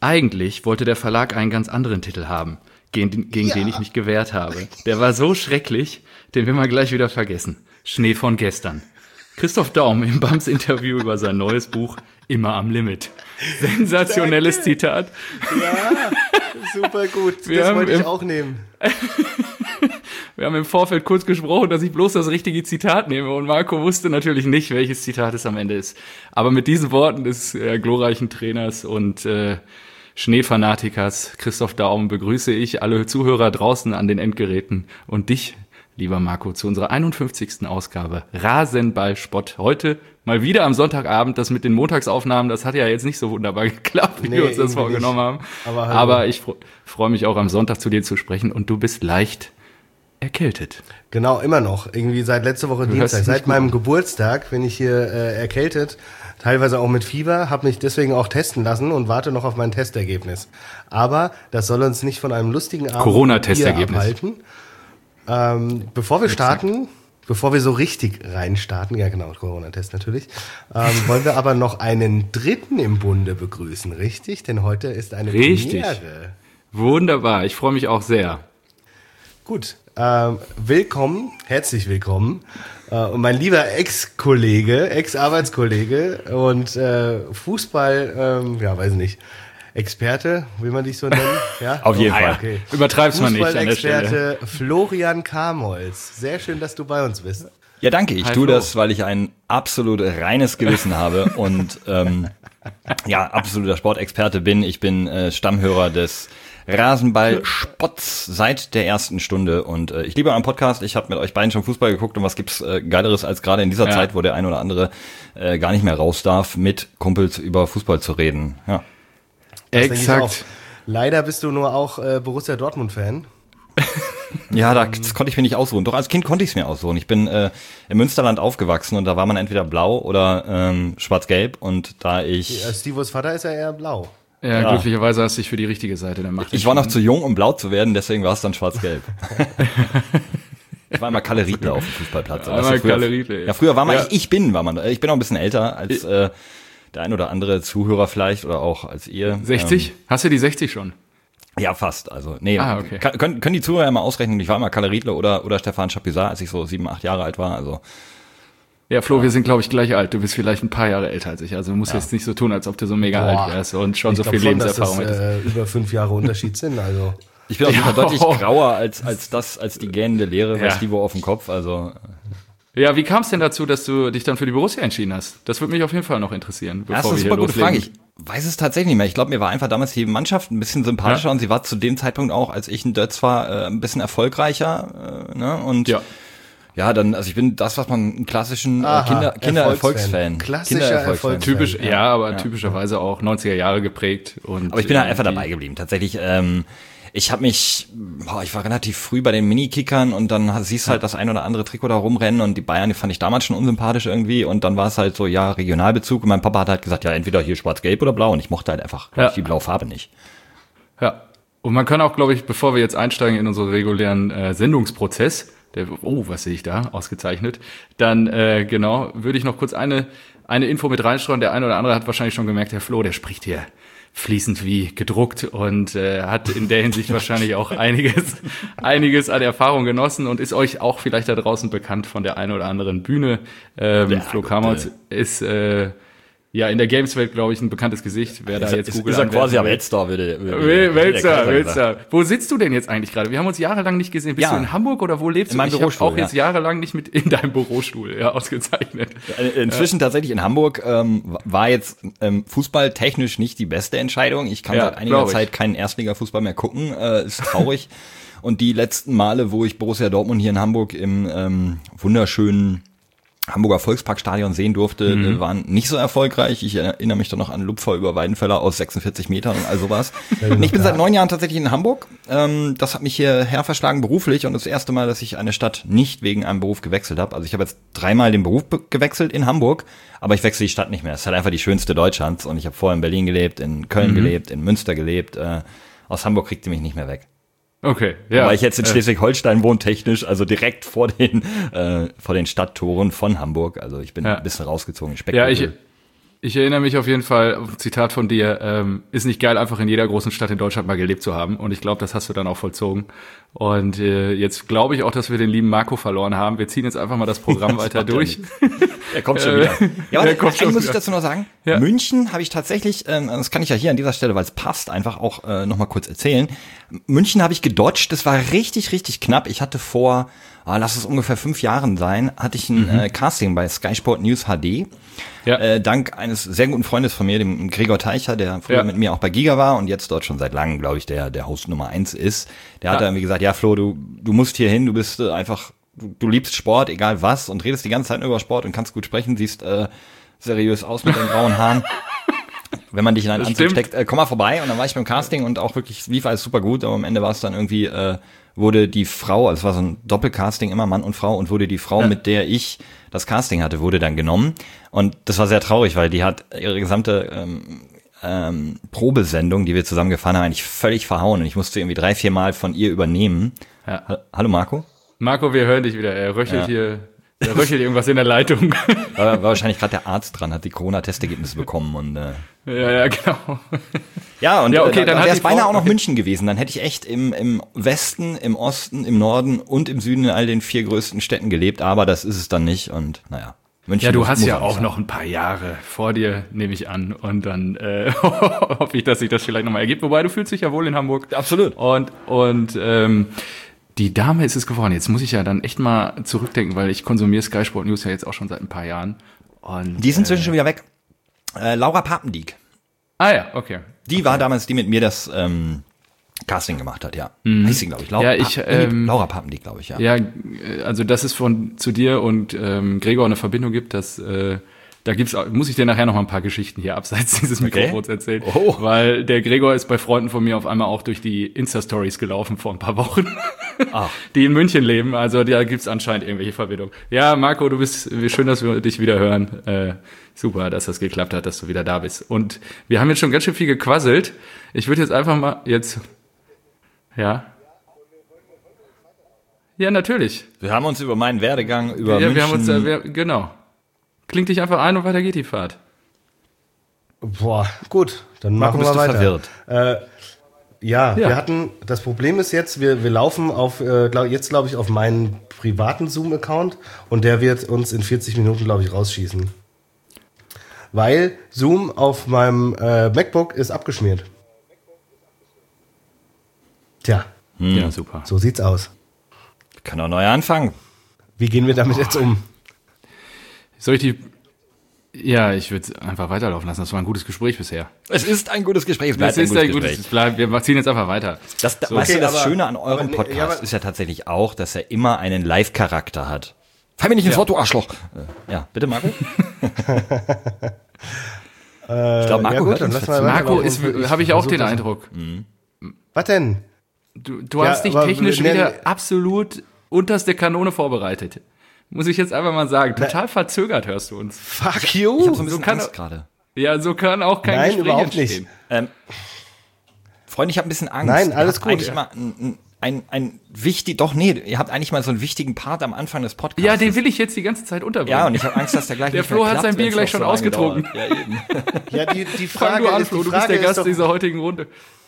Eigentlich wollte der Verlag einen ganz anderen Titel haben, gegen den ich mich gewehrt habe. Der war so schrecklich, den will man gleich wieder vergessen. Schnee von gestern. Christoph Daum im BAMS-Interview über sein neues Buch Immer am Limit. Sensationelles Zitat. Ja, super gut. Das wollte ich auch nehmen. Wir haben im Vorfeld kurz gesprochen, dass ich bloß das richtige Zitat nehme und Marco wusste natürlich nicht, welches Zitat es am Ende ist. Aber mit diesen Worten des glorreichen Trainers und Schneefanatikers Christoph Daum begrüße ich alle Zuhörer draußen an den Endgeräten und dich, lieber Marco, zu unserer 51. Ausgabe Rasenball-Spott. Heute mal wieder am Sonntagabend. Das mit den Montagsaufnahmen, das hat ja jetzt nicht so wunderbar geklappt, wie wir uns das vorgenommen haben. Aber ich freue mich auch am Sonntag zu dir zu sprechen und du bist leicht erkältet. Genau, immer noch. Irgendwie seit letzter Woche Dienstag, seit meinem Geburtstag bin ich hier erkältet. Teilweise auch mit Fieber, habe mich deswegen auch testen lassen und warte noch auf mein Testergebnis. Aber das soll uns nicht von einem lustigen Abend Corona-Testergebnis abhalten. Bevor wir starten, bevor wir so richtig reinstarten, ja genau, Corona-Test natürlich, wollen wir aber noch einen Dritten im Bunde begrüßen, richtig? Denn heute ist eine Premiere. Wunderbar, ich freue mich auch sehr. Gut, willkommen, herzlich willkommen. Und mein lieber Ex-Kollege, Ex-Arbeitskollege und Fußball, weiß ich nicht, Experte, will man dich so nennen? Ja? Auf jeden Fall. Okay. Übertreib's mal nicht an der Stelle. Fußball-Experte Florian Kamholz. Sehr schön, dass du bei uns bist. Ja, danke. Ich tue das, weil ich ein absolut reines Gewissen habe und absoluter Sportexperte bin. Ich bin Stammhörer des Rasenball-Spotts seit der ersten Stunde und ich liebe euren Podcast. Ich habe mit euch beiden schon Fußball geguckt und was gibt's Geileres als gerade in dieser Zeit, wo der ein oder andere gar nicht mehr raus darf, mit Kumpels über Fußball zu reden. Ja. Exakt. Leider bist du nur auch Borussia Dortmund-Fan. Ja, das konnte ich mir nicht aussuchen. Doch als Kind konnte ich es mir aussuchen. Ich bin im Münsterland aufgewachsen und da war man entweder blau oder schwarz-gelb und da ich... Stivos Vater ist ja eher blau. Ja, glücklicherweise hast du dich für die richtige Seite der Macht. Ich war noch zu jung, um blau zu werden, deswegen war es dann schwarz-gelb. Ich war immer Kalle Riedle auf dem Fußballplatz. Früher war man, ich bin auch ein bisschen älter als der ein oder andere Zuhörer vielleicht oder auch als ihr. 60? Hast du die 60 schon? Ja, fast. Also, nee. Okay. Können die Zuhörer ja mal ausrechnen, ich war immer Kalle Riedle oder Stefan Chapuisat, als ich so 7, 8 Jahre alt war, also. Ja, Flo, wir sind, glaube ich, gleich alt. Du bist vielleicht ein paar Jahre älter als ich. Also du musst jetzt nicht so tun, als ob du so mega alt wärst und schon so viel Lebenserfahrung hättest. Über 5 Jahre Unterschied sind, also. Ich bin auf jeden Fall deutlich grauer als die gähnende Leere bei Stivo auf dem Kopf, also. Ja, wie kam es denn dazu, dass du dich dann für die Borussia entschieden hast? Das würde mich auf jeden Fall noch interessieren, bevor wir hier loslegen. Das ist eine super gute Frage. Ich weiß es tatsächlich nicht mehr. Ich glaube, mir war einfach damals die Mannschaft ein bisschen sympathischer und sie war zu dem Zeitpunkt auch, als ich ein Dötz war, ein bisschen erfolgreicher. Und dann, also ich bin das, was man einen klassischen Kindererfolgsfan. Klassischer Erfolgsfan. Typisch, typischerweise auch 90er Jahre geprägt. Aber ich bin halt einfach dabei geblieben. Tatsächlich, ich war relativ früh bei den Minikickern und dann siehst halt das ein oder andere Trikot da rumrennen und die Bayern, die fand ich damals schon unsympathisch irgendwie und dann war es halt so, Regionalbezug und mein Papa hat halt gesagt, entweder hier schwarz-gelb oder blau und ich mochte halt einfach die blaue Farbe nicht. Ja, und man kann auch, glaube ich, bevor wir jetzt einsteigen in unseren regulären Sendungsprozess, was sehe ich da, ausgezeichnet, dann würde ich noch kurz eine Info mit reinstreuen. Der eine oder andere hat wahrscheinlich schon gemerkt, Herr Flo, der spricht hier fließend wie gedruckt und hat in der Hinsicht wahrscheinlich auch einiges an Erfahrung genossen und ist euch auch vielleicht da draußen bekannt von der einen oder anderen Bühne. Flo Kamholz ist in der Games-Welt, glaube ich, ein bekanntes Gesicht. Wer da jetzt Google ist er quasi am Weltstar, Weltstar. Wo sitzt du denn jetzt eigentlich gerade? Wir haben uns jahrelang nicht gesehen. Bist du in Hamburg oder wo lebst du? Ich habe auch jetzt jahrelang nicht mit in deinem Bürostuhl, ausgezeichnet. Inzwischen tatsächlich in Hamburg war jetzt fußballtechnisch nicht die beste Entscheidung. Ich kann seit einiger Zeit keinen Erstliga-Fußball mehr gucken. Ist traurig. Und die letzten Male, wo ich Borussia Dortmund hier in Hamburg im wunderschönen Hamburger Volksparkstadion sehen durfte, waren nicht so erfolgreich. Ich erinnere mich doch noch an Lupfer über Weidenfeller aus 46 Metern und all sowas. Und ich bin seit 9 Jahren tatsächlich in Hamburg. Das hat mich hierher verschlagen beruflich und das erste Mal, dass ich eine Stadt nicht wegen einem Beruf gewechselt habe. Also ich habe jetzt 3-mal den Beruf gewechselt in Hamburg, aber ich wechsle die Stadt nicht mehr. Es ist halt einfach die schönste Deutschlands und ich habe vorher in Berlin gelebt, in Köln gelebt, in Münster gelebt. Aus Hamburg kriegt sie mich nicht mehr weg. Okay, ja. Weil ich jetzt in Schleswig-Holstein wohne, technisch, also direkt vor den Stadttoren von Hamburg. Also ich bin ein bisschen rausgezogen in Speckgürtel. Ich erinnere mich auf jeden Fall auf ein Zitat von dir, ist nicht geil, einfach in jeder großen Stadt in Deutschland mal gelebt zu haben. Und ich glaube, das hast du dann auch vollzogen. Und jetzt glaube ich auch, dass wir den lieben Marco verloren haben. Wir ziehen jetzt einfach mal das Programm weiter durch. Er kommt schon wieder. Ja, aber eigentlich muss ich dazu noch sagen, ja. München habe ich tatsächlich, das kann ich ja hier an dieser Stelle, weil es passt, einfach auch noch mal kurz erzählen. München habe ich gedodged, das war richtig, richtig knapp. Ich hatte vor, lass es ungefähr 5 Jahren sein, hatte ich ein Casting bei Sky Sport News HD. Ja. Dank eines sehr guten Freundes von mir, dem Gregor Teicher, der früher mit mir auch bei Giga war und jetzt dort schon seit langem, glaube ich, der Host Nummer 1 ist. Der hat dann gesagt, ja Flo, du musst hier hin, du bist einfach, du liebst Sport, egal was, und redest die ganze Zeit über Sport und kannst gut sprechen, siehst seriös aus mit den grauen Haaren. Wenn man dich in einen Anzug steckt, komm mal vorbei. Und dann war ich beim Casting und auch wirklich, lief alles super gut, aber am Ende war es dann irgendwie, wurde die Frau, also es war so ein Doppelcasting, immer Mann und Frau, und wurde die Frau, mit der ich das Casting hatte, wurde dann genommen. Und das war sehr traurig, weil die hat ihre gesamte Probesendung, die wir zusammen gefahren haben, eigentlich völlig verhauen. Und ich musste irgendwie 3-4 Mal von ihr übernehmen. Ja. Hallo Marco? Marco, wir hören dich wieder. Er röchelt hier. Da röchelt irgendwas in der Leitung. War wahrscheinlich gerade der Arzt dran, hat die Corona-Testergebnisse bekommen und ja, genau. Ja, und okay, dann wäre es beinahe auch noch München gewesen. Dann hätte ich echt im Westen, im Osten, im Norden und im Süden in all den 4 größten Städten gelebt, aber das ist es dann nicht und naja. München, ja, du hast ja auch noch ein paar Jahre vor dir, nehme ich an. Und dann hoffe ich, dass sich das vielleicht nochmal ergibt. Wobei, du fühlst dich ja wohl in Hamburg. Absolut. Und die Dame ist es geworden. Jetzt muss ich ja dann echt mal zurückdenken, weil ich konsumiere Sky Sport News ja jetzt auch schon seit ein paar Jahren. Und die sind inzwischen schon wieder weg. Laura Papendiek. Ah ja, okay. Die war damals die mit mir das Casting gemacht hat, ja. Hieß sie, glaube ich. Laura Papendiek, glaube ich, ja. Ja, also dass es zu dir und Gregor eine Verbindung gibt, das da muss ich dir nachher noch mal ein paar Geschichten hier abseits dieses Mikrofons erzählen. Oh. Weil der Gregor ist bei Freunden von mir auf einmal auch durch die Insta-Stories gelaufen vor ein paar Wochen, die in München leben. Also da gibt's anscheinend irgendwelche Verbindungen. Ja, Marco, schön, dass wir dich wieder hören. Super, dass das geklappt hat, dass du wieder da bist. Und wir haben jetzt schon ganz schön viel gequasselt. Ich würde jetzt einfach mal ja, natürlich. Wir haben uns über meinen Werdegang, über München... Wir haben uns, genau. Klingt dich einfach ein und weiter geht die Fahrt. Boah, gut, dann machen wir weiter. Verwirrt. Wir hatten, das Problem ist jetzt, wir laufen jetzt glaube ich auf meinen privaten Zoom-Account und der wird uns in 40 Minuten, glaube ich, rausschießen. Weil Zoom auf meinem MacBook ist abgeschmiert. Tja. Ja, super. So sieht's aus. Wir können auch neu anfangen. Wie gehen wir damit jetzt um? Soll ich ich würde es einfach weiterlaufen lassen. Das war ein gutes Gespräch bisher. Es ist ein gutes Gespräch. Es bleibt ein gutes Gespräch. Wir ziehen jetzt einfach weiter. Das Schöne an eurem Podcast ist ja tatsächlich auch, dass er immer einen Live-Charakter hat. Fall mir nicht ins Wort, du Arschloch. Ja, bitte, Marco. Ich glaube, Marco hört uns. Marco ist, habe ich auch den Eindruck. Was denn? Du hast dich technisch wieder absolut unterste Kanone vorbereitet. Muss ich jetzt einfach mal sagen. Total verzögert hörst du uns. Fuck you. Ich hab so ein bisschen Angst gerade. Ja, so kann auch kein Gespräch überhaupt entstehen. Nicht. Freunde, ich habe ein bisschen Angst. Nein, alles gut. Eigentlich mal ihr habt eigentlich mal so einen wichtigen Part am Anfang des Podcasts. Ja, den will ich jetzt die ganze Zeit unterbringen. Ja, und ich habe Angst, dass der gleich Der Flo hat sein Bier gleich schon ausgetrunken. Ja, eben. Ja, die Frage Fang du an, Flo, du bist der Gast dieser heutigen Runde.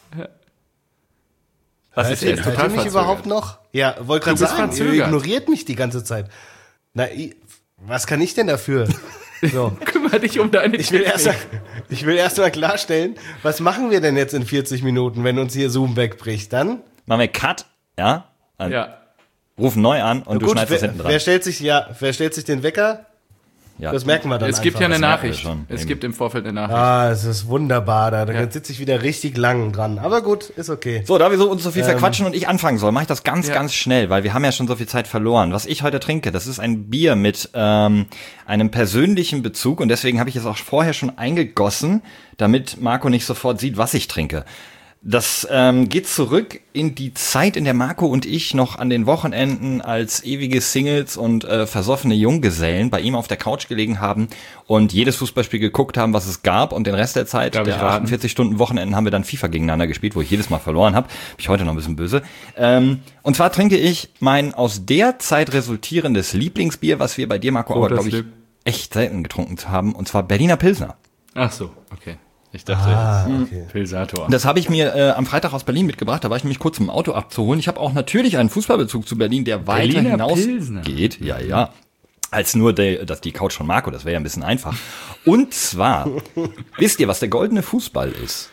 Was ist jetzt total mich überhaupt noch? Ja, wollte gerade sagen, ihr ignoriert mich die ganze Zeit. Na, was kann ich denn dafür? So. Kümmere dich um deine Ich will erst mal klarstellen, was machen wir denn jetzt in 40 Minuten, wenn uns hier Zoom wegbricht? Dann machen wir Cut, ja? Rufen neu an und du schneidest das hinten dran. Wer stellt sich den Wecker? Ja. Das merken wir dann Es gibt ja eine Nachricht. Es gibt im Vorfeld eine Nachricht. Es ist wunderbar. Da sitze ich wieder richtig lang dran. Aber gut, ist okay. So, da wir uns so viel verquatschen und ich anfangen soll, mache ich das ganz schnell, weil wir haben ja schon so viel Zeit verloren. Was ich heute trinke, das ist ein Bier mit einem persönlichen Bezug und deswegen habe ich es auch vorher schon eingegossen, damit Marco nicht sofort sieht, was ich trinke. Das geht zurück in die Zeit, in der Marco und ich noch an den Wochenenden als ewige Singles und versoffene Junggesellen bei ihm auf der Couch gelegen haben und jedes Fußballspiel geguckt haben, was es gab und den Rest der Zeit, der 48 Stunden Wochenenden, haben wir dann FIFA gegeneinander gespielt, wo ich jedes Mal verloren habe. Bin ich heute noch ein bisschen böse. Und zwar trinke ich mein aus der Zeit resultierendes Lieblingsbier, was wir bei dir, Marco, aber glaube ich echt selten getrunken haben, und zwar Berliner Pilsner. Ach so, okay. Ich dachte, okay. Pilsator. Das habe ich mir am Freitag aus Berlin mitgebracht. Da war ich nämlich kurz im Auto abzuholen. Ich habe auch natürlich einen Fußballbezug zu Berlin, der weiter hinausgeht. Ja. Als nur die Couch von Marco. Das wäre ja ein bisschen einfach. Und zwar, wisst ihr, was der goldene Fußball ist?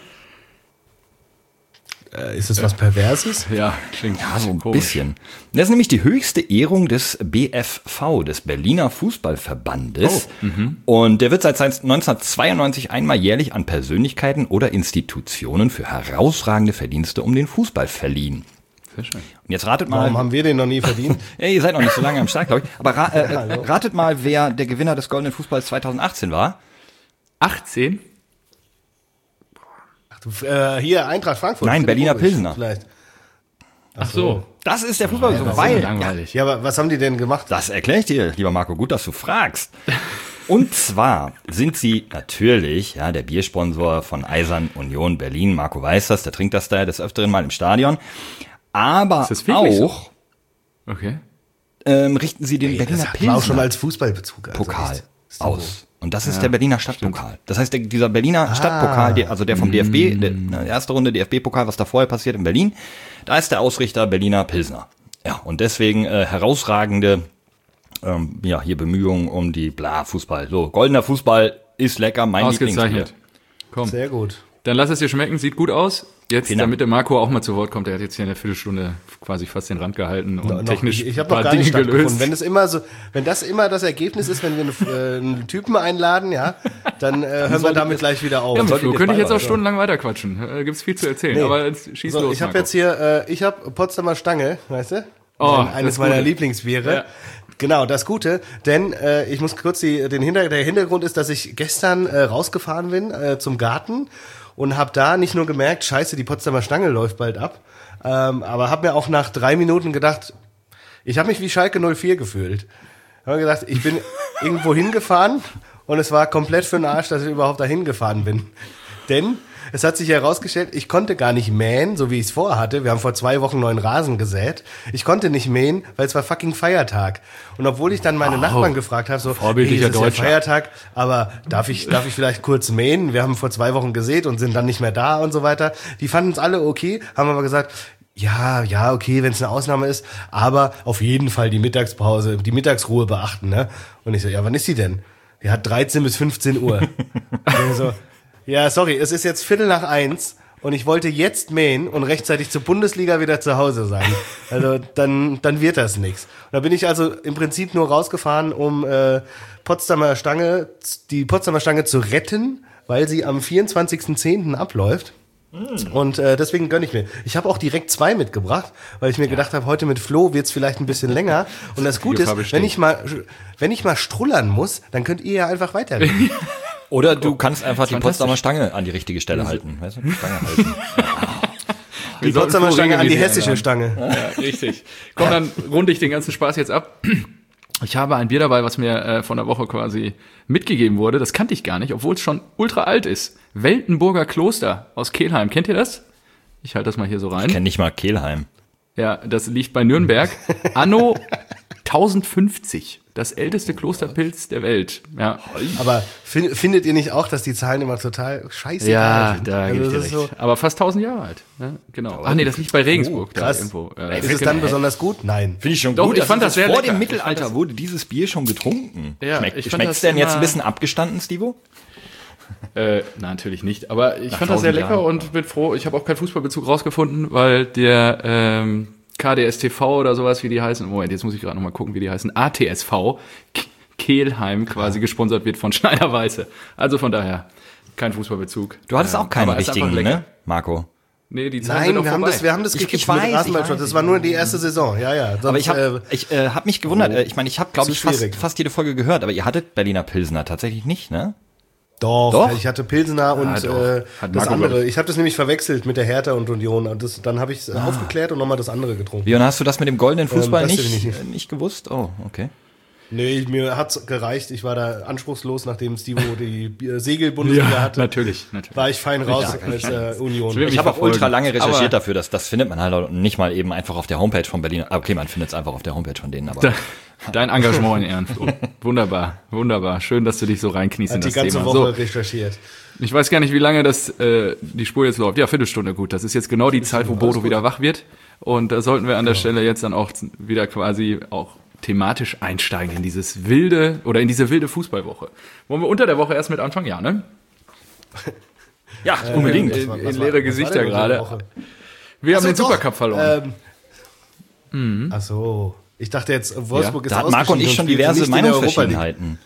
Ist das was Perverses? Ja, klingt So ein komisch. bisschen. Das ist nämlich die höchste Ehrung des BFV, des Berliner Fußballverbandes. Und der wird seit 1992 einmal jährlich an Persönlichkeiten oder Institutionen für herausragende Verdienste um den Fußball verliehen. Sehr schön. Und jetzt ratet mal. Warum haben wir den noch nie verdient? Ihr seid noch nicht so lange am Start, glaube ich. Aber ratet mal, wer der Gewinner des Goldenen Fußballs 2018 war. 18? Hier Eintracht Frankfurt. Nein, Berliner Pilsner. Vielleicht. Ach so. Das ist der Fußballbezug, Das ist weil langweilig. Ja, aber was haben die denn gemacht? das erkläre ich dir, lieber Marco, gut, dass du fragst. Und zwar sind sie natürlich, der Biersponsor von Eisern Union Berlin. Marco weiß das, der trinkt das da des Öfteren mal im Stadion. Aber Ist das wirklich so? auch Okay. richten sie den Berliner Das hat man auch schon Pilsner als Fußballbezug. Also Pokal echt. So. aus. Und das ist der Berliner Stadtpokal. Das heißt, dieser Berliner Stadtpokal, der vom DFB, der erste Runde DFB-Pokal, was da vorher passiert in Berlin, da ist der Ausrichter Berliner Pilsner. Ja, und deswegen herausragende hier Bemühungen um die Fußball. So, goldener Fußball ist lecker, mein Lieblingsbier. Ausgezeichnet. Komm, Sehr gut. dann lass es dir schmecken, sieht gut aus. Jetzt, Vielen Dank. damit der Marco auch mal zu Wort kommt, der hat jetzt hier eine Viertelstunde quasi fast den Rand gehalten und technisch ich habe ein noch paar gar nicht Dinge stattgefunden. gelöst. Wenn das immer das Ergebnis ist, wenn wir einen Typen einladen, dann hören wir damit gleich wieder auf. Ja, mit Flo könnte ich jetzt auch schon. stundenlang weiterquatschen. Gibt's viel zu erzählen, Nee. aber jetzt schieß So, los, ich habe Marco. jetzt hier, ich habe Potsdamer Stange, weißt du? Oh, Eines das meiner Gute. Lieblingsbiere. Ja. Genau, das Gute, denn ich muss kurz der Hintergrund ist, dass ich gestern rausgefahren bin zum Garten und habe da nicht nur gemerkt, scheiße, die Potsdamer Stange läuft bald ab, aber habe mir auch nach 3 Minuten gedacht, ich habe mich wie Schalke 04 gefühlt. Ich habe gedacht, ich bin irgendwo hingefahren und es war komplett für den Arsch, dass ich überhaupt dahin gefahren bin. Denn es hat sich herausgestellt, ich konnte gar nicht mähen, so wie ich es vorhatte. Wir haben vor 2 Wochen neuen Rasen gesät. Ich konnte nicht mähen, weil es war fucking Feiertag. Und obwohl ich dann meine Nachbarn gefragt habe, so, Vorbildlicher es ist ja Deutscher. Feiertag, aber darf ich vielleicht kurz mähen? Wir haben vor 2 Wochen gesät und sind dann nicht mehr da und so weiter. Die fanden es alle okay, haben aber gesagt, ja, okay, wenn es eine Ausnahme ist, aber auf jeden Fall die Mittagspause, die Mittagsruhe beachten, ne? Und ich so, ja, wann ist die denn? Die hat 13 bis 15 Uhr. Und ich so, ja, sorry, es ist jetzt 1:15 und ich wollte jetzt mähen und rechtzeitig zur Bundesliga wieder zu Hause sein. Also dann wird das nichts. Und da bin ich also im Prinzip nur rausgefahren, um die Potsdamer Stange zu retten, weil sie am 24.10. abläuft. Und deswegen gönne ich mir. Ich habe auch direkt 2 mitgebracht, weil ich mir gedacht habe, heute mit Flo wird's vielleicht ein bisschen länger. Und das Gute ist, wenn ich mal strullern muss, dann könnt ihr ja einfach weiterreden. Oder du kannst einfach die Potsdamer Stange an die richtige Stelle halten. Weißt du? Stange halten. Die Potsdamer Stange an die hessische Stange. Ja, richtig. Komm, dann runde ich den ganzen Spaß jetzt ab. Ich habe ein Bier dabei, was mir vor einer Woche quasi mitgegeben wurde. Das kannte ich gar nicht, obwohl es schon ultra alt ist. Weltenburger Kloster aus Kelheim. Kennt ihr das? Ich halte das mal hier so rein. Ich kenne nicht mal Kelheim. Ja, das liegt bei Nürnberg. Anno 1050. Das älteste Klosterpilz der Welt. Ja. Aber findet ihr nicht auch, dass die Zahlen immer total scheiße sind? Da gebe ich dir das recht. ist so, Aber fast 1000 Jahre alt. Ja, genau. Ach nee, das liegt bei Regensburg. Da krass. irgendwo. Ist es dann besonders gut? Nein. Finde ich schon Doch, gut. ich fand das sehr vor lecker. dem Mittelalter wurde dieses Bier schon getrunken. Ja, Schmeckt ich fand es das denn jetzt immer- ein bisschen abgestanden, Stivo? Na, natürlich nicht. Aber ich Nach fand das sehr 1000 lecker Jahren. und bin froh. Ich habe auch keinen Fußballbezug rausgefunden, weil der KDSTV oder sowas, wie die heißen, Moment, jetzt muss ich gerade noch mal gucken, wie die heißen, ATSV, Kelheim quasi gesponsert wird von Schneider Weiße. Also von daher, kein Fußballbezug. Du hattest auch keinen aber ist einfach richtigen, lecker. ne, Marco? Nee, die Zahlen sind Nein, auch vorbei. wir haben das Ich gekippt weiß, mit Rasenballsport. ich weiß. Das war nur die erste Saison. Ja. Sonst, Aber ich habe mich gewundert. Ich meine, ich habe, glaube zu ich, fast, schwierig. fast jede Folge gehört. Aber ihr hattet Berliner Pilsner tatsächlich nicht, ne? Doch, ich hatte Pilsener und doch. Hat das Marco, andere. glaub ich. Ich habe das nämlich verwechselt mit der Hertha und Union. Und dann habe ich es aufgeklärt und nochmal das andere getrunken. Björn, hast du das mit dem goldenen Fußball das nicht, definitiv. nicht gewusst? Oh, okay. Nee, mir hat's gereicht. Ich war da anspruchslos, nachdem Stivo die Segel-Bundesliga hatte. Natürlich. War ich fein raus als Union. Ich habe auch ultra lange recherchiert dafür, das findet man halt nicht mal eben einfach auf der Homepage von Berlin. Okay, man findet es einfach auf der Homepage von denen, aber... Dein Engagement in Ehrenflug. Wunderbar. Schön, dass du dich so reinkniest in das Thema. Die ganze Woche recherchiert. Ich weiß gar nicht, wie lange die Spur jetzt läuft. Ja, Viertelstunde, gut. Das ist jetzt genau die Zeit, wo Bodo wieder wach wird. Und da sollten wir an der Stelle jetzt dann auch wieder quasi auch thematisch einsteigen in diese wilde Fußballwoche. Wollen wir unter der Woche erst mit anfangen? Ja, ne? Ja, unbedingt. In leere Gesichter gerade. Wir haben den Supercup verloren. Ach so. Ich dachte jetzt, Wolfsburg ist da hat Marco und ich schon diverse Meinungsverschiedenheiten.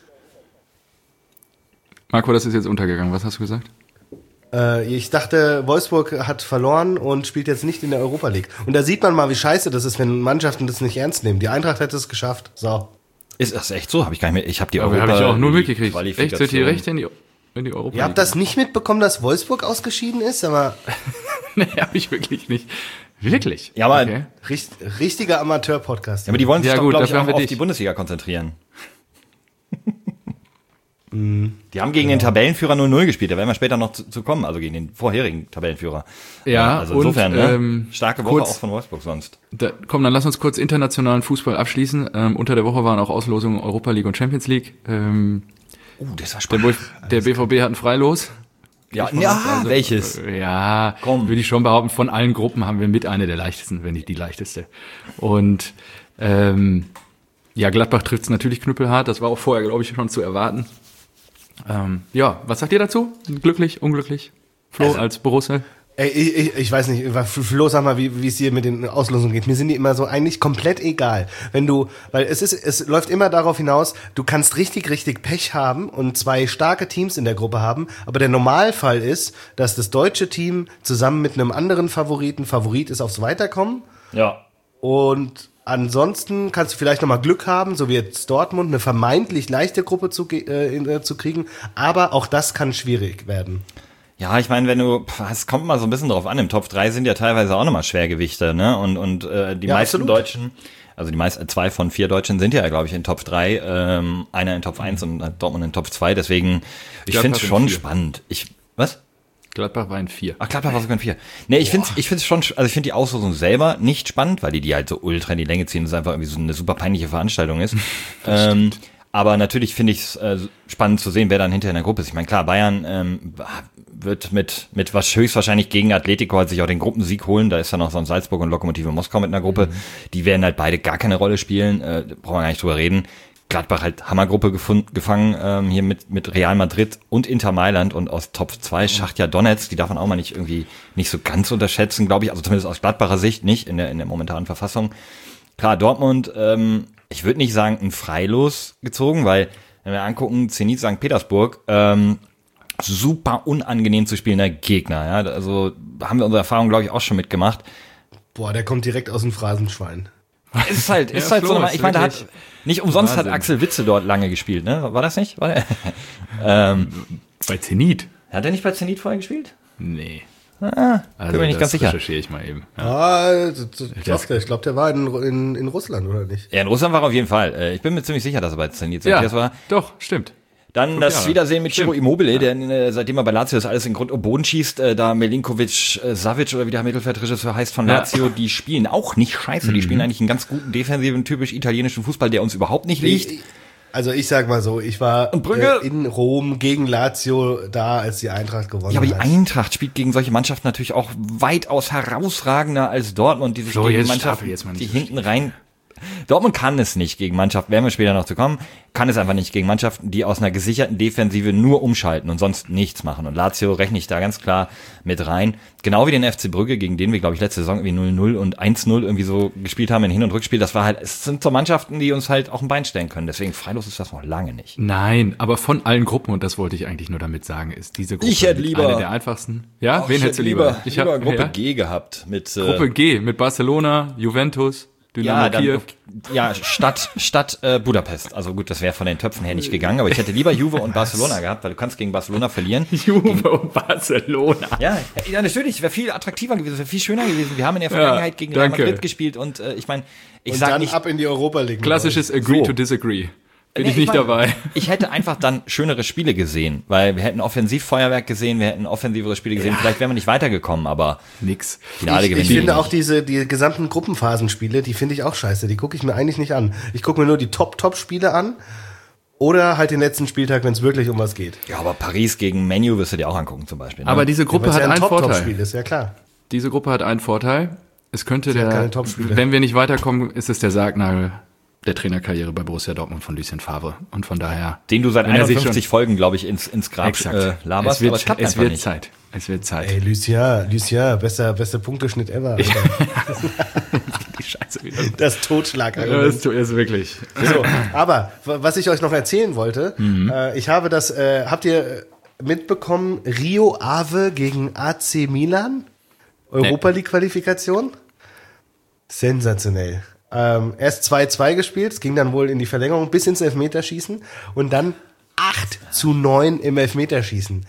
Marco, das ist jetzt untergegangen. Was hast du gesagt? Ich dachte, Wolfsburg hat verloren und spielt jetzt nicht in der Europa League. Und da sieht man mal, wie scheiße das ist, wenn Mannschaften das nicht ernst nehmen. Die Eintracht hätte es geschafft. So. Ist das echt so? Habe ich gar nicht mehr. Ich habe die Europa. Habe ich auch nur mitgekriegt. Echt, seid ihr recht in die Europa League? Ihr habt das nicht mitbekommen, dass Wolfsburg ausgeschieden ist, aber. Nee, habe ich wirklich nicht. Wirklich? Ja, aber okay. Richtiger Amateur-Podcast. Ja, aber die wollen sich doch, glaube ich, auch auf die Bundesliga konzentrieren. Die haben gegen den Tabellenführer 0-0 gespielt, da werden wir später noch zu kommen, also gegen den vorherigen Tabellenführer. Ja, also insofern, starke Woche auch von Wolfsburg sonst. Dann lass uns kurz internationalen Fußball abschließen. Unter der Woche waren auch Auslosungen Europa League und Champions League. Das war spannend. Der BVB hat ein Freilos. Welches? Ja, würde ich schon behaupten, von allen Gruppen haben wir mit eine der leichtesten, wenn nicht die leichteste. Und Gladbach trifft es natürlich knüppelhart, das war auch vorher, glaube ich, schon zu erwarten. Was sagt ihr dazu? Glücklich, unglücklich? Flo als Borussia? Ich weiß nicht, Flo, sag mal, wie es hier mit den Auslosungen geht. Mir sind die immer so eigentlich komplett egal. Weil es läuft immer darauf hinaus, du kannst richtig Pech haben und 2 starke Teams in der Gruppe haben, aber der Normalfall ist, dass das deutsche Team zusammen mit einem anderen Favorit ist aufs Weiterkommen. Ja. Und ansonsten kannst du vielleicht nochmal Glück haben, so wie jetzt Dortmund, eine vermeintlich leichte Gruppe zu kriegen, aber auch das kann schwierig werden. Ja, ich meine, es kommt mal so ein bisschen drauf an, im Top 3 sind ja teilweise auch nochmal Schwergewichte, ne? Und die meisten absolut. Deutschen, also die meisten 2 von 4 Deutschen sind ja, glaube ich, in Top 3, einer in Top 1 und Dortmund in Top 2, deswegen, ich finde es schon spannend. Was? Gladbach war in 4. Ach, Gladbach war sogar in 4. Nee, ich find's schon, also ich finde die Auslosung selber nicht spannend, weil die halt so ultra in die Länge ziehen, das einfach irgendwie so eine super peinliche Veranstaltung ist. Aber natürlich finde ich es spannend zu sehen, wer dann hinter in der Gruppe ist. Ich meine, klar, Bayern wird mit was höchstwahrscheinlich gegen Atletico halt sich auch den Gruppensieg holen. Da ist dann noch so ein Salzburg und Lokomotive Moskau mit einer Gruppe. Die werden halt beide gar keine Rolle spielen. Brauchen wir gar nicht drüber reden. Gladbach halt Hammergruppe gefangen, hier mit Real Madrid und Inter Mailand und aus Top 2 Schachtja Donetsk, die darf man auch mal nicht so ganz unterschätzen, glaube ich, also zumindest aus Gladbacher Sicht nicht in der momentanen Verfassung. Klar, Dortmund, ich würde nicht sagen ein Freilos gezogen, weil, wenn wir angucken, Zenit St. Petersburg, super unangenehm zu spielender Gegner, ja, also haben wir unsere Erfahrung, glaube ich, auch schon mitgemacht. Boah, der kommt direkt aus dem Phrasenschwein. Ist halt so eine, ich meine, da hat, nicht umsonst Wahnsinn. Hat Axel Witze dort lange gespielt, ne? War das nicht? Bei Zenit. Hat er nicht bei Zenit vorher gespielt? Nee. Also bin ich nicht ganz sicher. Recherchiere ich mal eben. Ja. Ich glaube, der war in Russland, oder nicht? Ja, in Russland war er auf jeden Fall. Ich bin mir ziemlich sicher, dass er bei Zenit war. Doch, stimmt. Dann das Wiedersehen mit Ciro Immobile, der seitdem er bei Lazio das alles in Grund und Boden schießt, da Milinkovic, Savic oder wie der Mittelfeldregisseur heißt von Lazio, die spielen auch nicht scheiße, die spielen eigentlich einen ganz guten defensiven, typisch italienischen Fußball, der uns überhaupt nicht liegt. Also ich sag mal so, ich war in Rom gegen Lazio da, als die Eintracht gewonnen hat. Ja, aber die Eintracht spielt gegen solche Mannschaften natürlich auch weitaus herausragender als Dortmund, die sich gegen Mannschaften, die hinten rein... Dortmund kann es nicht gegen Mannschaften, werden wir später noch zu kommen, kann es einfach nicht gegen Mannschaften, die aus einer gesicherten Defensive nur umschalten und sonst nichts machen. Und Lazio rechne ich da ganz klar mit rein. Genau wie den FC Brügge, gegen den wir, glaube ich, letzte Saison irgendwie 0-0 und 1-0 irgendwie so gespielt haben in Hin- und Rückspiel. Das war halt, es sind so Mannschaften, die uns halt auch ein Bein stellen können. Deswegen freilos ist das noch lange nicht. Nein, aber von allen Gruppen, und das wollte ich eigentlich nur damit sagen, ist diese Gruppe ich hätte lieber, eine der einfachsten. Ja, wen hättest du lieber? Ich habe Gruppe G gehabt. Gruppe G mit Barcelona, Juventus, Dynamo Kiew. Statt Budapest. Also gut, das wäre von den Töpfen her nicht gegangen, aber ich hätte lieber Juve und Barcelona gehabt, weil du kannst gegen Barcelona verlieren. Juve und Barcelona. Ja, natürlich, wäre viel attraktiver gewesen, wäre viel schöner gewesen. Wir haben in der Vergangenheit gegen Real Madrid gespielt und ich meine, ab in die Europa League. Klassisches Agree to Disagree. bin ich nicht dabei. Ich hätte einfach dann schönere Spiele gesehen, weil wir hätten Offensivfeuerwerk gesehen, wir hätten offensivere Spiele gesehen, vielleicht wären wir nicht weitergekommen, aber nix. Finale gewinnen. Ich finde auch die gesamten Gruppenphasenspiele, die finde ich auch scheiße, die gucke ich mir eigentlich nicht an. Ich gucke mir nur die Top-Spiele an oder halt den letzten Spieltag, wenn es wirklich um was geht. Ja, aber Paris gegen Man U wirst du dir auch angucken zum Beispiel. Ne? Aber diese Gruppe hat ja einen Vorteil. Top-Spiel ist, ja klar. Diese Gruppe hat einen Vorteil. Es könnte keine Topspiele. wenn wir nicht weiterkommen, ist es der Sargnagel der Trainerkarriere bei Borussia Dortmund von Lucien Favre. Und von daher. Den du seit 51 Folgen, glaube ich, ins Grab laberst. Es wird Zeit. Ey, Lucien, bester Punkteschnitt ever. Die Scheiße wieder. Das Totschlag-Argument. Ja, das ist wirklich. So, aber, was ich euch noch erzählen wollte, ich habe habt ihr mitbekommen, Rio Ave gegen AC Milan? Europa League Qualifikation? Sensationell. Erst 2-2 gespielt, es ging dann wohl in die Verlängerung bis ins Elfmeterschießen und dann 8-9 im Elfmeterschießen.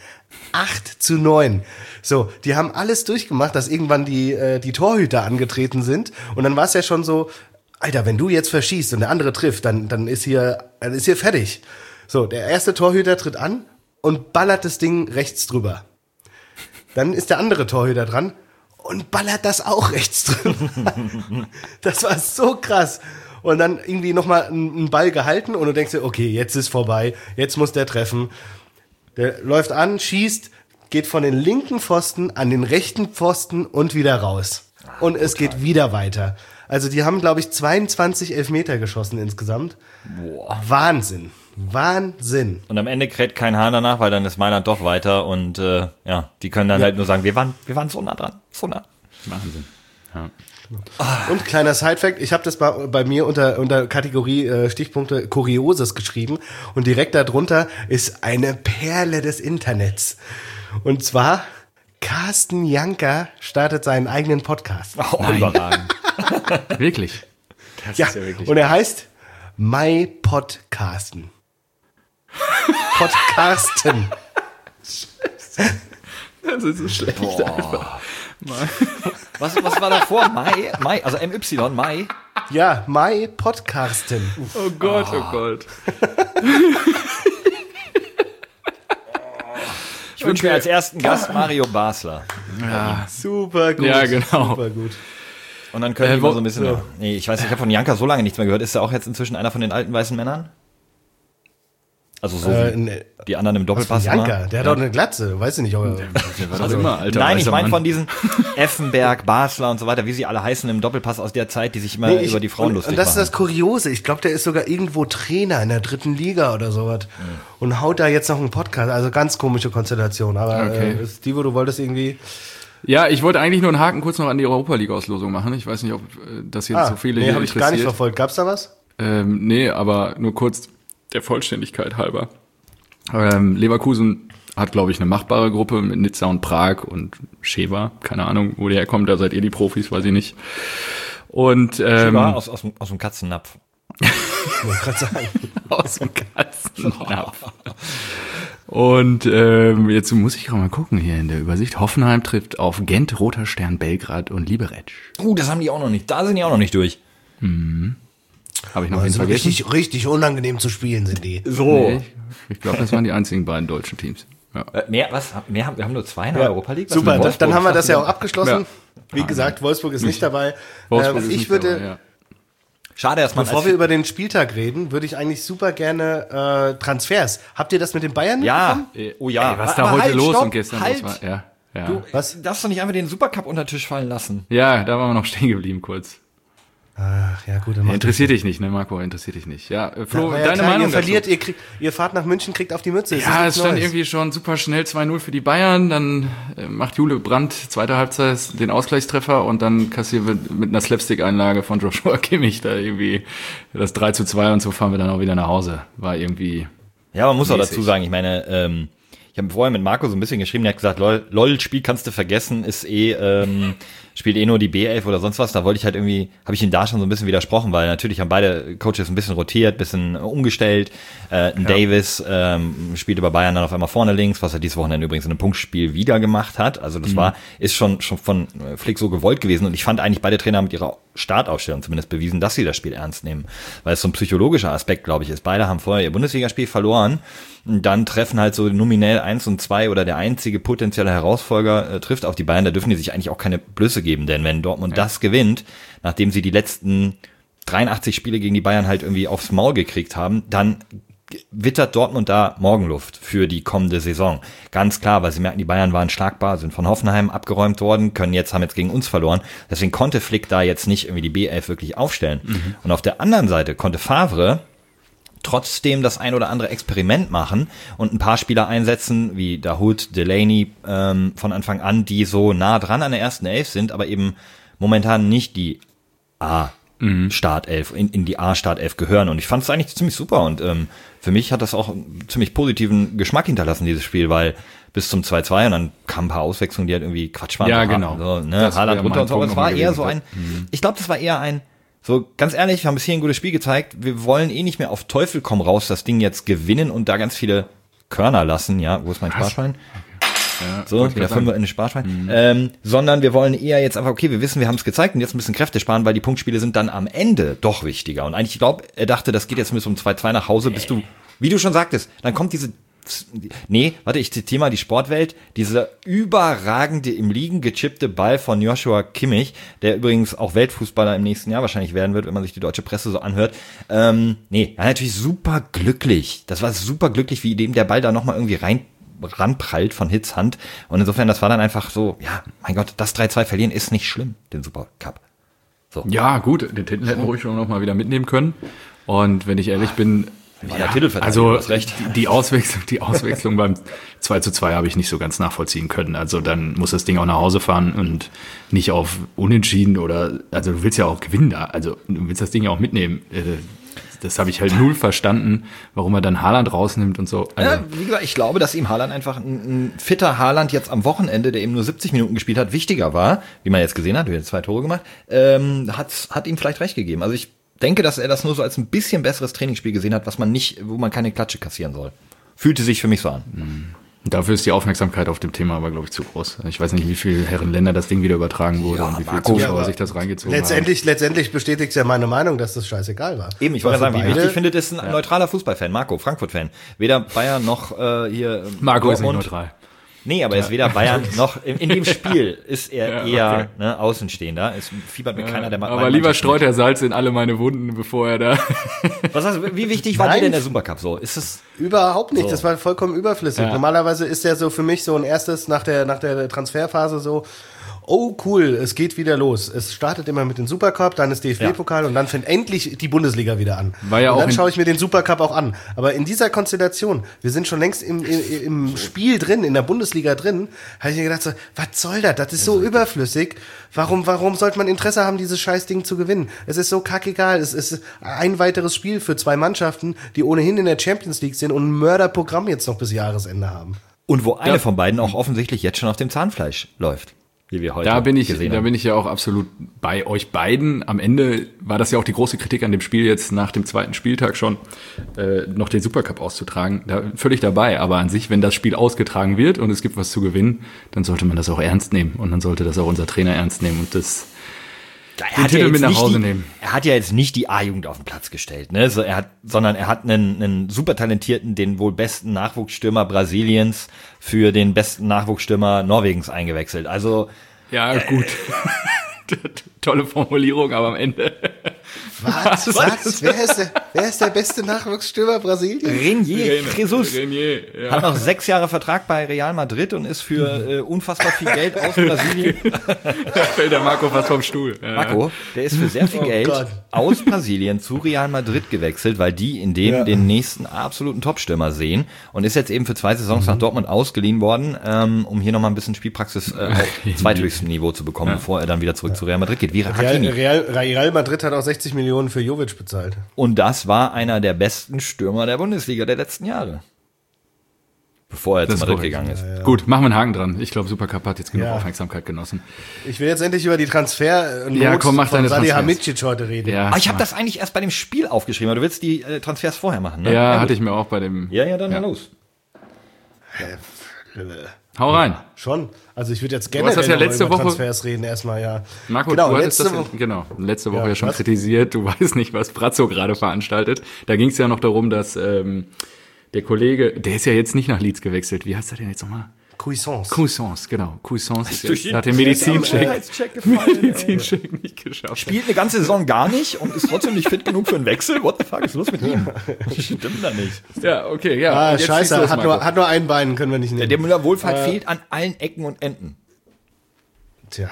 8-9. So, die haben alles durchgemacht, dass irgendwann die Torhüter angetreten sind und dann war es ja schon so, Alter, wenn du jetzt verschießt und der andere trifft, dann ist hier fertig. So, der erste Torhüter tritt an und ballert das Ding rechts drüber. Dann ist der andere Torhüter dran und ballert das auch rechts drüber. Das war so krass. Und dann irgendwie nochmal einen Ball gehalten und du denkst dir, okay, jetzt ist vorbei, jetzt muss der treffen. Der läuft an, schießt, geht von den linken Pfosten an den rechten Pfosten und wieder raus. Und es geht wieder weiter. Also die haben, glaube ich, 22 Elfmeter geschossen insgesamt. Boah. Wahnsinn. Und am Ende kräht kein Hahn danach, weil dann ist Mailand doch weiter und die können dann halt nur sagen, wir waren so nah dran. So nah. Wahnsinn. Ja. Und kleiner Sidefact, ich habe das bei mir unter Kategorie Stichpunkte Kurioses geschrieben und direkt darunter ist eine Perle des Internets. Und zwar Carsten Janker startet seinen eigenen Podcast. Oh, überragend. Wirklich? Das ist ja wirklich. Und er heißt My Podcasten. Podcasten. Das ist so schlecht. Was war davor? Mai, also MY, Mai? Ja, My Podcasten. Oh Gott, oh Gott. Ich wünsche mir als ersten Gast Mario Basler. Ja, super gut. Ja, genau. Super gut. Und dann können wir so ein bisschen... Ja. Nee, ich weiß, ich habe von Janka so lange nichts mehr gehört. Ist er auch jetzt inzwischen einer von den alten weißen Männern? Also so wie die anderen im Doppelpass. Janka, der hat doch eine Glatze, weiß ich nicht. Aber der war das immer, Alter. Nein, ich meine von diesen Effenberg, Basler und so weiter, wie sie alle heißen im Doppelpass aus der Zeit, die sich immer über die Frauen lustig machen. Und das ist das Kuriose. Ich glaube, der ist sogar irgendwo Trainer in der 3. Liga oder sowas. Und haut da jetzt noch einen Podcast. Also ganz komische Konstellation. Aber okay. Steve, du wolltest irgendwie... Ja, ich wollte eigentlich nur einen Haken kurz noch an die Europa-League-Auslosung machen. Ich weiß nicht, ob das jetzt so viele hier habe ich gar nicht verfolgt. Gab's da was? Nee, aber nur kurz der Vollständigkeit halber. Leverkusen hat, glaube ich, eine machbare Gruppe mit Nizza und Prag und Schewa. Keine Ahnung, wo der herkommt. Da seid ihr die Profis, weiß ich nicht. Und Schewa aus dem Katzennapf. Ich wollte gerade sagen. Aus dem Katzennapf. Und jetzt muss ich gerade mal gucken hier in der Übersicht. Hoffenheim trifft auf Gent, Roter Stern, Belgrad und Liberec. Das haben die auch noch nicht. Da sind die auch noch nicht durch. Habe ich noch wen vergessen? Richtig unangenehm zu spielen sind die. So. Nee, ich glaube, das waren die einzigen beiden deutschen Teams. Ja. Wir haben nur 2 in der Europa League. Super, dann haben wir das ja auch abgeschlossen. Ja. Wie gesagt, Wolfsburg ist nicht dabei. Wolfsburg ist nicht dabei, ja. Schade, dass man... Bevor wir über den Spieltag reden, würde ich eigentlich super gerne Transfers. Habt ihr das mit den Bayern mitbekommen? Oh ja. Ey, was da heute los und gestern los war. Ja. Du darfst doch nicht einfach den Supercup unter den Tisch fallen lassen. Ja, da waren wir noch stehen geblieben kurz. Ach, ja gut. Dann interessiert dich nicht, ne, Marco? Interessiert dich nicht. Ja, Flo, deine Meinung ihr verliert, ihr fahrt nach München, kriegt auf die Mütze. Ja, es stand irgendwie schon super schnell 2-0 für die Bayern. Dann macht Jule Brandt zweite Halbzeit den Ausgleichstreffer und dann kassieren wir mit einer Slapstick-Einlage von Joshua Kimmich da irgendwie das 3-2 und so fahren wir dann auch wieder nach Hause. War irgendwie... Ja, man muss auch dazu sagen, ich meine... Ich habe vorher mit Marco so ein bisschen geschrieben, der hat gesagt, LOL-Spiel kannst du vergessen, ist spielt nur die B11 oder sonst was. Da wollte ich halt irgendwie, habe ich ihn da schon so ein bisschen widersprochen, weil natürlich haben beide Coaches ein bisschen rotiert, ein bisschen umgestellt. Davis spielte bei Bayern dann auf einmal vorne links, was er dieses Wochenende übrigens in einem Punktspiel wieder gemacht hat. Also das ist schon von Flick so gewollt gewesen und ich fand eigentlich beide Trainer mit ihrer Startaufstellung zumindest bewiesen, dass sie das Spiel ernst nehmen. Weil es so ein psychologischer Aspekt, glaube ich, ist. Beide haben vorher ihr Bundesligaspiel verloren. Und dann treffen halt so nominell 1 und 2 oder der einzige potenzielle Herausfolger trifft auf die Bayern. Da dürfen die sich eigentlich auch keine Blöße geben. Denn wenn Dortmund das gewinnt, nachdem sie die letzten 83 Spiele gegen die Bayern halt irgendwie aufs Maul gekriegt haben, dann wittert Dortmund da Morgenluft für die kommende Saison. Ganz klar, weil sie merken, die Bayern waren schlagbar, sind von Hoffenheim abgeräumt worden, haben jetzt gegen uns verloren. Deswegen konnte Flick da jetzt nicht irgendwie die B11 wirklich aufstellen. Und auf der anderen Seite konnte Favre trotzdem das ein oder andere Experiment machen und ein paar Spieler einsetzen, wie Dahoud, Delaney von Anfang an, die so nah dran an der ersten Elf sind, aber eben momentan nicht die Startelf, in die A-Startelf gehören. Und ich fand es eigentlich ziemlich super. Und für mich hat das auch einen ziemlich positiven Geschmack hinterlassen, dieses Spiel, weil bis zum 2-2 und dann kamen ein paar Auswechslungen, die halt irgendwie Quatsch waren. Ja, genau. So, ne, Haaland runter und so. Aber es war eher so ich glaube, das war eher so ganz ehrlich, wir haben bis hier ein gutes Spiel gezeigt. Wir wollen nicht mehr auf Teufel komm raus das Ding jetzt gewinnen und da ganz viele Körner lassen. Ja, wo ist mein Sparschwein? Ja, so, wieder 5 in den Sparschwein. Sondern wir wollen eher jetzt einfach, okay, wir wissen, wir haben es gezeigt und jetzt ein bisschen Kräfte sparen, weil die Punktspiele sind dann am Ende doch wichtiger. Und eigentlich, ich glaube, er dachte, das geht jetzt bis um 2-2 nach Hause, bis du, wie du schon sagtest, dann kommt ich zitiere mal die Sportwelt, dieser überragende im Liegen gechippte Ball von Joshua Kimmich, der übrigens auch Weltfußballer im nächsten Jahr wahrscheinlich werden wird, wenn man sich die deutsche Presse so anhört. Er war natürlich super glücklich. Das war super glücklich, wie dem der Ball da nochmal irgendwie ranprallt von Hits Hand. Und insofern, das war dann einfach so, ja, mein Gott, das 3-2 verlieren ist nicht schlimm, den Supercup. So. Ja, gut, den Titel hätten wir ruhig schon noch mal wieder mitnehmen können. Und wenn ich ehrlich bin, also die Auswechslung beim 2-2 habe ich nicht so ganz nachvollziehen können. Also dann muss das Ding auch nach Hause fahren und nicht auf Unentschieden also du willst ja auch gewinnen da. Also du willst das Ding ja auch mitnehmen. Das habe ich halt null verstanden, warum er dann Haaland rausnimmt und so. Also, ja, wie gesagt, ich glaube, dass ihm Haaland einfach ein fitter Haaland jetzt am Wochenende, der eben nur 70 Minuten gespielt hat, wichtiger war, wie man jetzt gesehen hat, er hat 2 Tore gemacht, hat ihm vielleicht recht gegeben. Also ich denke, dass er das nur so als ein bisschen besseres Trainingsspiel gesehen hat, wo man keine Klatsche kassieren soll. Fühlte sich für mich so an. Dafür ist die Aufmerksamkeit auf dem Thema aber, glaube ich, zu groß. Ich weiß nicht, wie viele Herrenländer das Ding wieder übertragen wurde und wie viele Zuschauer sich das reingezogen haben. Letztendlich bestätigt ja meine Meinung, dass das scheißegal war. Eben, ich wollte sagen, wie wichtig findet es ein neutraler Fußballfan, Marco, Frankfurt-Fan. Weder Bayern noch hier Marco Dortmund. Ist nicht neutral. Nee, aber er ist weder Bayern noch in dem Spiel ist er eher Außenstehender. Es fiebert mit keiner der aber lieber streut er Salz in alle meine Wunden, bevor er da. Was heißt, wie wichtig war dir denn der Supercup so? Ist es überhaupt nicht, das war vollkommen überflüssig. Ja. Normalerweise ist der so für mich so ein erstes nach der Transferphase so, oh cool, es geht wieder los. Es startet immer mit dem Supercup, dann ist DFB-Pokal und dann fängt endlich die Bundesliga wieder an. War ja und auch dann schaue ich mir den Supercup auch an. Aber in dieser Konstellation, wir sind schon längst im Spiel drin, in der Bundesliga drin, habe ich mir gedacht so, was soll das? Das ist so überflüssig. Warum sollte man Interesse haben, dieses Scheißding zu gewinnen? Es ist so kackegal. Es ist ein weiteres Spiel für 2 Mannschaften, die ohnehin in der Champions League sind und ein Mörderprogramm jetzt noch bis Jahresende haben. Und wo eine von beiden auch offensichtlich jetzt schon auf dem Zahnfleisch läuft. Wie wir heute da bin ich ja auch absolut bei euch beiden. Am Ende war das ja auch die große Kritik an dem Spiel jetzt nach dem 2. Spieltag schon, noch den Supercup auszutragen. Da völlig dabei. Aber an sich, wenn das Spiel ausgetragen wird und es gibt was zu gewinnen, dann sollte man das auch ernst nehmen. Und dann sollte das auch unser Trainer ernst nehmen und den Titel mit nach Hause nehmen. Er hat ja jetzt nicht die A-Jugend auf den Platz gestellt, ne? Sondern er hat einen super talentierten, den wohl besten Nachwuchsstürmer Brasiliens für den besten Nachwuchsstürmer Norwegens eingewechselt. Also ja, gut. Tolle Formulierung, aber am Ende. Was? Wer ist der beste Nachwuchsstürmer Brasiliens? Renier Jesus. Hat noch 6 Jahre Vertrag bei Real Madrid und ist für unfassbar viel Geld aus Brasilien. Da fällt der Marco fast vom Stuhl. Marco, der ist für sehr viel Geld aus Brasilien zu Real Madrid gewechselt, weil die in dem den nächsten absoluten Topstürmer sehen und ist jetzt eben für 2 Saisons nach Dortmund ausgeliehen worden, um hier nochmal ein bisschen Spielpraxis auf zweithöchstem Niveau zu bekommen, bevor er dann wieder zurück zu Real Madrid geht. Wie Real Madrid hat auch 60 Millionen für Jovic bezahlt. Und das war einer der besten Stürmer der Bundesliga der letzten Jahre. Bevor er zu Madrid gegangen ist. Ja. Gut, machen wir einen Haken dran. Ich glaube, Supercup hat jetzt genug Aufmerksamkeit genossen. Ich will jetzt endlich über die Transfer von Salihamidzic heute reden. Ja. Aber ich habe das eigentlich erst bei dem Spiel aufgeschrieben. Du willst die Transfers vorher machen, ne? Ja, hatte ich mir auch bei dem... Ja, dann los. Hau rein. Ja, schon. Also ich würde jetzt gerne ja letzte über Woche Transfers reden erstmal, ja. Marco, du hattest letzte Woche ja schon kritisiert. Du weißt nicht, was Brazzo gerade veranstaltet. Da ging es ja noch darum, dass der Kollege, der ist ja jetzt nicht nach Leeds gewechselt. Wie heißt er denn jetzt nochmal? Cuisance, genau. Cuisance ist jetzt, hat den Medizincheck nicht geschafft. Spielt eine ganze Saison gar nicht und ist trotzdem nicht fit genug für einen Wechsel. What the fuck ist los mit ihm? Stimmt da nicht. Ja, okay, ja. Scheiße, hat nur ein Bein, können wir nicht nehmen. Der Müller-Wohlfahrt fehlt an allen Ecken und Enden. Tja.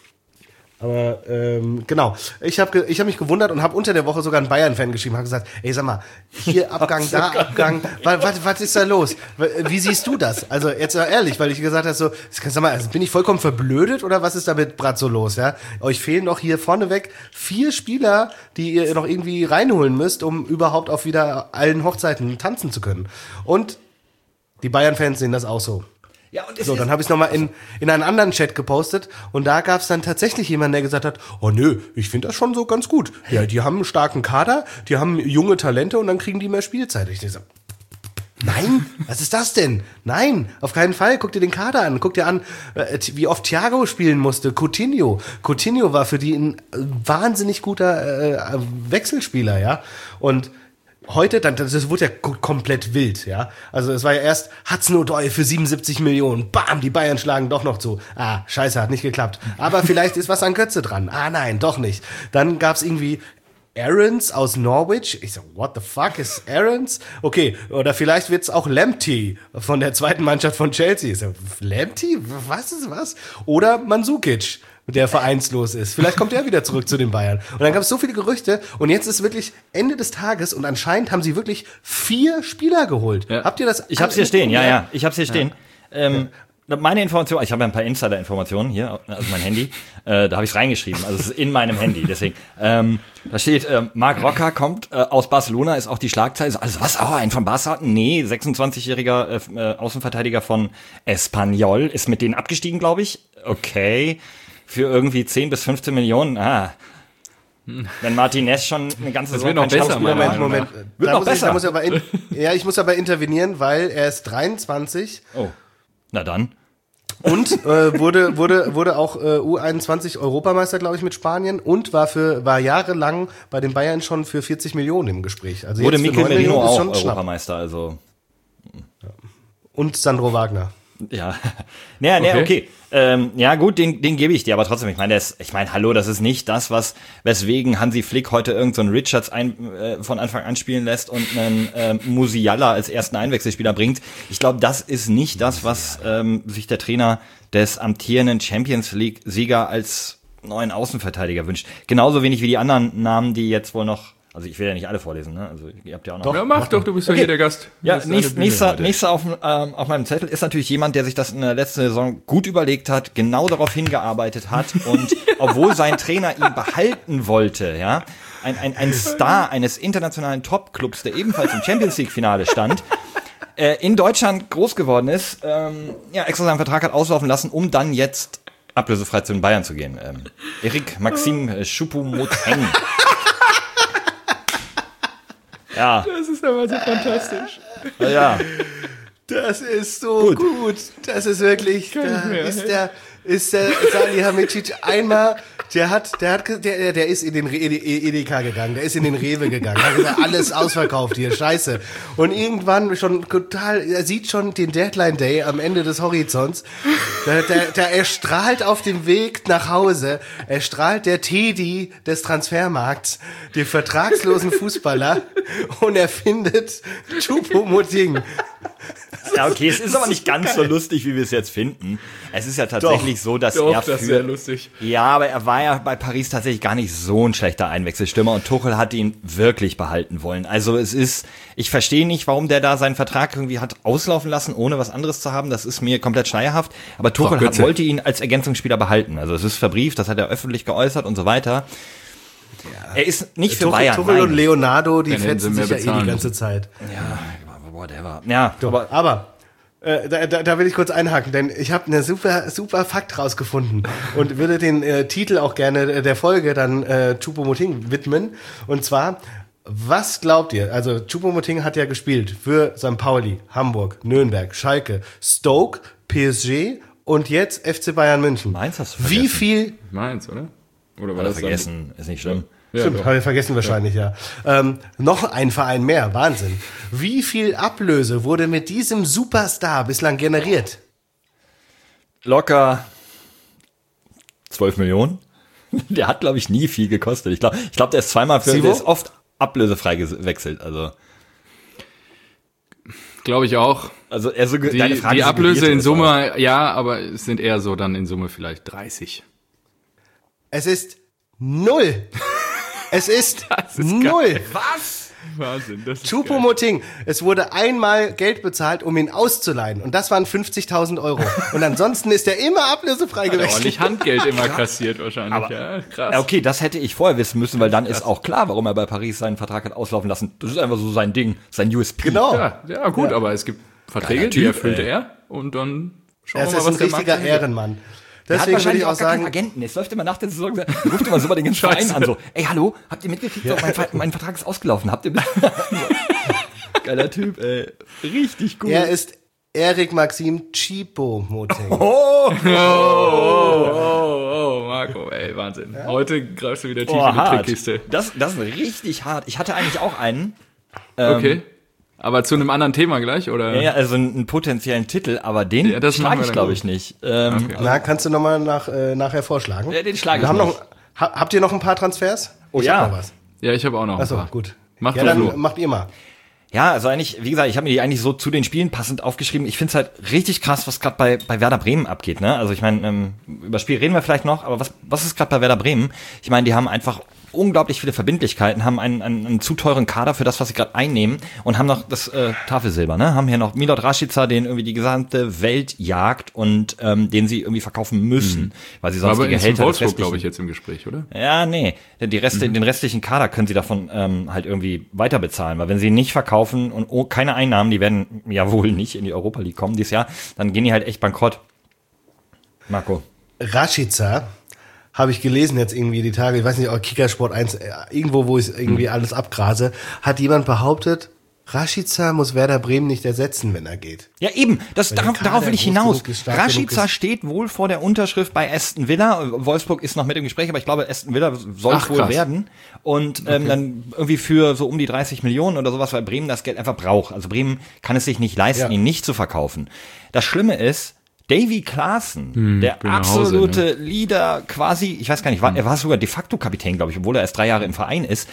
Aber genau, ich hab mich gewundert und habe unter der Woche sogar einen Bayern-Fan geschrieben, habe gesagt, ey, sag mal, hier Abgang, da Abgang, was ist da los? Wie siehst du das? Also jetzt ehrlich, weil ich gesagt habe, so, sag mal, also bin ich vollkommen verblödet oder was ist da mit Brazzo los? Ja? Euch fehlen doch hier vorneweg 4 Spieler, die ihr noch irgendwie reinholen müsst, um überhaupt auf wieder allen Hochzeiten tanzen zu können. Und die Bayern-Fans sehen das auch so. Ja, und so, dann habe ich es nochmal in einen anderen Chat gepostet und da gab es dann tatsächlich jemanden, der gesagt hat, oh nö, ich finde das schon so ganz gut. Ja, die haben einen starken Kader, die haben junge Talente und dann kriegen die mehr Spielzeit. Ich so, nein, was ist das denn? Nein, auf keinen Fall. Guck dir den Kader an. Guck dir an, wie oft Thiago spielen musste. Coutinho war für die ein wahnsinnig guter Wechselspieler, ja. Und heute, das wurde ja komplett wild, ja. Also es war ja erst Hudson-Odoi für 77 Millionen. Bam, die Bayern schlagen doch noch zu. Ah, scheiße, hat nicht geklappt. Aber vielleicht ist was an Götze dran. Ah, nein, doch nicht. Dann gab's irgendwie Aarons aus Norwich. Ich so, what the fuck is Aarons? Okay, oder vielleicht wird's auch Lamptey von der zweiten Mannschaft von Chelsea. Ich so, Lamptey? Was ist was? Oder Mandzukic, der vereinslos ist. Vielleicht kommt er wieder zurück zu den Bayern. Und dann gab es so viele Gerüchte und jetzt ist wirklich Ende des Tages und anscheinend haben sie wirklich 4 Spieler geholt. Ja. Habt ihr das? Ich hab's hier stehen, ja. Ich hab's hier stehen. Meine Information, ich habe ja ein paar Insider-Informationen hier, also mein Handy, da habe ich's reingeschrieben, also es ist in meinem Handy, deswegen. Da steht, Marc Roca kommt aus Barcelona, ist auch die Schlagzeile. Also was, ein von Barca? Nee, 26-jähriger Außenverteidiger von Espanyol, ist mit denen abgestiegen, glaube ich. Okay. Für irgendwie 10 bis 15 Millionen. Wenn Martinez schon eine ganze Saison noch besser, Moment. Wird noch besser. Ich muss aber intervenieren, weil er ist 23. Oh, na dann. Und wurde auch U21 Europameister, glaube ich, mit Spanien und war jahrelang bei den Bayern schon für 40 Millionen im Gespräch. Also wurde Mikel Merino auch Europameister, also. Und Sandro Wagner. Ja, okay. Ja gut, den gebe ich dir, aber trotzdem, ich meine, hallo, das ist nicht das, weswegen Hansi Flick heute irgendeinen Richards von Anfang an spielen lässt und einen Musiala als ersten Einwechselspieler bringt. Ich glaube, das ist nicht das, was sich der Trainer des amtierenden Champions League-Sieger als neuen Außenverteidiger wünscht. Genauso wenig wie die anderen Namen, die jetzt wohl noch. Also ich will ja nicht alle vorlesen, ne? Also ihr habt ja auch noch. Ja, mach doch, du bist ja hier der Gast. Ja, nächster auf meinem Zettel ist natürlich jemand, der sich das in der letzten Saison gut überlegt hat, genau darauf hingearbeitet hat und obwohl sein Trainer ihn behalten wollte, ja, ein Star eines internationalen Top-Clubs, der ebenfalls im Champions League-Finale stand, in Deutschland groß geworden ist, extra seinen Vertrag hat auslaufen lassen, um dann jetzt ablösefrei zu den Bayern zu gehen. Eric Maxim Choupo-Moting. Ja. Das ist aber so fantastisch. Ja. Das ist so gut. Das ist wirklich, ist der Salihamidzic einmal, der ist in den Edeka gegangen, der ist in den Rewe gegangen, hat gesagt, alles ausverkauft hier, scheiße. Und irgendwann schon total, er sieht schon den Deadline Day am Ende des Horizonts, er strahlt auf dem Weg nach Hause, er strahlt der Teddy des Transfermarkts, den vertragslosen Fußballer, und er findet Choupo-Moting. Ja, okay, es ist aber nicht ganz so lustig, wie wir es jetzt finden. Es ist ja tatsächlich so, dass das ist sehr lustig. Ja, aber er war ja bei Paris tatsächlich gar nicht so ein schlechter Einwechselstürmer und Tuchel hat ihn wirklich behalten wollen. Also ich verstehe nicht, warum der da seinen Vertrag irgendwie hat auslaufen lassen, ohne was anderes zu haben. Das ist mir komplett schleierhaft. Aber Tuchel wollte ihn als Ergänzungsspieler behalten. Also es ist verbrieft, das hat er öffentlich geäußert und so weiter. Ja. Er ist nicht für Bayern. Tuchel und Leonardo, die fetzen sich ja die ganze Zeit. Ja, whatever. Ja, aber da will ich kurz einhaken, denn ich habe eine super Fakt rausgefunden und würde den Titel auch gerne der Folge dann Choupo-Moting widmen. Und zwar, was glaubt ihr? Also Choupo-Moting hat ja gespielt für St. Pauli, Hamburg, Nürnberg, Schalke, Stoke, PSG und jetzt FC Bayern München. Mainz hast du Wie vergessen. viel... Mainz, oder? Oder War das vergessen? Ist nicht schlimm. Ja, Stimmt, doch. habe ich vergessen wahrscheinlich, ja. Noch ein Verein mehr, Wahnsinn. Wie viel Ablöse wurde mit diesem Superstar bislang generiert? Locker 12 Millionen. Der hat, glaube ich, nie viel gekostet. Ich glaube, der ist zweimal der ist oft ablösefrei gewechselt. Also Glaube ich auch. deine Frage Die Ablöse in suggeriert das Summe, ja, aber es sind eher so dann in Summe vielleicht 30. Es ist 0. Es ist Das ist 0. Was? Wahnsinn, das ist Choupo-Moting. Es wurde einmal Geld bezahlt, um ihn auszuleihen. Und das waren 50.000 Euro. Und ansonsten ist er immer ablösefrei Hat gewechselt. ordentlich Handgeld immer kassiert wahrscheinlich. Aber- ja, krass. Ja, okay, das hätte ich vorher wissen müssen, weil dann ist auch klar, warum er bei Paris seinen Vertrag hat auslaufen lassen. Das ist einfach so sein Ding, sein USP. Genau. Ja, gut, aber es gibt Verträge, Geiler die Typ, erfüllte ey. er und dann schauen Er wir mal, ist was ein der richtiger Markt Ehrenmann. Der hat Deswegen würde wahrscheinlich ich auch auch gar keinen sagen, Agenten. Jetzt läuft immer nach der Saison, ruft immer so bei den ganzen Vereinen an, so, ey, hallo, habt ihr mitgekriegt, mein Vertrag ist ausgelaufen, habt ihr Geiler Typ, ey. Richtig gut. er ist Erik Maxim Choupo-Moting. Oh, Marco, ey, Wahnsinn. Heute greifst du wieder tief in die hart. Trickkiste. Das ist richtig hart. Ich hatte eigentlich auch einen. Okay. Aber zu einem anderen Thema gleich, oder? Ja, also einen potenziellen Titel, aber den Ja, das machen schlage wir ich, dann glaube gut. ich, nicht. Na, kannst du nochmal nachher vorschlagen? Ja, den schlage Wir ich haben nicht. habt ihr noch ein paar Transfers? Oh Ich ja. hab noch was. Ja, ich habe auch noch ein Achso, paar. gut. Mach Ja, du, dann Flo. macht ihr mal. Ja, also eigentlich, wie gesagt, ich habe mir die eigentlich so zu den Spielen passend aufgeschrieben. Ich finde es halt richtig krass, was gerade bei Werder Bremen abgeht. Ne? Also ich meine, über das Spiel reden wir vielleicht noch, aber was ist gerade bei Werder Bremen? Ich meine, die haben einfach unglaublich viele Verbindlichkeiten, haben einen zu teuren Kader für das, was sie gerade einnehmen und haben noch das Tafelsilber, ne? Haben hier noch Milot Rashica, den irgendwie die gesamte Welt jagt und den sie irgendwie verkaufen müssen, weil sie sonst Aber die in Gehälter des Wolfsburg, restlichen- glaube ich, jetzt im Gespräch, oder? Ja, nee. Den restlichen Kader können sie davon halt irgendwie weiter bezahlen, weil wenn sie ihn nicht verkaufen und keine Einnahmen, die werden ja wohl nicht in die Europa League kommen dieses Jahr, dann gehen die halt echt bankrott. Marco. Rashica habe ich gelesen jetzt irgendwie die Tage, ich weiß nicht, Kickersport 1, irgendwo, wo ich irgendwie alles abgrase, hat jemand behauptet, Rashica muss Werder Bremen nicht ersetzen, wenn er geht. Ja, eben, darauf will ich groß hinaus. genug ist, stark genug Rashica ist. steht wohl vor der Unterschrift bei Aston Villa. Wolfsburg ist noch mit im Gespräch, aber ich glaube, Aston Villa soll es Ach, wohl krass. werden. Und dann irgendwie für so um die 30 Millionen oder sowas, weil Bremen das Geld einfach braucht. Also Bremen kann es sich nicht leisten, Ja. ihn nicht zu verkaufen. Das Schlimme ist, Davy Klaassen, der bin nach Hause, absolute Leader quasi, ich weiß gar nicht, er war sogar de facto Kapitän, glaube ich, obwohl er erst 3 Jahre im Verein ist,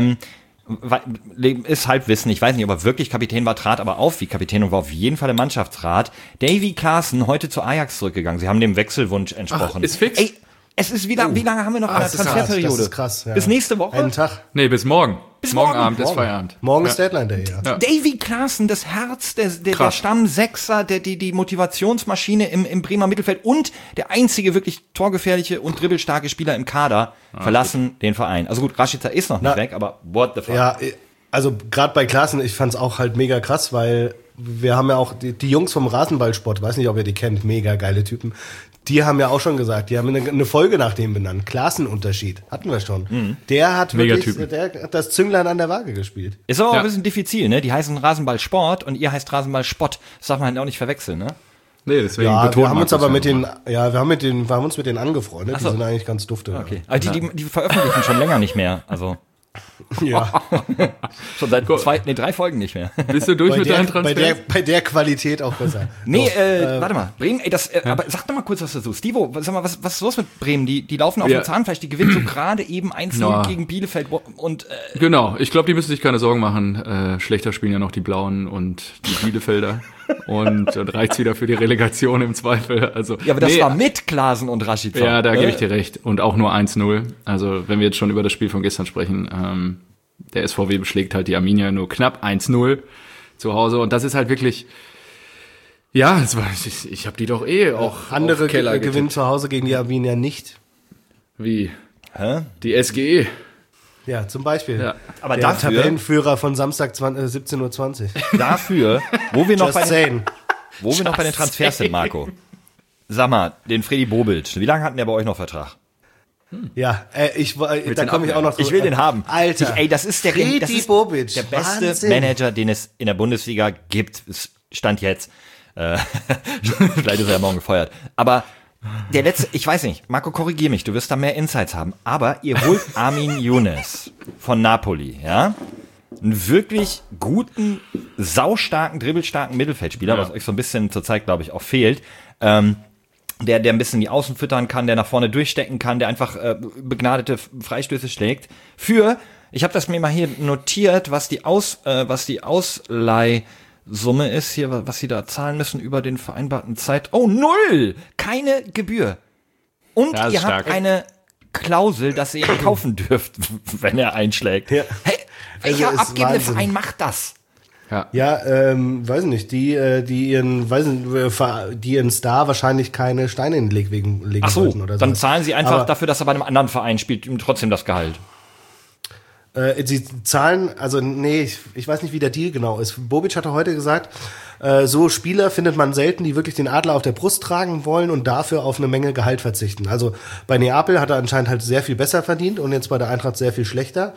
ist Halbwissen, ich weiß nicht, ob er wirklich Kapitän war, trat aber auf wie Kapitän und war auf jeden Fall im Mannschaftsrat. Davy Klaassen heute zu Ajax zurückgegangen. Sie haben dem Wechselwunsch entsprochen. ist fix? Ey, es ist wie lange haben wir noch in der das ist krass, Transferperiode? das ist krass, ja. Bis nächste Woche? Einen Tag. Nee, bis morgen. Bis morgen morgen. Abend ist Feierabend. Morgen ist Deadline Day, ja. Davy Klaassen, das Herz der Krass. Stammsechser, die Motivationsmaschine im Bremer Mittelfeld und der einzige wirklich torgefährliche und dribbelstarke Spieler im Kader verlassen den Verein. Also gut, Rashica ist noch nicht weg, aber what the fuck? Ja, also gerade bei Klaassen, ich fand's auch halt mega krass, weil wir haben ja auch die Jungs vom Rasenballsport, weiß nicht, ob ihr die kennt, mega geile Typen, die haben ja auch schon gesagt, die haben eine Folge nach dem benannt, Klassenunterschied, hatten wir schon. Der hat wirklich Megatypen. der hat das Zünglein an der Waage gespielt. Ist aber auch Ja. ein bisschen diffizil, ne? Die heißen Rasenballsport und ihr heißt Rasenballspott. Das darf man halt auch nicht verwechseln, ne? Nee, deswegen Ja, betont wir haben uns Markus aber mit ja den, nochmal. ja, wir haben uns mit denen angefreundet, Ach so. die sind eigentlich ganz dufte. Okay. Aber die veröffentlichen schon länger nicht mehr. Also Ja. schon seit 3 Folgen nicht mehr. Bist du durch Bei mit deinen Transfers? bei der Qualität auch besser. Nee, So, warte mal. Bremen, ey, aber sag doch mal kurz was dazu. Stivo, sag mal, was ist los mit Bremen? Die laufen auf Ja. dem Zahnfleisch, die gewinnen so gerade eben 1-0 Ja. gegen Bielefeld und Genau, ich glaube, die müssen sich keine Sorgen machen. Schlechter spielen ja noch die Blauen und die Bielefelder. Und dann reicht's wieder für die Relegation im Zweifel. Also, ja, aber das nee, war mit Klaassen und Rashica. Ja, da gebe ich dir recht. Und auch nur 1-0. Also, wenn wir jetzt schon über das Spiel von gestern sprechen, der SVW beschlägt halt die Arminia nur knapp 1-0 zu Hause. Und das ist halt wirklich, ja, ich habe die doch auch andere auf Keller gewinnen getippt. zu Hause gegen die Arminia nicht. Wie? Hä? Die SGE. Ja, zum Beispiel. Ja. Aber der dafür- Tabellenführer von Samstag 17:20 Uhr. Dafür, wo wir noch Just saying. bei den Transfers sind, Marco. Sag mal, den Freddy Bobic, wie lange hatten der bei euch noch Vertrag? Ja, da den komme ich auch abwehren? noch zu. Ich will den haben. Alter. Ey, das ist Freddy Bobic. der beste Wahnsinn. Manager, den es in der Bundesliga gibt. Es stand jetzt. Vielleicht ist er ja morgen gefeuert. Aber der letzte, ich weiß nicht, Marco, korrigier mich, du wirst da mehr Insights haben, aber ihr holt Armin Younes von Napoli, ja? Einen wirklich guten, saustarken, dribbelstarken Mittelfeldspieler, was euch so ein bisschen zurzeit, glaube ich, auch fehlt, der ein bisschen die Außen füttern kann, der nach vorne durchstecken kann, der einfach begnadete Freistöße schlägt. Ich habe das mir mal hier notiert, was die Ausleihsumme ist hier, was sie da zahlen müssen über den vereinbarten Zeit. Oh, 0! Keine Gebühr. Und ihr habt eine Klausel, dass ihr ihn kaufen dürft, wenn er einschlägt. Ja. Hey, welcher abgebende Verein macht das? Ja, weiß nicht, die ihren Star wahrscheinlich keine Steine in den Weg legen wollten oder so. Dann zahlen sie einfach dafür, dass er bei einem anderen Verein spielt, ihm trotzdem das Gehalt. Sie zahlen, also nee, ich weiß nicht, wie der Deal genau ist. Bobic hatte heute gesagt, so Spieler findet man selten, die wirklich den Adler auf der Brust tragen wollen und dafür auf eine Menge Gehalt verzichten. Also bei Neapel hat er anscheinend halt sehr viel besser verdient und jetzt bei der Eintracht sehr viel schlechter.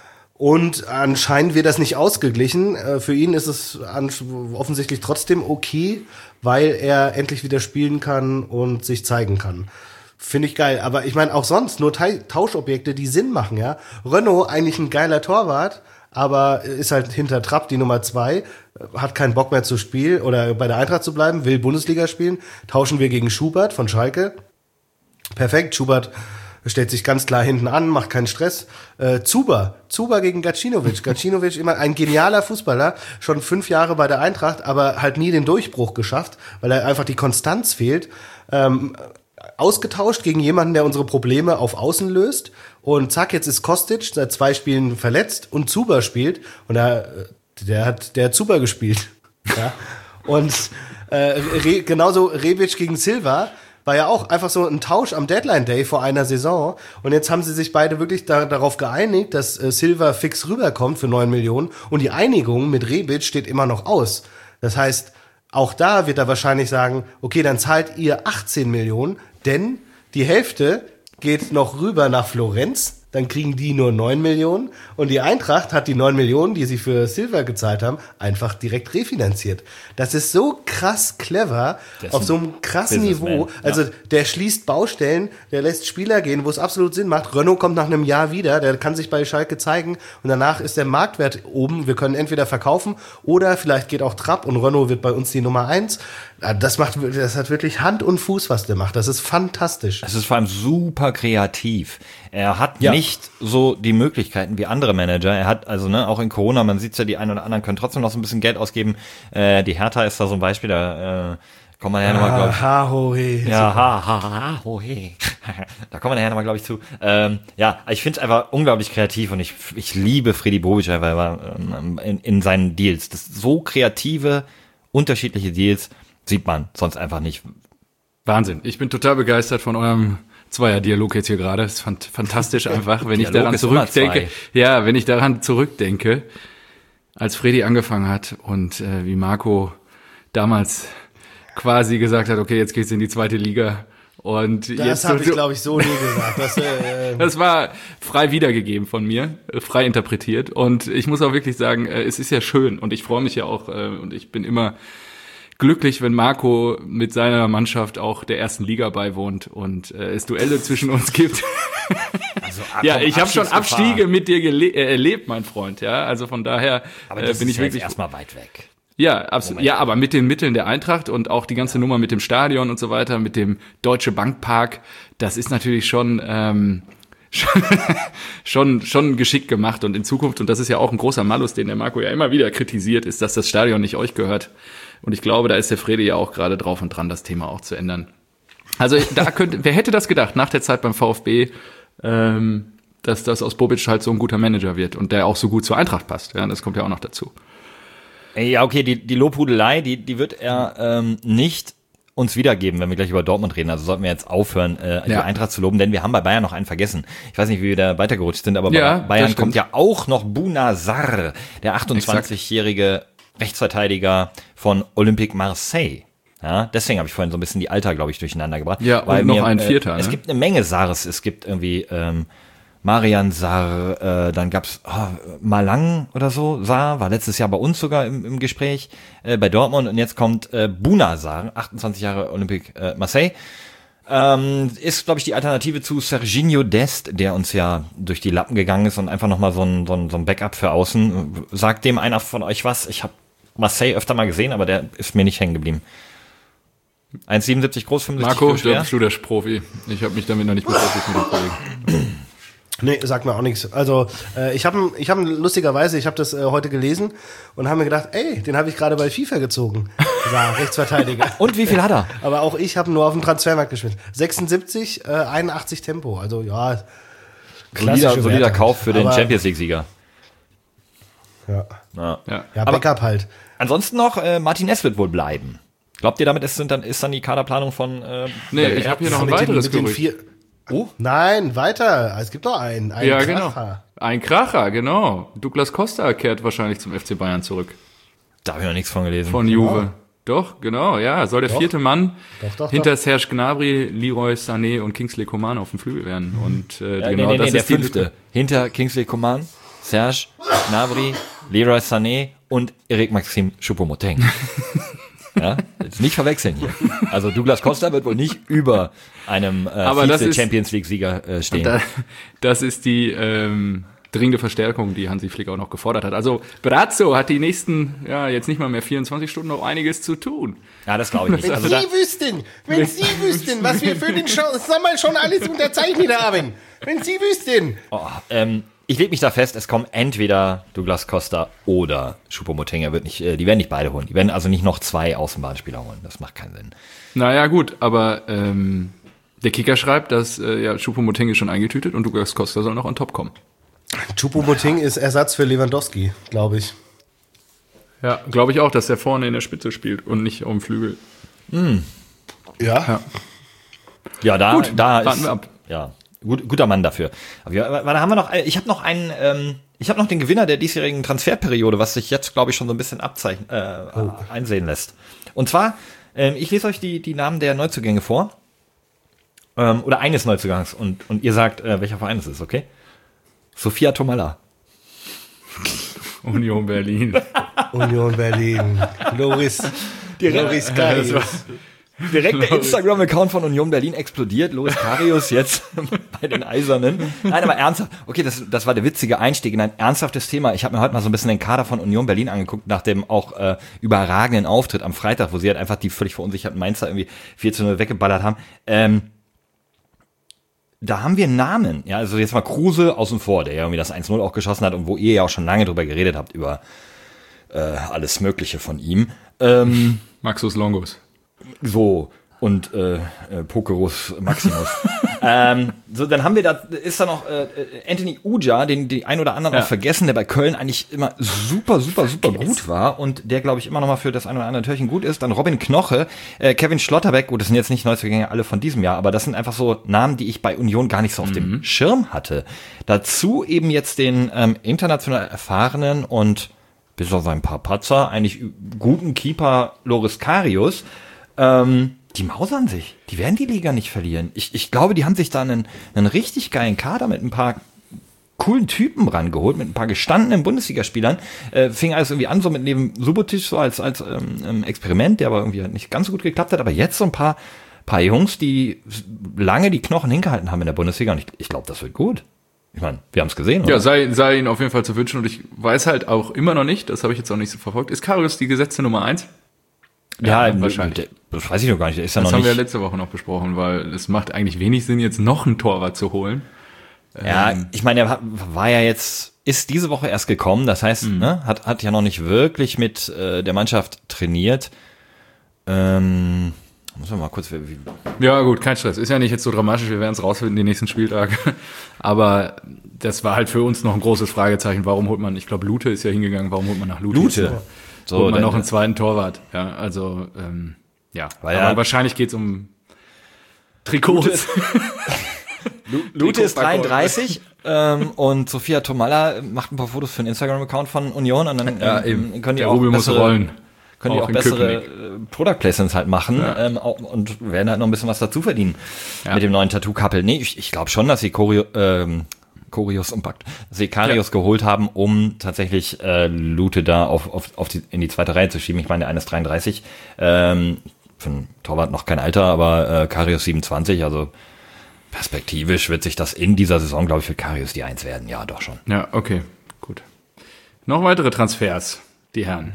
Und anscheinend wird das nicht ausgeglichen. Für ihn ist es offensichtlich trotzdem okay, weil er endlich wieder spielen kann und sich zeigen kann. Finde ich geil. Aber ich meine auch sonst nur Tauschobjekte, die Sinn machen, ja. Renault, eigentlich ein geiler Torwart, aber ist halt hinter Trapp die Nummer 2, hat keinen Bock mehr zu spielen oder bei der Eintracht zu bleiben, will Bundesliga spielen. Tauschen wir gegen Schubert von Schalke. Perfekt, Schubert stellt sich ganz klar hinten an, macht keinen Stress. Zuber gegen Gacinovic. Gacinovic immer ein genialer Fußballer, schon 5 Jahre bei der Eintracht, aber halt nie den Durchbruch geschafft, weil er einfach die Konstanz fehlt. Ausgetauscht gegen jemanden, der unsere Probleme auf Außen löst. Und zack, jetzt ist Kostic seit 2 Spielen verletzt und Zuber spielt. Und der hat Zuber gespielt. Ja. Und genauso Rebic gegen Silva war ja auch einfach so ein Tausch am Deadline-Day vor einer Saison. Und jetzt haben sie sich beide wirklich darauf geeinigt, dass Silva fix rüberkommt für 9 Millionen. Und die Einigung mit Rebic steht immer noch aus. Das heißt, auch da wird er wahrscheinlich sagen, okay, dann zahlt ihr 18 Millionen, denn die Hälfte geht noch rüber nach Florenz, dann kriegen die nur 9 Millionen und die Eintracht hat die 9 Millionen, die sie für Silva gezahlt haben, einfach direkt refinanziert. Das ist so krass clever, auf so einem krassen Niveau. Also der schließt Baustellen, der lässt Spieler gehen, wo es absolut Sinn macht. Renault kommt nach einem Jahr wieder, der kann sich bei Schalke zeigen und danach ist der Marktwert oben. Wir können entweder verkaufen oder vielleicht geht auch Trapp und Renault wird bei uns die Nummer 1. Das hat wirklich Hand und Fuß, was der macht. Das ist fantastisch. Es ist vor allem super kreativ. Er hat nicht so die Möglichkeiten wie andere Manager. Er hat also, auch in Corona, man sieht ja, die einen oder anderen können trotzdem noch so ein bisschen Geld ausgeben. Die Hertha ist da so ein Beispiel, da kommen wir nachher nochmal, glaube ich. Da kommen wir nachher nochmal, glaube ich, zu. Ich finde es einfach unglaublich kreativ und ich liebe Freddy Bobic einfach in seinen Deals. Das so kreative, unterschiedliche Deals sieht man sonst einfach nicht. Wahnsinn. Ich bin total begeistert von eurem Zweier-Dialog jetzt hier gerade. Das ist fantastisch einfach, wenn ich daran zurückdenke. Ja, wenn ich daran zurückdenke, als Freddy angefangen hat und wie Marco damals quasi gesagt hat, okay, jetzt geht's in die 2. Liga. Und das habe ich, glaube ich, so nie gesagt. Das war frei wiedergegeben von mir, frei interpretiert. Und ich muss auch wirklich sagen, es ist ja schön und ich freue mich ja auch und ich bin immer glücklich, wenn Marco mit seiner Mannschaft auch der 1. Liga beiwohnt und es Duelle zwischen uns gibt. Also, ja, ich habe schon Abstiege mit dir erlebt, mein Freund. Ja, also von daher aber das bin ich wirklich erstmal weit weg. Ja, absolut. Moment. Ja, aber mit den Mitteln der Eintracht und auch die ganze Nummer mit dem Stadion und so weiter, mit dem Deutsche Bankpark, das ist natürlich schon geschickt gemacht und in Zukunft, und das ist ja auch ein großer Malus, den der Marco ja immer wieder kritisiert, ist, dass das Stadion nicht euch gehört. Und ich glaube, da ist der Frede ja auch gerade drauf und dran, das Thema auch zu ändern. Also wer hätte das gedacht, nach der Zeit beim VfB, dass das aus Bobic halt so ein guter Manager wird und der auch so gut zur Eintracht passt. Ja, das kommt ja auch noch dazu. Ja, okay, die Lobhudelei, die wird er nicht uns wiedergeben, wenn wir gleich über Dortmund reden. Also sollten wir jetzt aufhören, die Eintracht zu loben, denn wir haben bei Bayern noch einen vergessen. Ich weiß nicht, wie wir da weitergerutscht sind, aber bei Bayern kommt ja auch noch Bouna Sarr, der 28-jährige Rechtsverteidiger von Olympique Marseille. Ja, deswegen habe ich vorhin so ein bisschen die Alter, glaube ich, durcheinander gebracht. Ja, und noch ein Vierter. Es gibt eine Menge Sarrs. Es gibt irgendwie Marian Sarr, dann gab's Malang oder so, Sarr, war letztes Jahr bei uns sogar im Gespräch, bei Dortmund, und jetzt kommt Bouna Sarr, 28 Jahre Olympique Marseille. Ist, glaube ich, die Alternative zu Serginho Dest, der uns ja durch die Lappen gegangen ist und einfach nochmal so ein Backup für außen. Sagt dem einer von euch was? Ich habe Marseille öfter mal gesehen, aber der ist mir nicht hängen geblieben. 1,77 groß, 65 Marco, schwer. da bist du der Profi. Ich habe mich damit noch nicht beschäftigt mit dem Kollegen. Nee, sagt mir auch nichts. Also ich habe lustigerweise, ich habe das heute gelesen und habe mir gedacht, ey, den habe ich gerade bei FIFA gezogen. Rechtsverteidiger. Und wie viel hat er? Aber auch ich habe nur auf dem Transfermarkt gespielt. 76, 81 Tempo. Also ja, solider Kauf für den Champions League-Sieger. Ja. Ja, Aber Backup halt. ansonsten noch, Martinez wird wohl bleiben. Glaubt ihr, damit ist dann die Kaderplanung von Nee, ich habe hier noch ein weiteres mit den Gerücht. Nein, weiter. Es gibt noch einen. Ja, Kracher. genau. Ein Kracher, genau. Douglas Costa kehrt wahrscheinlich zum FC Bayern zurück. Da habe ich noch nichts von gelesen. Von Juve. Doch, genau, ja. Soll der vierte Mann hinter Serge Gnabry, Leroy Sané und Kingsley Coman auf dem Flügel werden. Und das der ist die fünfte. Hinter Kingsley Coman, Serge Gnabry, Leroy Sané und Eric Maxim Choupo-Moting. Ja, jetzt nicht verwechseln hier. Also Douglas Costa wird wohl nicht über einem Vize-Champions-League-Sieger stehen. Das ist die dringende Verstärkung, die Hansi Flick auch noch gefordert hat. Also Brazzo hat die nächsten, jetzt nicht mal mehr 24 Stunden noch einiges zu tun. Ja, das glaube ich nicht. Wenn Also Sie wüssten, was wir für den Sommer schon alles unterzeichnet haben. Wenn Sie wüssten. ich lege mich da fest, es kommen entweder Douglas Costa oder Choupo-Moting. Die werden nicht beide holen. Die werden also nicht noch 2 Außenbahnspieler holen. Das macht keinen Sinn. Naja, gut, aber der Kicker schreibt, dass Choupo-Moting ist schon eingetütet und Douglas Costa soll noch on top kommen. Choupo-Moting ist Ersatz für Lewandowski, glaube ich. Ja, glaube ich auch, dass der vorne in der Spitze spielt und nicht auf dem Flügel. Ja. Ja, da warten ist, wir ab. Ja, guter Mann dafür. Aber da haben wir noch, ich habe noch den Gewinner der diesjährigen Transferperiode, was sich jetzt, glaube ich, schon so ein bisschen einsehen lässt. Und zwar, ich lese euch die Namen der Neuzugänge vor. Oder eines Neuzugangs und ihr sagt, welcher Verein es ist, okay? Sophia Tomalla. Union Berlin. Union Berlin. Loris Karius. Direkt der Instagram-Account von Union Berlin explodiert. Loris Karius jetzt bei den Eisernen. Nein, aber ernsthaft. Okay, das war der witzige Einstieg in ein ernsthaftes Thema. Ich habe mir heute mal so ein bisschen den Kader von Union Berlin angeguckt, nach dem auch überragenden Auftritt am Freitag, wo sie halt einfach die völlig verunsicherten Mainzer irgendwie 4-0 weggeballert haben. Da haben wir Namen, ja, also jetzt mal Kruse außen vor, der ja irgendwie das 1-0 auch geschossen hat und wo ihr ja auch schon lange drüber geredet habt, über alles Mögliche von ihm. Maxus Longus. So, und Pokerus Maximus. So, dann haben wir da, ist da noch Anthony Uja, den die ein oder anderen auch vergessen, der bei Köln eigentlich immer super gut war und der, glaube ich, immer noch mal für das ein oder andere Türchen gut ist. Dann Robin Knoche, Kevin Schlotterbeck, gut, das sind jetzt nicht Neuzugänge alle von diesem Jahr, aber das sind einfach so Namen, die ich bei Union gar nicht so auf dem Schirm hatte. Dazu eben jetzt den international erfahrenen und bis auf ein paar Patzer eigentlich guten Keeper Loris Karius. Die mausern sich. Die werden die Liga nicht verlieren. Ich glaube, die haben sich da einen richtig geilen Kader mit ein paar coolen Typen rangeholt, mit ein paar gestandenen Bundesligaspielern. Fing alles irgendwie an, so mit neben Subotic, so als Experiment, der aber irgendwie nicht ganz so gut geklappt hat. Aber jetzt so ein paar Jungs, die lange die Knochen hingehalten haben in der Bundesliga. Und ich glaube, das wird gut. Ich meine, wir haben es gesehen, oder? Ja, sei ihnen auf jeden Fall zu wünschen. Und ich weiß halt auch immer noch nicht, das habe ich jetzt auch nicht so verfolgt, ist Karius die gesetzte Nummer 1? Ja, wahrscheinlich. Das weiß ich noch gar nicht. Ist ja das noch haben nicht. wir letzte Woche noch besprochen, weil es macht eigentlich wenig Sinn, jetzt noch einen Torwart zu holen. Ja, ich meine, er war ja jetzt, ist diese Woche erst gekommen. Das heißt, ne, hat ja noch nicht wirklich mit der Mannschaft trainiert. Muss man mal kurz. Ja, gut, kein Stress. Ist ja nicht jetzt so dramatisch. Wir werden es rausfinden die nächsten Spieltage. Aber das war halt für uns noch ein großes Fragezeichen. Warum holt man? Ich glaube, Lute ist ja hingegangen. Warum holt man nach Lute? So, holt man noch einen zweiten Torwart. Ja, also aber wahrscheinlich geht's um Trikots. Lute ist 33 und Sophia Tomalla macht ein paar Fotos für den Instagram-Account von Union und dann können die auch bessere Product Placements halt machen und werden halt noch ein bisschen was dazu verdienen mit dem neuen Tattoo-Couple. Nee, ich glaube schon, dass sie Karius geholt haben, um tatsächlich Lute da in die zweite Reihe zu schieben. Ich meine, der eine ist 33. Für einen Torwart noch kein Alter, aber Karius 27, also perspektivisch wird sich das in dieser Saison, glaube ich, für Karius die 1 werden. Ja, doch schon. Ja, okay, gut. Noch weitere Transfers, die Herren.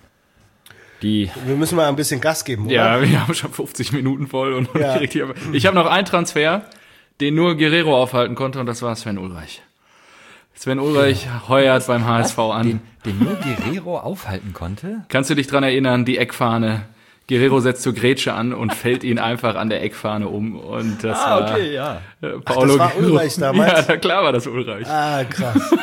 Wir müssen mal ein bisschen Gas geben, oder? Ja, wir haben schon 50 Minuten voll. Und ich habe noch einen Transfer, den nur Guerrero aufhalten konnte, und das war Sven Ulreich. Sven Ulreich heuert beim HSV an. Den nur Guerrero aufhalten konnte? Kannst du dich dran erinnern, die Eckfahne? Guerrero setzt zur Grätsche an und fällt ihn einfach an der Eckfahne um. Und das war okay, ja. Paulo das war Ulreich damals? Ja, klar war das Ulreich. Ah, krass.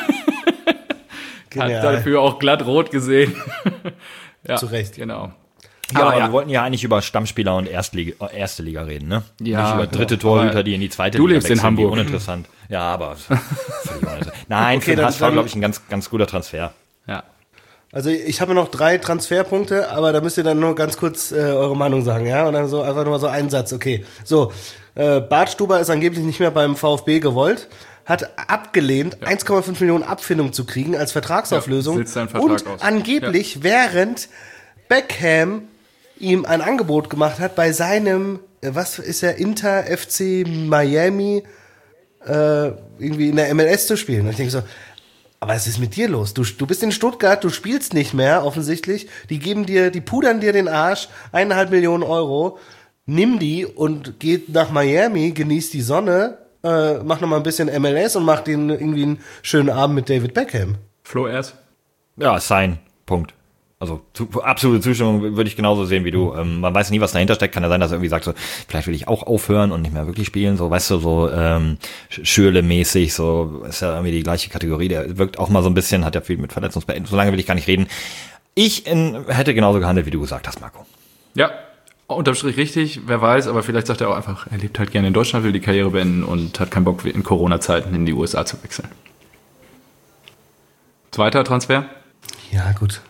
Hat dafür auch glatt rot gesehen. Ja, zu Recht. Genau. Ja, aber wir wollten ja eigentlich über Stammspieler und erste Liga reden, ne? Ja, nicht über dritte Torhüter, die in die zweite Liga wechseln. Du lebst in Hamburg. Uninteressant. Ja, aber völlig uninteressant. Nein, okay, für den HSV, glaube ich, ein ganz guter Transfer. Ja. Also ich habe noch 3 Transferpunkte, aber da müsst ihr dann nur ganz kurz eure Meinung sagen, ja? Und dann so einfach nur mal so einen Satz, okay. So, Bartstuber ist angeblich nicht mehr beim VfB gewollt, hat abgelehnt, 1,5 Millionen Abfindung zu kriegen als Vertragsauflösung. Sitzt sein Vertrag und aus. angeblich, während Beckham ihm ein Angebot gemacht hat bei seinem, was ist er, Inter FC Miami, irgendwie in der MLS zu spielen. Und ich denke so, aber was ist mit dir los? Du bist in Stuttgart, du spielst nicht mehr, offensichtlich. Die pudern dir den Arsch, 1,5 Millionen Euro. Nimm die und geht nach Miami, genießt die Sonne, mach noch mal ein bisschen MLS und mach den irgendwie einen schönen Abend mit David Beckham. Flo erst? Ja, sein. Punkt. Also absolute Zustimmung würde ich genauso sehen wie du. Man weiß nie, was dahinter steckt. Kann ja sein, dass er irgendwie sagt, so, vielleicht will ich auch aufhören und nicht mehr wirklich spielen. So, weißt du, so Schürle-mäßig, so ist ja irgendwie die gleiche Kategorie. Der wirkt auch mal so ein bisschen, hat ja viel mit Verletzungsbeenden. So lange will ich gar nicht reden. Ich hätte genauso gehandelt, wie du gesagt hast, Marco. Ja, unterm Strich richtig. Wer weiß, aber vielleicht sagt er auch einfach, er lebt halt gerne in Deutschland, will die Karriere beenden und hat keinen Bock, in Corona-Zeiten in die USA zu wechseln. Zweiter Transfer? Ja, gut.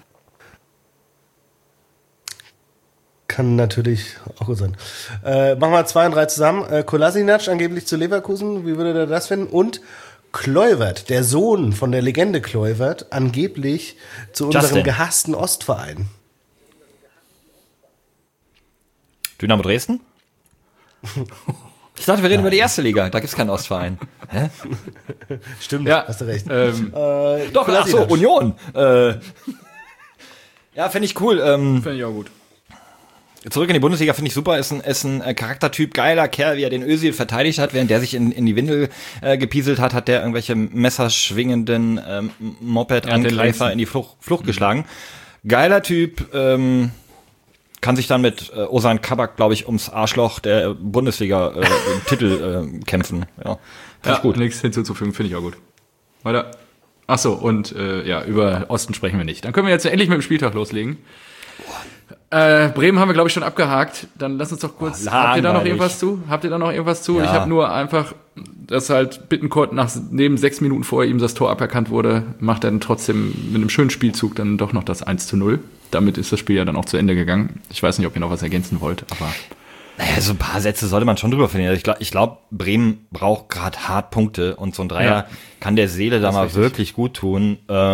Kann natürlich auch gut sein. Machen wir 2 und 3 zusammen. Kolasinac angeblich zu Leverkusen. Wie würde der das finden? Und Kluivert, der Sohn von der Legende Kluivert, angeblich zu unserem gehassten Ostverein. Dynamo Dresden? Ich dachte, wir reden über die erste Liga. Da gibt's keinen Ostverein. Hä? Stimmt, ja, hast du recht. Doch, ach so, Union. Ja, finde ich cool. Finde ich auch gut. Zurück in die Bundesliga finde ich super, ist ein Charaktertyp, geiler Kerl, wie er den Özil verteidigt hat, während der sich in die Windel gepieselt hat der irgendwelche messerschwingenden Moped-Angreifer in die Flucht geschlagen. Geiler Typ, kann sich dann mit Ozan Kabak, glaube ich, ums Arschloch der Bundesliga Titel kämpfen. Ja, finde ich gut. Nichts hinzuzufügen, finde ich auch gut. Weiter. Ach so, und über Osten sprechen wir nicht. Dann können wir jetzt endlich mit dem Spieltag loslegen. Bremen haben wir, glaube ich, schon abgehakt. Dann lass uns doch kurz. Habt ihr da noch irgendwas zu? Ja. Ich habe nur einfach, dass halt Bittencourt neben 6 Minuten vorher ihm das Tor aberkannt wurde, macht er dann trotzdem mit einem schönen Spielzug dann doch noch das 1:0. Damit ist das Spiel ja dann auch zu Ende gegangen. Ich weiß nicht, ob ihr noch was ergänzen wollt, aber. Naja, so ein paar Sätze sollte man schon drüber verlieren. Ich glaub, Bremen braucht gerade hart Punkte und so ein Dreier kann der Seele da mal richtig wirklich gut tun.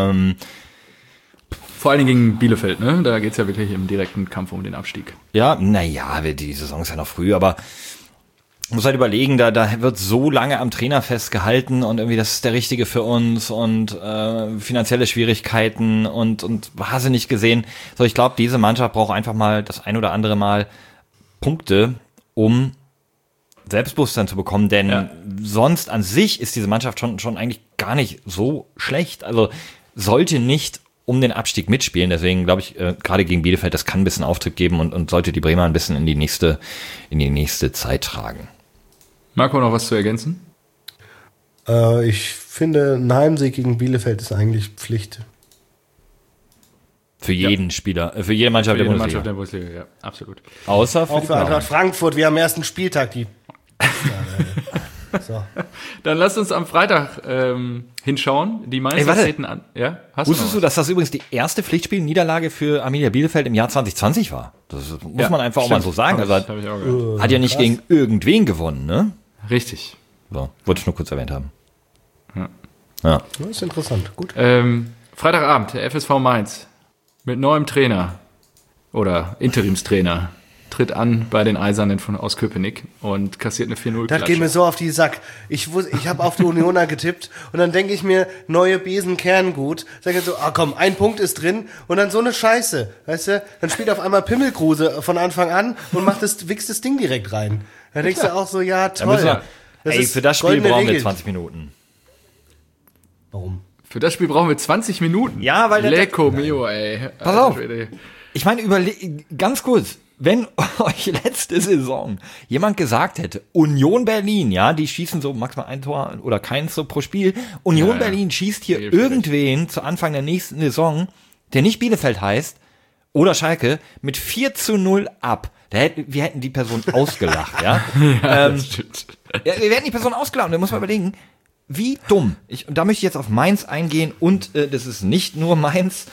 Vor allen Dingen gegen Bielefeld, ne? Da geht's ja wirklich im direkten Kampf um den Abstieg. Ja, naja, die Saison ist ja noch früh, aber muss halt überlegen, da wird so lange am Trainer festgehalten und irgendwie das ist der Richtige für uns und finanzielle Schwierigkeiten und hast du nicht gesehen. So, ich glaube, diese Mannschaft braucht einfach mal das ein oder andere Mal Punkte, um Selbstbewusstsein zu bekommen, denn sonst an sich ist diese Mannschaft schon eigentlich gar nicht so schlecht. Also sollte nicht um den Abstieg mitspielen. Deswegen glaube ich, gerade gegen Bielefeld, das kann ein bisschen Auftrieb geben und sollte die Bremer ein bisschen in die nächste Zeit tragen. Marco, noch was zu ergänzen? Ich finde, ein Heimsieg gegen Bielefeld ist eigentlich Pflicht. Für jeden Spieler, für jede Mannschaft der Bundesliga. Ja, absolut. Außer auch für Eintracht Frankfurt, wir am ersten Spieltag die. So. Dann lasst uns am Freitag hinschauen. Die Mainzer treten an. Ja? Wusstest du, dass das übrigens die erste Pflichtspielniederlage für Arminia Bielefeld im Jahr 2020 war? Das muss man einfach auch mal so sagen. Also hat ja nicht gegen irgendwen gewonnen, ne? Richtig. So, wollte ich nur kurz erwähnt haben. Ja. Das ist interessant. Gut. Freitagabend, der FSV Mainz mit neuem Trainer oder Interimstrainer tritt an bei den Eisernen aus Köpenick und kassiert eine 4-0. Das geht mir so auf die Sack. Ich habe auf die Unioner getippt und dann denke ich mir, neue Besen Kerngut. Sag ich so, komm, ein Punkt ist drin und dann so eine Scheiße. Weißt du, dann spielt auf einmal Pimmelkruse von Anfang an und wichst das Ding direkt rein. Da denkst du auch so, ja, toll. Für das Spiel brauchen wir 20 Minuten. Warum? Für das Spiel brauchen wir 20 Minuten. Ja, weil Lecco mio, ey. Pass auf. Ich meine, ganz kurz. Wenn euch letzte Saison jemand gesagt hätte, Union Berlin, ja, die schießen so maximal ein Tor oder keins so pro Spiel. Union Berlin schießt hier irgendwen zu Anfang der nächsten Saison, der nicht Bielefeld heißt, oder Schalke, mit 4-0 ab. Wir hätten die Person ausgelacht, ja. Das stimmt. Wir hätten die Person ausgelacht und da muss man überlegen, wie dumm. Und da möchte ich jetzt auf Mainz eingehen und das ist nicht nur Mainz.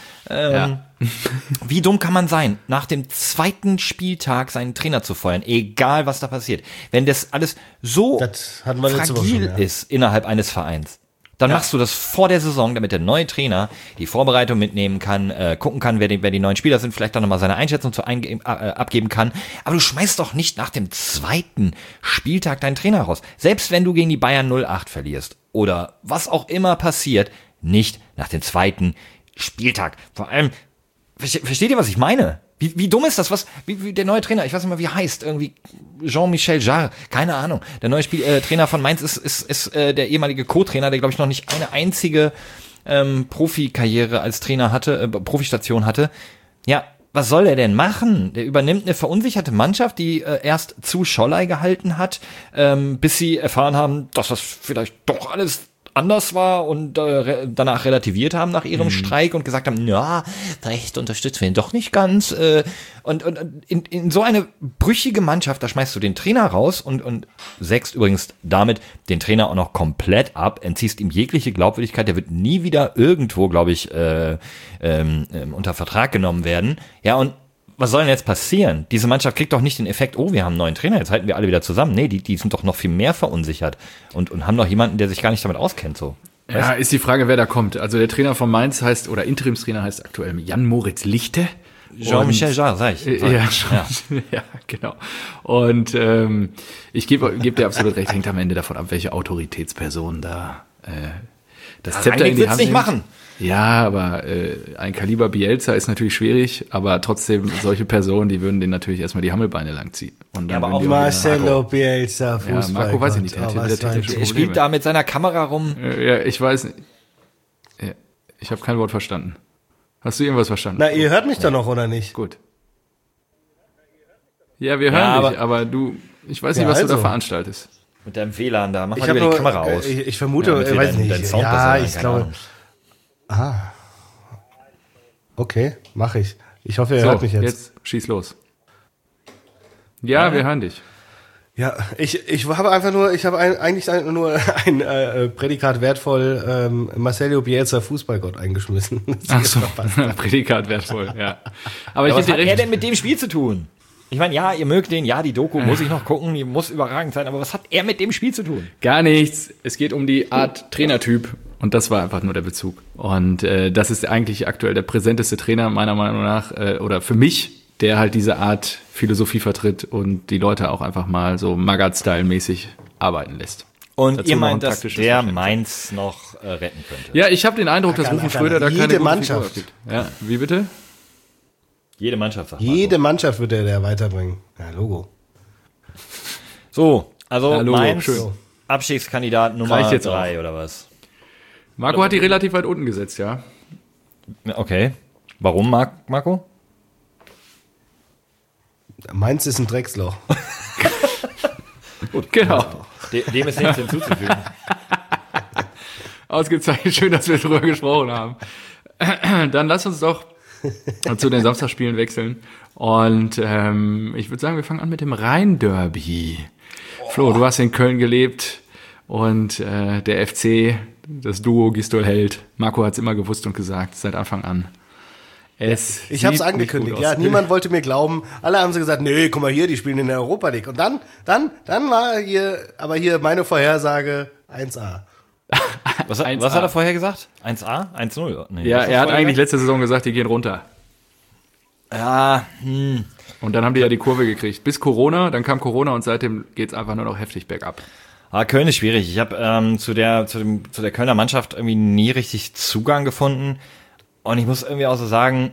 Wie dumm kann man sein, nach dem zweiten Spieltag seinen Trainer zu feuern, egal was da passiert. Wenn das alles so fragil ist innerhalb eines Vereins, dann machst du das vor der Saison, damit der neue Trainer die Vorbereitung mitnehmen kann, gucken kann, wer die neuen Spieler sind, vielleicht dann nochmal seine Einschätzung abgeben kann. Aber du schmeißt doch nicht nach dem zweiten Spieltag deinen Trainer raus. Selbst wenn du gegen die Bayern 0-8 verlierst oder was auch immer passiert, nicht nach dem zweiten Spieltag. Vor allem, versteht ihr, was ich meine? Wie dumm ist das? Wie der neue Trainer, ich weiß nicht mal, wie er heißt, irgendwie Jean-Michel Jarre, keine Ahnung. Der neue Trainer von Mainz ist der ehemalige Co-Trainer, der, glaube ich, noch nicht eine einzige Profikarriere als Trainer hatte, Profistation hatte. Ja, was soll er denn machen? Der übernimmt eine verunsicherte Mannschaft, die erst zu Scholley gehalten hat, bis sie erfahren haben, dass das vielleicht doch alles anders war und danach relativiert haben nach ihrem Streik und gesagt haben, ja, vielleicht unterstützen wir ihn doch nicht ganz. Und in so eine brüchige Mannschaft, da schmeißt du den Trainer raus und sägst übrigens damit den Trainer auch noch komplett ab, entziehst ihm jegliche Glaubwürdigkeit, der wird nie wieder irgendwo, glaube ich, unter Vertrag genommen werden. Ja, und was soll denn jetzt passieren? Diese Mannschaft kriegt doch nicht den Effekt, oh, wir haben einen neuen Trainer, jetzt halten wir alle wieder zusammen. Nee, die sind doch noch viel mehr verunsichert und haben doch jemanden, der sich gar nicht damit auskennt, so. Ja, ist die Frage, wer da kommt. Also der Trainer von Mainz heißt, oder Interimstrainer heißt aktuell Jan-Moritz Lichte. Jean-Michel Jarre, sag ich. Ja, genau. Und ich gebe dir absolut recht, hängt am Ende davon ab, welche Autoritätsperson da das Zepter in die Hand nicht machen. Ja, aber ein Kaliber Bielsa ist natürlich schwierig, aber trotzdem solche Personen, die würden den natürlich erstmal die Hammelbeine langziehen. Und dann aber auch Marcelo Bielsa, Fußball. Ja, Marco weiß ich nicht. Er spielt da mit seiner Kamera rum. Ja, ich weiß nicht. Ja, ich habe kein Wort verstanden. Hast du irgendwas verstanden? Na, ihr hört mich doch noch, oder nicht? Gut. Ja, wir hören dich, aber ich weiß nicht, was du da veranstaltest. Mit deinem WLAN da, mach mal lieber die Kamera aus. Ich vermute, weiß nicht. Ich glaube. Okay, mache ich. Ich hoffe, ihr hört mich jetzt. Jetzt schieß los. Ja, wir hören dich. Ja, ich habe einfach nur, eigentlich nur ein Prädikat wertvoll Marcelo Bielsa Fußballgott eingeschmissen. Ach so, Prädikat wertvoll, ja. Aber was hat er denn mit dem Spiel zu tun? Ich meine, ja, ihr mögt den, ja, die Doku muss ich noch gucken, die muss überragend sein, aber was hat er mit dem Spiel zu tun? Gar nichts. Es geht um die Art Trainertyp und das war einfach nur der Bezug. Und das ist eigentlich aktuell der präsenteste Trainer meiner Meinung nach, oder für mich, der halt diese Art Philosophie vertritt und die Leute auch einfach mal so Magath-Style-mäßig arbeiten lässt. Und dazu ihr meint, dass der Mainz noch retten könnte? Ja, ich habe den Eindruck, dass Rufen Schröder da keine gute Mannschaft gibt. Ja, wie bitte? Jede Mannschaft, sagt Jede Mannschaft wird der weiterbringen. Ja, Logo. So, also ja, Logo, Mainz, schön. Abstiegskandidat Nummer 3 oder was? Marco hat die relativ weit unten gesetzt, ja. Okay. Warum, Marco? Mainz ist ein Drecksloch. Gut, genau. Dem ist nichts hinzuzufügen. Ausgezeichnet, schön, dass wir drüber gesprochen haben. Dann lass uns doch zu den Samstagsspielen wechseln. Und ich würde sagen, wir fangen an mit dem Rhein-Derby. Flo, du hast in Köln gelebt und der FC, das Duo Gistol-Held. Marco hat es immer gewusst und gesagt, seit Anfang an. Ich habe es angekündigt, ja. Niemand wollte mir glauben. Alle haben so gesagt, nee, guck mal hier, die spielen in der Europa League. Und dann war hier meine Vorhersage 1A. Was hat er vorher gesagt? 1A? 1-0? Nee, ja, er hat eigentlich letzte Saison gesagt, die gehen runter. Ja, Und dann haben die ja die Kurve gekriegt. Bis Corona, dann kam Corona und seitdem geht's einfach nur noch heftig bergab. Köln ist schwierig. Ich habe zu der Kölner Mannschaft irgendwie nie richtig Zugang gefunden. Und ich muss irgendwie auch so sagen,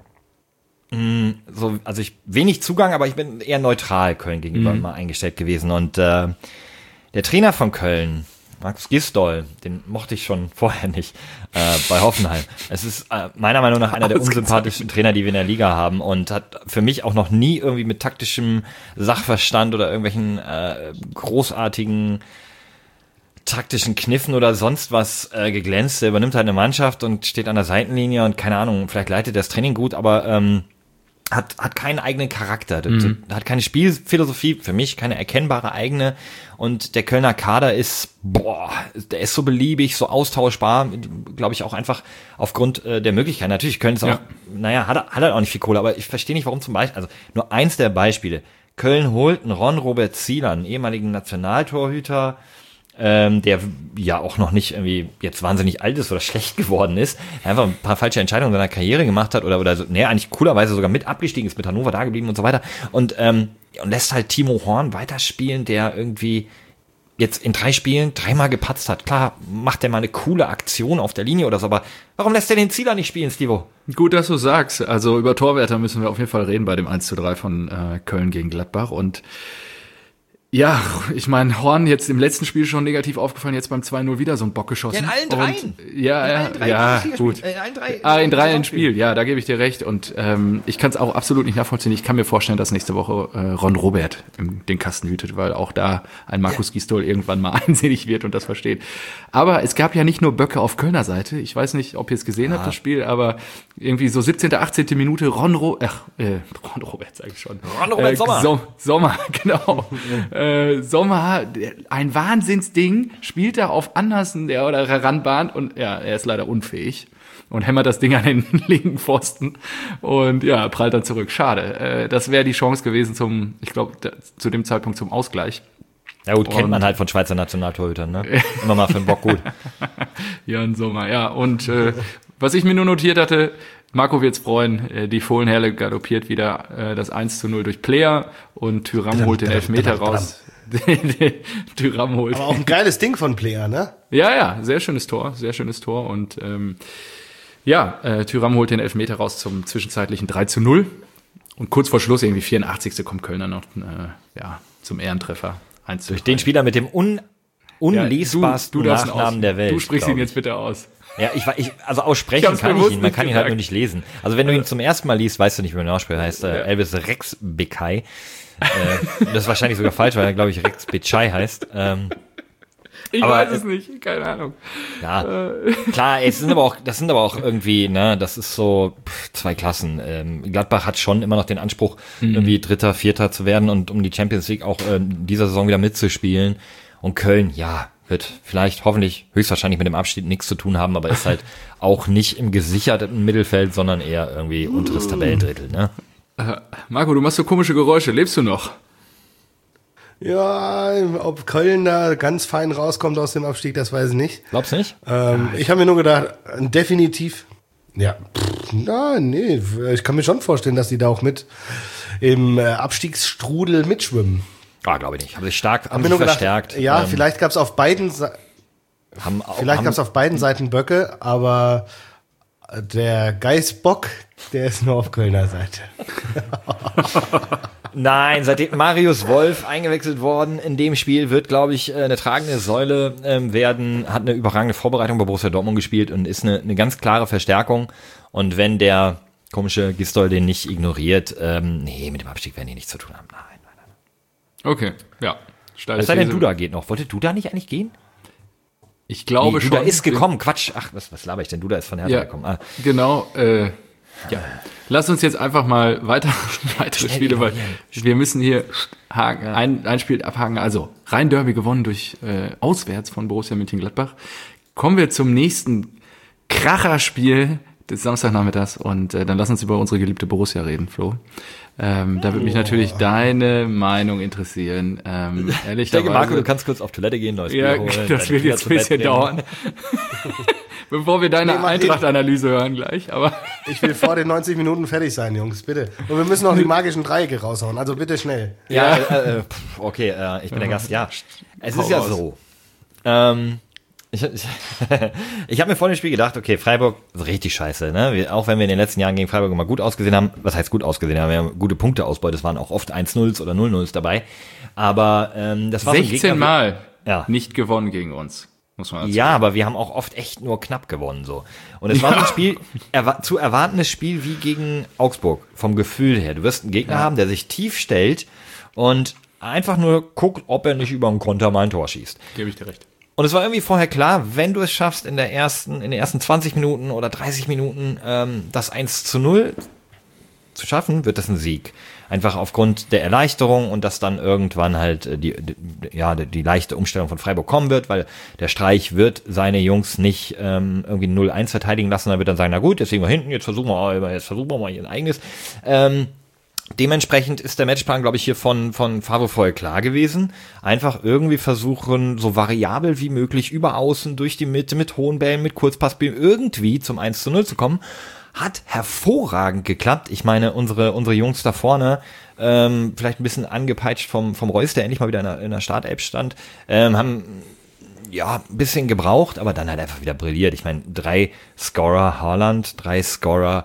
also wenig Zugang, aber ich bin eher neutral Köln gegenüber immer eingestellt gewesen. Und der Trainer von Köln, Markus Gisdol, den mochte ich schon vorher nicht bei Hoffenheim. Es ist meiner Meinung nach einer der unsympathischsten Trainer, die wir in der Liga haben und hat für mich auch noch nie irgendwie mit taktischem Sachverstand oder irgendwelchen großartigen taktischen Kniffen oder sonst was geglänzt. Er übernimmt halt eine Mannschaft und steht an der Seitenlinie und keine Ahnung, vielleicht leitet er das Training gut, aber hat keinen eigenen Charakter, hat keine Spielphilosophie, für mich keine erkennbare eigene, und der Kölner Kader ist, der ist so beliebig, so austauschbar, glaube ich auch einfach aufgrund der Möglichkeiten. Natürlich Köln ist auch, hat halt auch nicht viel Kohle, aber ich verstehe nicht, warum zum Beispiel, also nur eins der Beispiele, Köln holt einen Ron-Robert Zieler, einen ehemaligen Nationaltorhüter, der ja auch noch nicht irgendwie jetzt wahnsinnig alt ist oder schlecht geworden ist, einfach ein paar falsche Entscheidungen in seiner Karriere gemacht hat oder so, eigentlich coolerweise sogar mit abgestiegen ist, mit Hannover da geblieben und so weiter, und lässt halt Timo Horn weiterspielen, der irgendwie jetzt in 3 Spielen 3-mal gepatzt hat. Klar, macht der mal eine coole Aktion auf der Linie oder so, aber warum lässt der den Zieler nicht spielen, Stivo? Gut, dass du sagst. Also über Torwärter müssen wir auf jeden Fall reden bei dem 1:3 von Köln gegen Gladbach, und ja, ich meine, Horn jetzt im letzten Spiel schon negativ aufgefallen, jetzt beim 2:0 wieder so ein Bock geschossen. Ja, in allen dreien. Gut. In 3 im Spiel, ja, da gebe ich dir recht. Und ich kann es auch absolut nicht nachvollziehen. Ich kann mir vorstellen, dass nächste Woche Ron Robert den Kasten hütet, weil auch da ein Markus Gisdol irgendwann mal einsinnig wird und das versteht. Aber es gab ja nicht nur Böcke auf Kölner Seite. Ich weiß nicht, ob ihr es gesehen habt, das Spiel, aber irgendwie so 17., 18. Minute Ron Robert, sage ich schon. Ron Robert Sommer. Sommer, genau. Sommer, ein Wahnsinnsding, spielt er auf Andersen, der oder heranbahnt, und ja, er ist leider unfähig und hämmert das Ding an den linken Pfosten und ja, prallt dann zurück. Schade. Das wäre die Chance gewesen zu dem Zeitpunkt zum Ausgleich. Ja gut, kennt man halt von Schweizer Nationaltorhütern, ne? Immer mal für den Bock gut. Jan Sommer, ja. Und was ich mir nur notiert hatte, Marco wird's freuen, die Fohlenherle galoppiert wieder das 1:0 durch Player und Thuram holt den Elfmeter raus. Thuram holt. Aber auch ein geiles Ding von Player, ne? Ja, sehr schönes Tor und Thuram holt den Elfmeter raus zum zwischenzeitlichen 3:0 und kurz vor Schluss, irgendwie 84. kommt Kölner noch zum Ehrentreffer. 1:3. Durch den Spieler mit dem unlesbarsten Nachnamen der Welt. Du sprichst ihn jetzt bitte aus. Ja, also aussprechen kann ich ihn, man kann ihn halt nur nicht lesen. Also wenn du ihn zum ersten Mal liest, weißt du nicht, wie man ihn ausspricht, heißt Elvis Rexbecai. Das ist wahrscheinlich sogar falsch, weil er, glaube ich, Rex Becai heißt. Ich weiß es nicht, keine Ahnung. Ja, klar, das sind aber auch irgendwie, ne, das ist so 2 Klassen. Gladbach hat schon immer noch den Anspruch, irgendwie Dritter, Vierter zu werden und um die Champions League auch dieser Saison wieder mitzuspielen. Und Köln, ja, wird vielleicht, hoffentlich, höchstwahrscheinlich mit dem Abstieg nichts zu tun haben, aber ist halt auch nicht im gesicherten Mittelfeld, sondern eher irgendwie unteres Tabellendrittel, ne? Marco, du machst so komische Geräusche. Lebst du noch? Ja, ob Köln da ganz fein rauskommt aus dem Abstieg, das weiß ich nicht. Glaubst du nicht? Ich habe mir nur gedacht, definitiv, ich kann mir schon vorstellen, dass die da auch mit im Abstiegsstrudel mitschwimmen. Glaube ich nicht. Haben sich stark verstärkt. Vielleicht gab es auf beiden Seiten Böcke, aber der Geißbock, der ist nur auf Kölner Seite. Nein, seitdem Marius Wolf eingewechselt worden in dem Spiel, wird, glaube ich, eine tragende Säule werden, hat eine überragende Vorbereitung bei Borussia Dortmund gespielt und ist eine ganz klare Verstärkung. Und wenn der komische Gisdol den nicht ignoriert, mit dem Abstieg werden die nichts zu tun haben. Nein. Okay, ja. Es sei denn, Duda geht noch. Wollte Duda nicht eigentlich gehen? Ich glaube schon. Duda ist gekommen. Quatsch. Ach, was laber ich denn? Duda ist von Hertha gekommen. Genau. Lass uns jetzt einfach mal weitere Spiele, weil wir müssen hier ein Spiel abhaken. Also, Rhein-Derby gewonnen durch auswärts von Borussia Mönchengladbach. Kommen wir zum nächsten Kracherspiel Das ist Samstagnachmittags und dann lass uns über unsere geliebte Borussia reden, Flo. Da würde mich natürlich deine Meinung interessieren. Ehrlicherweise. Ich denke, Marco, du kannst kurz auf Toilette gehen, neues Bier holen. Das wird jetzt ein bisschen dauern. Bevor wir deine Eintracht-Analyse hören gleich, aber. Ich will vor den 90 Minuten fertig sein, Jungs, bitte. Und wir müssen noch die magischen Dreiecke raushauen, also bitte schnell. Ja, okay, ich bin der Gast, ja. Es ist ja so. Ich habe mir vor dem Spiel gedacht, okay, Freiburg ist richtig scheiße, ne? Auch wenn wir in den letzten Jahren gegen Freiburg immer gut ausgesehen haben, was heißt gut ausgesehen haben, wir haben gute Punkteausbeute, es waren auch oft 1-0s oder 0-0s dabei, aber das war 16 Mal nicht gewonnen gegen uns, muss man ja, aber wir haben auch oft echt nur knapp gewonnen, so. Und es war so ein Spiel, zu erwartendes Spiel wie gegen Augsburg, vom Gefühl her. Du wirst einen Gegner haben, der sich tief stellt und einfach nur guckt, ob er nicht über einen Konter mal ein Tor schießt. Gebe ich dir recht. Und es war irgendwie vorher klar, wenn du es schaffst, in den ersten 20 Minuten oder 30 Minuten das 1-0 zu schaffen, wird das ein Sieg. Einfach aufgrund der Erleichterung und dass dann irgendwann halt die leichte Umstellung von Freiburg kommen wird, weil der Streich wird seine Jungs nicht irgendwie 0-1 verteidigen lassen, dann wird dann sagen, na gut, jetzt liegen wir hinten, jetzt versuchen wir mal ihr eigenes. Dementsprechend ist der Matchplan, glaube ich, hier von Favre voll klar gewesen. Einfach irgendwie versuchen, so variabel wie möglich über Außen, durch die Mitte, mit hohen Bällen, mit Kurzpassspielen irgendwie zum 1-0 zu kommen. Hat hervorragend geklappt. Ich meine, unsere Jungs da vorne, vielleicht ein bisschen angepeitscht vom Reus, der endlich mal wieder in der Startelf stand, haben ein bisschen gebraucht, aber dann halt einfach wieder brilliert. Ich meine, 3 Scorer Haaland, 3 Scorer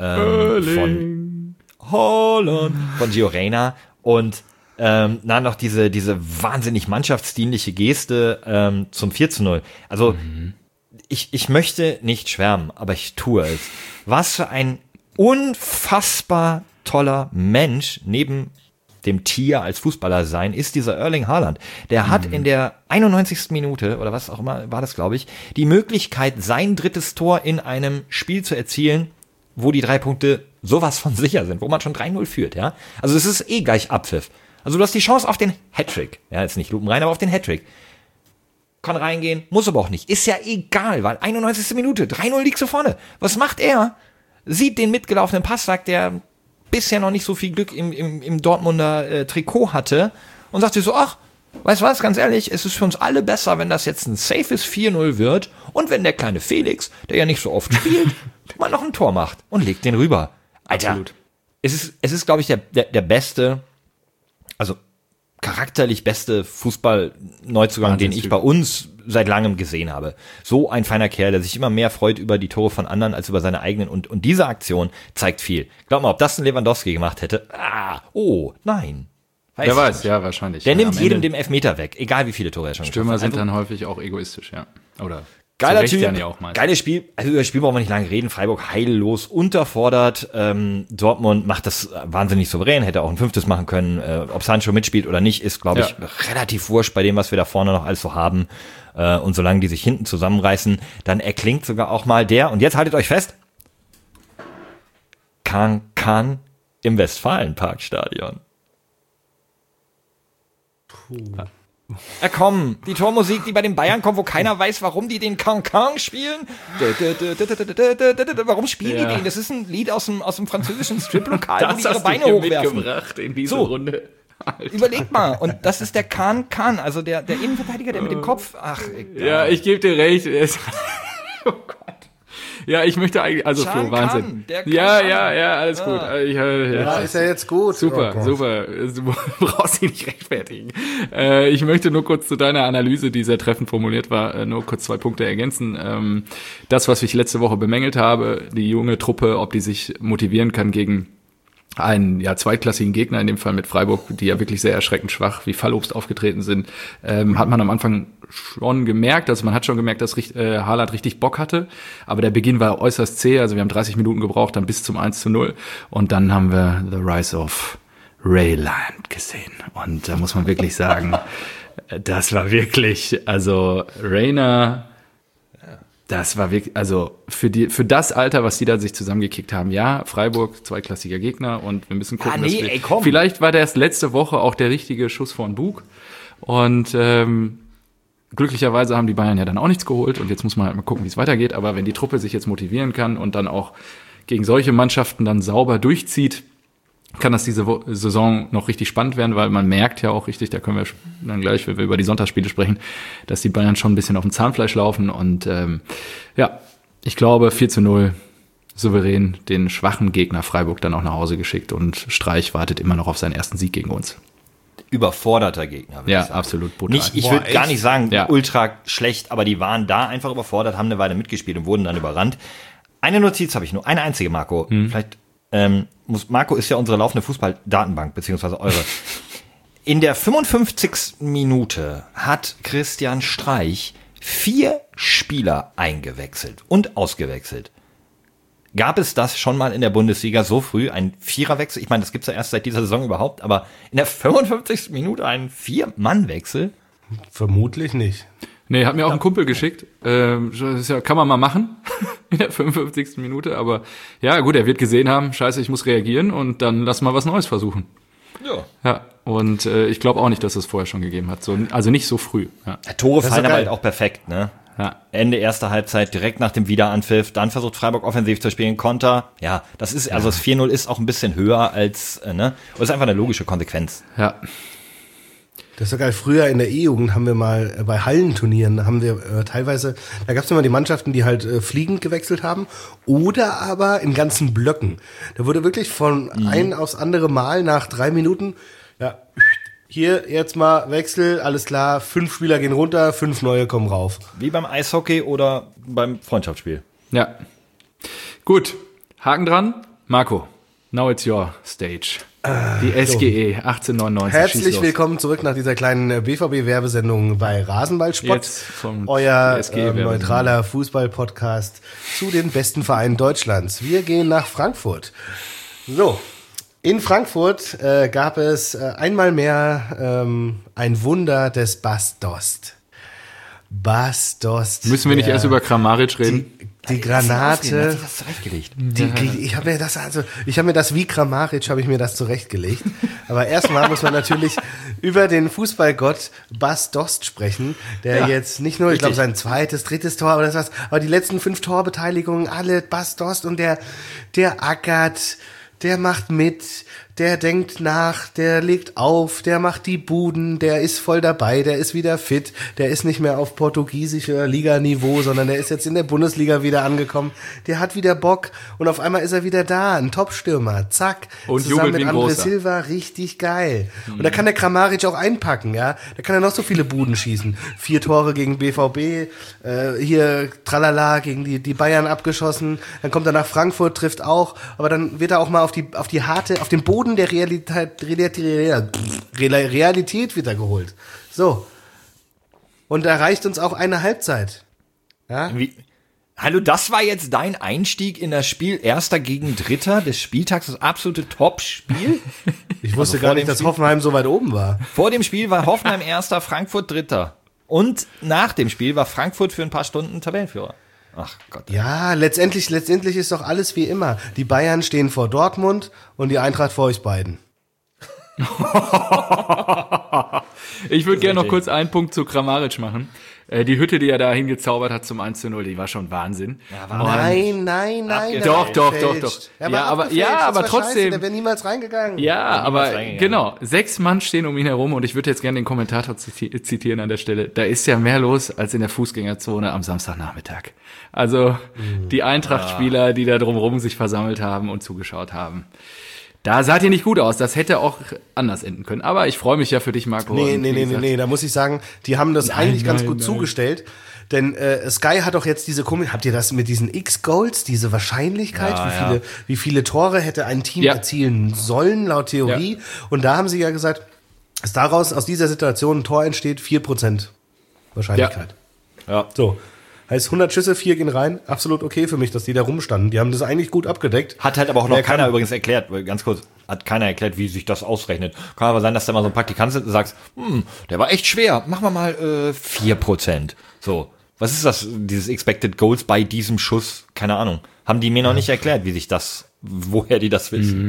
von Holland von Gio Reyna und dann noch diese wahnsinnig mannschaftsdienliche Geste zum 4-0. Also ich möchte nicht schwärmen, aber ich tue es. Was für ein unfassbar toller Mensch neben dem Tier als Fußballer sein ist dieser Erling Haaland. Der hat in der 91. Minute oder was auch immer war das, glaube ich, die Möglichkeit, sein 3. Tor in einem Spiel zu erzielen, wo die 3 Punkte sowas von sicher sind, wo man schon 3-0 führt, ja. Also es ist gleich Abpfiff. Also du hast die Chance auf den Hattrick. Ja, jetzt nicht lupenrein, aber auf den Hattrick. Kann reingehen, muss aber auch nicht. Ist ja egal, weil 91. Minute, 3-0 liegst du vorne. Was macht er? Sieht den mitgelaufenen Passsack, der bisher noch nicht so viel Glück im Dortmunder Trikot hatte und sagt sich so, ach, weißt du was, ganz ehrlich, es ist für uns alle besser, wenn das jetzt ein safes 4-0 wird und wenn der kleine Felix, der ja nicht so oft spielt, mal noch ein Tor macht und legt den rüber. Alter, absolut. Es ist, glaube ich, der beste, also charakterlich beste Fußball-Neuzugang, den ich bei uns seit langem gesehen habe. So ein feiner Kerl, der sich immer mehr freut über die Tore von anderen als über seine eigenen. Und diese Aktion zeigt viel. Glaub mal, ob das ein Lewandowski gemacht hätte. Nein. Wer weiß, ja, wahrscheinlich. Der nimmt jedem den Elfmeter weg, egal wie viele Tore er schon geschafft hat. Stürmer sind dann häufig auch egoistisch, ja. Oder geiler Typ, geiles Spiel. Also über das Spiel brauchen wir nicht lange reden. Freiburg heillos unterfordert. Dortmund macht das wahnsinnig souverän. Hätte auch ein 5. machen können. Ob Sancho mitspielt oder nicht, ist, glaube ich, relativ wurscht bei dem, was wir da vorne noch alles so haben. Und solange die sich hinten zusammenreißen, dann erklingt sogar auch mal und jetzt haltet euch fest, Can im Westfalenparkstadion. Komm, die Tormusik, die bei den Bayern kommt, wo keiner weiß, warum die den Can spielen. Warum spielen die den? Das ist ein Lied aus dem französischen Striplokal, wo die ihre Beine hochwerfen. Mitgebracht in diese Runde. Alter. Überleg mal, und das ist der Can, also der Innenverteidiger, der mit dem Kopf, egal. Ja, ich gebe dir recht. Oh Gott. Ja, ich möchte eigentlich, also Flo, Wahnsinn. Ja, alles gut. Ist ja jetzt gut. Super. Du brauchst dich nicht rechtfertigen. Ich möchte nur kurz zu deiner Analyse, die sehr treffend formuliert war, nur kurz 2 Punkte ergänzen. Das, was ich letzte Woche bemängelt habe, die junge Truppe, ob die sich motivieren kann gegen einen zweitklassigen Gegner, in dem Fall mit Freiburg, die ja wirklich sehr erschreckend schwach wie Fallobst aufgetreten sind, hat man am Anfang schon gemerkt, also man hat schon gemerkt, dass Haaland richtig Bock hatte, aber der Beginn war äußerst zäh, also wir haben 30 Minuten gebraucht, dann bis zum 1-0 und dann haben wir The Rise of Rayland gesehen und da muss man wirklich sagen, das war wirklich, also Rayner, das war wirklich, also für das Alter, was die da sich zusammengekickt haben, ja, Freiburg, zweitklassiger Gegner und wir müssen gucken, vielleicht war das letzte Woche auch der richtige Schuss vor den Bug und glücklicherweise haben die Bayern ja dann auch nichts geholt und jetzt muss man halt mal gucken, wie es weitergeht. Aber wenn die Truppe sich jetzt motivieren kann und dann auch gegen solche Mannschaften dann sauber durchzieht, kann das diese Saison noch richtig spannend werden, weil man merkt ja auch richtig, da können wir dann gleich, wenn wir über die Sonntagsspiele sprechen, dass die Bayern schon ein bisschen auf dem Zahnfleisch laufen und ich glaube 4-0 souverän den schwachen Gegner Freiburg dann auch nach Hause geschickt und Streich wartet immer noch auf seinen ersten Sieg gegen uns. Überforderter Gegner. Ja, absolut brutal. Ich würde gar nicht sagen, ultra schlecht, aber die waren da einfach überfordert, haben eine Weile mitgespielt und wurden dann überrannt. Eine Notiz habe ich nur, eine einzige, Marco. Vielleicht Marco ist ja unsere laufende Fußball-Datenbank, beziehungsweise eure. In der 55. Minute hat Christian Streich 4 Spieler eingewechselt und ausgewechselt. Gab es das schon mal in der Bundesliga so früh, ein Viererwechsel? Ich meine, das gibt's ja erst seit dieser Saison überhaupt, aber in der 55. Minute ein 4-Mann-Wechsel? Vermutlich nicht. Nee, hat mir auch ein Kumpel geschickt. Das kann man mal machen in der 55. Minute, aber ja gut, er wird gesehen haben, scheiße, ich muss reagieren und dann lass mal was Neues versuchen. Ja, und ich glaube auch nicht, dass es vorher schon gegeben hat. Also nicht so früh. Ja. Tore fallen aber halt auch perfekt, ne? Ja. Ende erster Halbzeit, direkt nach dem Wiederanpfiff, dann versucht Freiburg offensiv zu spielen, Konter. Ja, das ist, also das 4-0 ist auch ein bisschen höher als, ne? Und ist einfach eine logische Konsequenz. Ja. Das ist so geil. Früher in der E-Jugend haben wir mal bei Hallenturnieren, haben wir teilweise, da gab es immer die Mannschaften, die halt fliegend gewechselt haben oder aber in ganzen Blöcken. Da wurde wirklich von ein aufs andere Mal nach 3 Minuten, ja, hier jetzt mal Wechsel, alles klar, 5 Spieler gehen runter, 5 neue kommen rauf. Wie beim Eishockey oder beim Freundschaftsspiel. Ja. Gut, Haken dran. Marco, now it's your stage. Die SGE 1899. Herzlich willkommen zurück nach dieser kleinen BVB-Werbesendung bei Rasenballsport. Euer neutraler Fußball-Podcast zu den besten Vereinen Deutschlands. Wir gehen nach Frankfurt. So, in Frankfurt gab es einmal mehr ein Wunder des Bas Dost. Bas Dost. Müssen wir nicht erst über Kramaric reden? Die Granate. Hat sich das zurechtgelegt? Ich habe mir das wie Kramaric habe ich mir das zurechtgelegt. Aber erstmal muss man natürlich über den Fußballgott Bas Dost sprechen, der jetzt nicht nur, ich glaube, sein drittes Tor, aber die letzten 5 Torbeteiligungen, alle Bas Dost und der ackert, der macht mit, der denkt nach, der legt auf, der macht die Buden, der ist voll dabei, der ist wieder fit, der ist nicht mehr auf portugiesischer Liganiveau, sondern der ist jetzt in der Bundesliga wieder angekommen, der hat wieder Bock und auf einmal ist er wieder da, ein Top-Stürmer, zack, und zusammen mit André Silva, richtig geil. Und da kann der Kramaric auch einpacken, ja, da kann er noch so viele Buden schießen, 4 Tore gegen BVB, hier tralala gegen die Bayern abgeschossen, dann kommt er nach Frankfurt, trifft auch, aber dann wird er auch mal auf den Boden der Realität wird er geholt. So. Und da reicht uns auch eine Halbzeit. Ja? Hallo, das war jetzt dein Einstieg in das Spiel Erster gegen Dritter des Spieltags, das absolute Top-Spiel? Ich wusste gar nicht, dass Hoffenheim so weit oben war. Vor dem Spiel war Hoffenheim Erster, Frankfurt Dritter. Und nach dem Spiel war Frankfurt für ein paar Stunden Tabellenführer. Ach Gott. Ja, letztendlich ist doch alles wie immer. Die Bayern stehen vor Dortmund und die Eintracht vor euch beiden. Ich würde gerne noch kurz einen Punkt zu Kramaric machen. Die Hütte, die er da hingezaubert hat zum 1-0, die war schon Wahnsinn. Ja, nein. Doch. Aber trotzdem. Der wäre niemals reingegangen. Ja, aber genau. 6 Mann stehen um ihn herum und ich würde jetzt gerne den Kommentator zitieren an der Stelle. Da ist ja mehr los als in der Fußgängerzone am Samstagnachmittag. Also die Eintracht-Spieler, die da drumherum sich versammelt haben und zugeschaut haben. Da sah ihr nicht gut aus. Das hätte auch anders enden können. Aber ich freue mich ja für dich, Marco. Nee. Da muss ich sagen, die haben das eigentlich ganz gut zugestellt. Denn Sky hat doch jetzt habt ihr das mit diesen X-Goals, diese Wahrscheinlichkeit, wie viele Tore hätte ein Team erzielen sollen, laut Theorie. Ja. Und da haben sie ja gesagt, dass daraus, aus dieser Situation ein Tor entsteht, 4% Wahrscheinlichkeit. Ja. So. Heißt 100 Schüsse, 4 gehen rein. Absolut okay für mich, dass die da rumstanden. Die haben das eigentlich gut abgedeckt. Hat halt aber auch noch keiner übrigens erklärt, ganz kurz, hat keiner erklärt, wie sich das ausrechnet. Kann aber sein, dass da mal so ein Praktikant sitzt und sagst, der war echt schwer, machen wir mal 4%. So, was ist das, dieses Expected Goals bei diesem Schuss? Keine Ahnung. Haben die mir noch nicht erklärt, wie sich das, woher die das wissen.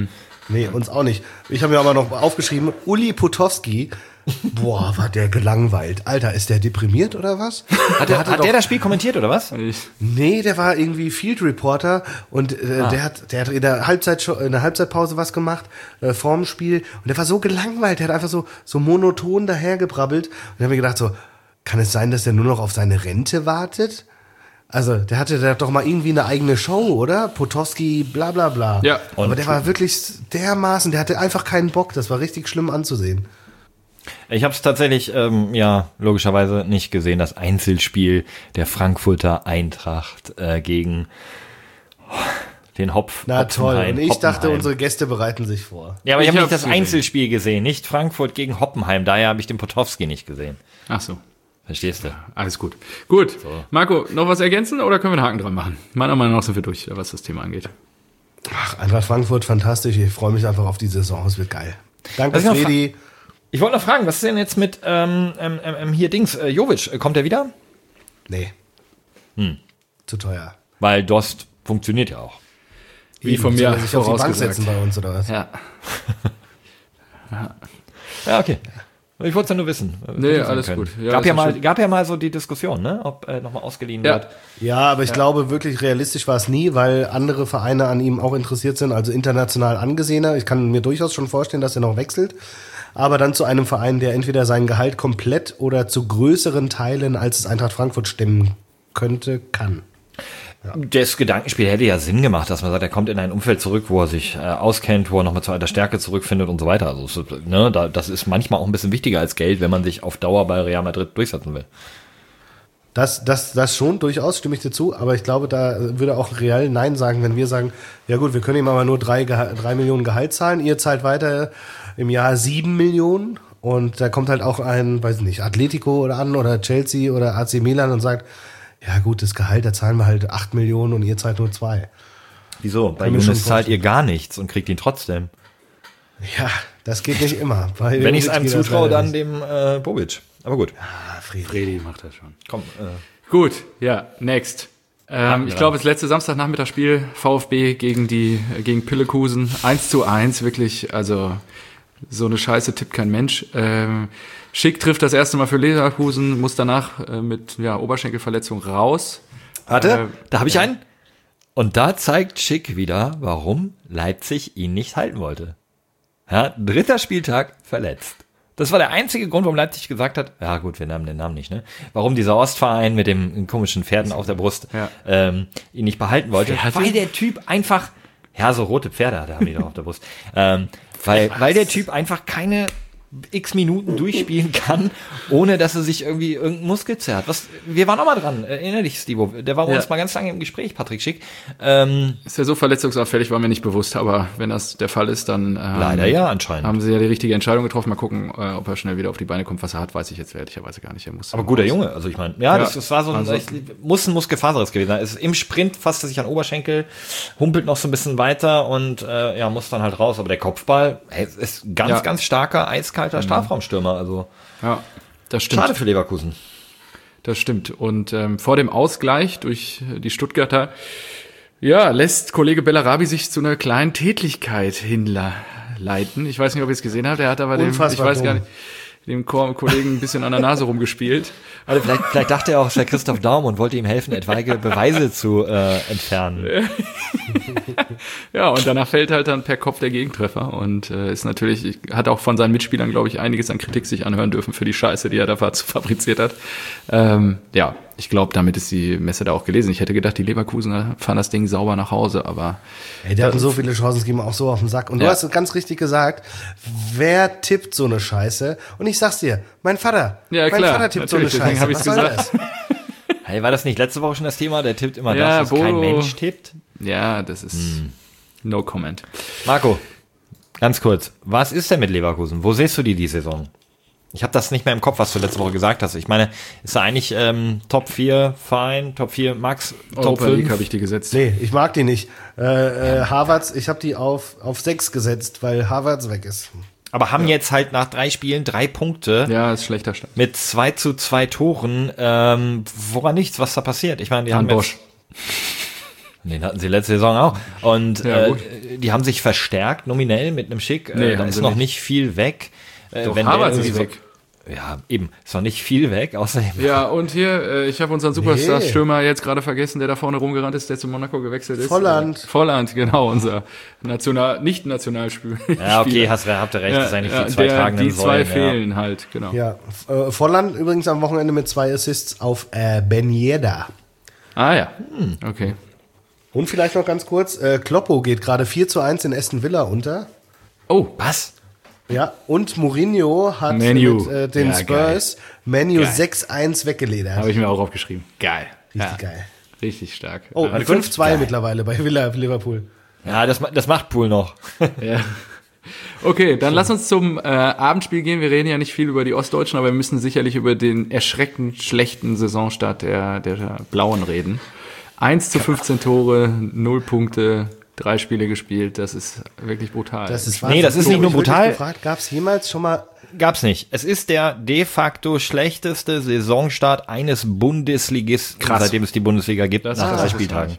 Nee, uns auch nicht. Ich habe mir aber noch aufgeschrieben, Uli Potowski. Boah, war der gelangweilt. Alter, ist der deprimiert oder was? Hat der das Spiel kommentiert oder was? Nee, der war irgendwie Field Reporter und der hat in der Halbzeitpause was gemacht, vorm Spiel, und der war so gelangweilt, der hat einfach so monoton dahergebrabbelt, und ich habe mir gedacht so, kann es sein, dass der nur noch auf seine Rente wartet? Also, der hatte da doch mal irgendwie eine eigene Show, oder? Potowski, bla bla bla. Ja. Aber der war wirklich dermaßen, der hatte einfach keinen Bock, das war richtig schlimm anzusehen. Ich habe es tatsächlich, logischerweise nicht gesehen, das Einzelspiel der Frankfurter Eintracht gegen den Na toll, und ich dachte, unsere Gäste bereiten sich vor. Ja, aber ich habe nicht das Einzelspiel gesehen, nicht Frankfurt gegen Hoppenheim, daher habe ich den Potowski nicht gesehen. Ach so. Verstehst du? Alles gut. Gut. So. Marco, noch was ergänzen oder können wir einen Haken dran machen? Meiner Meinung nach sind wir durch, was das Thema angeht. Ach, Eintracht Frankfurt, fantastisch. Ich freue mich einfach auf die Saison. Es wird geil. Danke, Fredi. Ich wollte noch fragen, was ist denn jetzt mit hier Dings, Jovic, kommt er wieder? Nee. Zu teuer. Weil Dost funktioniert ja auch. Wie von mir soll er sich auf die Bank setzen bei uns, oder was? Ja. Ja, okay. Ich wollte es ja nur wissen. Nee, alles gut. Ja, gab ja mal so die Diskussion, ne? Ob nochmal ausgeliehen wird. Ja, aber ich glaube, wirklich realistisch war es nie, weil andere Vereine an ihm auch interessiert sind, also international angesehener. Ich kann mir durchaus schon vorstellen, dass er noch wechselt. Aber dann zu einem Verein, der entweder sein Gehalt komplett oder zu größeren Teilen, als es Eintracht Frankfurt stemmen könnte, kann. Ja. Das Gedankenspiel hätte ja Sinn gemacht, dass man sagt, er kommt in ein Umfeld zurück, wo er sich auskennt, wo er nochmal zu alter Stärke zurückfindet und so weiter. Also das ist manchmal auch ein bisschen wichtiger als Geld, wenn man sich auf Dauer bei Real Madrid durchsetzen will. Das schon, durchaus, stimme ich dir zu, aber ich glaube, da würde auch Real Nein sagen, wenn wir sagen, ja gut, wir können ihm aber nur 3 Millionen Gehalt zahlen, ihr zahlt weiter im Jahr 7 Millionen, und da kommt halt auch ein, weiß nicht, Atletico oder an oder Chelsea oder AC Milan und sagt, ja gut, das Gehalt, da zahlen wir halt 8 Millionen und ihr zahlt nur 2. Wieso? Bei Younes zahlt ihr gar nichts und kriegt ihn trotzdem. Ja, das geht nicht immer. Wenn ich es einem zutraue, dann dem Bobic. Aber gut. Ah, Fredi macht das schon. Komm. Gut, ja, next. Ich glaube, das letzte Samstagnachmittagsspiel VfB gegen Pillekusen 1:1, wirklich, also so eine Scheiße tippt kein Mensch. Schick trifft das erste Mal für Leverkusen, muss danach mit Oberschenkelverletzung raus. Warte, da habe ich einen. Und da zeigt Schick wieder, warum Leipzig ihn nicht halten wollte. Ja, 3. Spieltag verletzt. Das war der einzige Grund, warum Leipzig gesagt hat, ja gut, wir nennen den Namen nicht, ne? Warum dieser Ostverein mit dem komischen Pferden auf der Brust ihn nicht behalten wollte. Weil der Typ einfach, ja, so rote Pferde haben die doch auf der Brust. Weil der Typ einfach keine x Minuten durchspielen kann, ohne dass er sich irgendwie irgendeinen Muskel zerrt. Wir waren auch mal dran, erinnere dich, Stivo. Der war bei uns mal ganz lange im Gespräch, Patrick Schick. Ist ja so verletzungsauffällig, war mir nicht bewusst, aber wenn das der Fall ist, dann leider ja, anscheinend. Haben sie ja die richtige Entscheidung getroffen. Mal gucken, ob er schnell wieder auf die Beine kommt. Was er hat, weiß ich jetzt ehrlicherweise gar nicht. Er muss aber guter Junge, also ich meine, das war so ein Muskelfaserriss gewesen. Er ist im Sprint, fasst er sich an Oberschenkel, humpelt noch so ein bisschen weiter und muss dann halt raus. Aber der Kopfball ist ganz starker, eiskalter Strafraumstürmer. Also ja, das stimmt. Schade für Leverkusen. Das stimmt. Und vor dem Ausgleich durch die Stuttgarter, lässt Kollege Bellarabi sich zu einer kleinen Tätlichkeit hinleiten. Ich weiß nicht, ob ihr es gesehen habt. Er hat aber dem Kollegen ein bisschen an der Nase rumgespielt. Also vielleicht dachte er auch, es wäre Christoph Daum und wollte ihm helfen, etwaige Beweise zu entfernen. Ja, und danach fällt halt dann per Kopf der Gegentreffer und hat auch von seinen Mitspielern, glaube ich, einiges an Kritik sich anhören dürfen für die Scheiße, die er da fabriziert hat. Ich glaube, damit ist die Messe da auch gelesen. Ich hätte gedacht, die Leverkusener fahren das Ding sauber nach Hause, aber... Die hatten so viele Chancen, es ging mir auch so auf den Sack. Und du hast ganz richtig gesagt, wer tippt so eine Scheiße? Und ich sag's dir, mein Vater. Ja, mein Vater tippt so eine Scheiße. Hab ich's gesagt. Hey, war das nicht letzte Woche schon das Thema? Der tippt immer das, was kein Mensch tippt? Ja, das ist no comment. Marco, ganz kurz, was ist denn mit Leverkusen? Wo siehst du die Saison? Ich habe das nicht mehr im Kopf, was du letzte Woche gesagt hast. Ich meine, ist da eigentlich Top 4 Verein, Top 4 Max, Top 5? habe ich die gesetzt. Nee, ich mag die nicht. Havertz, ich habe die auf 6 gesetzt, weil Havertz weg ist. Aber haben jetzt halt nach 3 Spielen 3 Punkte. Ja, ist schlechter Stand. Mit 2:2 Toren. Woran nichts, was da passiert? Ich meine, die haben Bosch. Den hatten sie letzte Saison auch. Und die haben sich verstärkt, nominell mit einem Schick. Da ist noch nicht viel weg. Doch, Havertz ist weg. Ja, eben, ist noch nicht viel weg, außerdem. Ja, und hier, ich habe unseren Superstar-Stürmer jetzt gerade vergessen, der da vorne rumgerannt ist, der zu Monaco gewechselt ist. Volland, genau, unser Nicht-Nationalspieler. Ja, okay, habt ihr recht, das ist eigentlich die zwei tragenden Die zwei fehlen halt, genau. Ja, Volland übrigens am Wochenende mit 2 Assists auf Ben Yedder. Ah ja, okay. Und vielleicht noch ganz kurz, Kloppo geht gerade 4:1 in Aston Villa unter. Oh, was? Ja, und Mourinho hat mit den Spurs Manu 6:1 weggeledert. Habe ich mir auch aufgeschrieben. Geil. Richtig geil. Richtig stark. Oh, 5:2 mittlerweile bei Villa Liverpool. Ja, das macht Pool noch. Ja. Okay, dann lass uns zum Abendspiel gehen. Wir reden ja nicht viel über die Ostdeutschen, aber wir müssen sicherlich über den erschreckend schlechten Saisonstart der Blauen reden. 1:15 Tore, 0 Punkte. 3 Spiele gespielt, das ist wirklich brutal. Das ist nicht nur brutal. Gab es jemals schon mal? Gab's nicht. Es ist der de facto schlechteste Saisonstart eines Bundesligisten, seitdem es die Bundesliga gibt, nach 3 Spieltagen.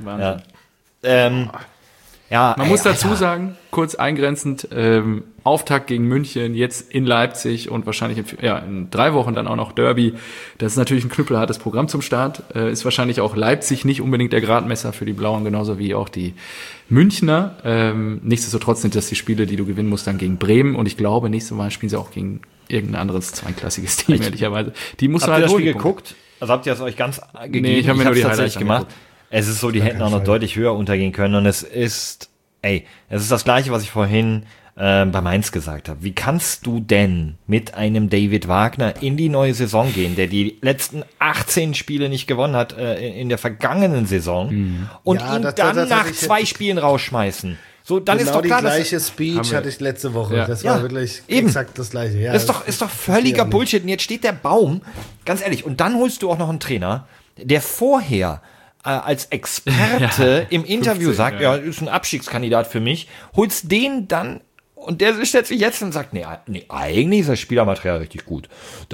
Wahnsinn. Man muss dazu sagen, kurz eingrenzend, Auftakt gegen München, jetzt in Leipzig und wahrscheinlich in 3 Wochen dann auch noch Derby. Das ist natürlich ein knüppelhartes Programm zum Start. Ist wahrscheinlich auch Leipzig nicht unbedingt der Gradmesser für die Blauen, genauso wie auch die Münchner. Nichtsdestotrotz sind das die Spiele, die du gewinnen musst dann gegen Bremen. Und ich glaube, nächstes Mal spielen sie auch gegen irgendein anderes zweiklassiges Team, ehrlicherweise. Die muss halt das Spiel geguckt? Also habt ihr das euch ganz gegeben? Nee, ich habe mir nur die Highlights gemacht. Es ist so, die hätten auch noch deutlich höher untergehen können und es ist das Gleiche, was ich vorhin bei Mainz gesagt habe. Wie kannst du denn mit einem David Wagner in die neue Saison gehen, der die letzten 18 Spiele nicht gewonnen hat in der vergangenen Saison und ihn dann nach 2 Spielen rausschmeißen? So, dann genau ist doch klar, die gleiche Speech hatte ich letzte Woche. Ja. Das war wirklich exakt das Gleiche. Ja, ist doch völliger Bullshit. Und jetzt steht der Baum, ganz ehrlich, und dann holst du auch noch einen Trainer, der vorher als Experte im Interview 15, sagt, ist ein Abstiegskandidat für mich, holst den dann und der stellt sich jetzt und sagt, nee, eigentlich ist das Spielermaterial richtig gut.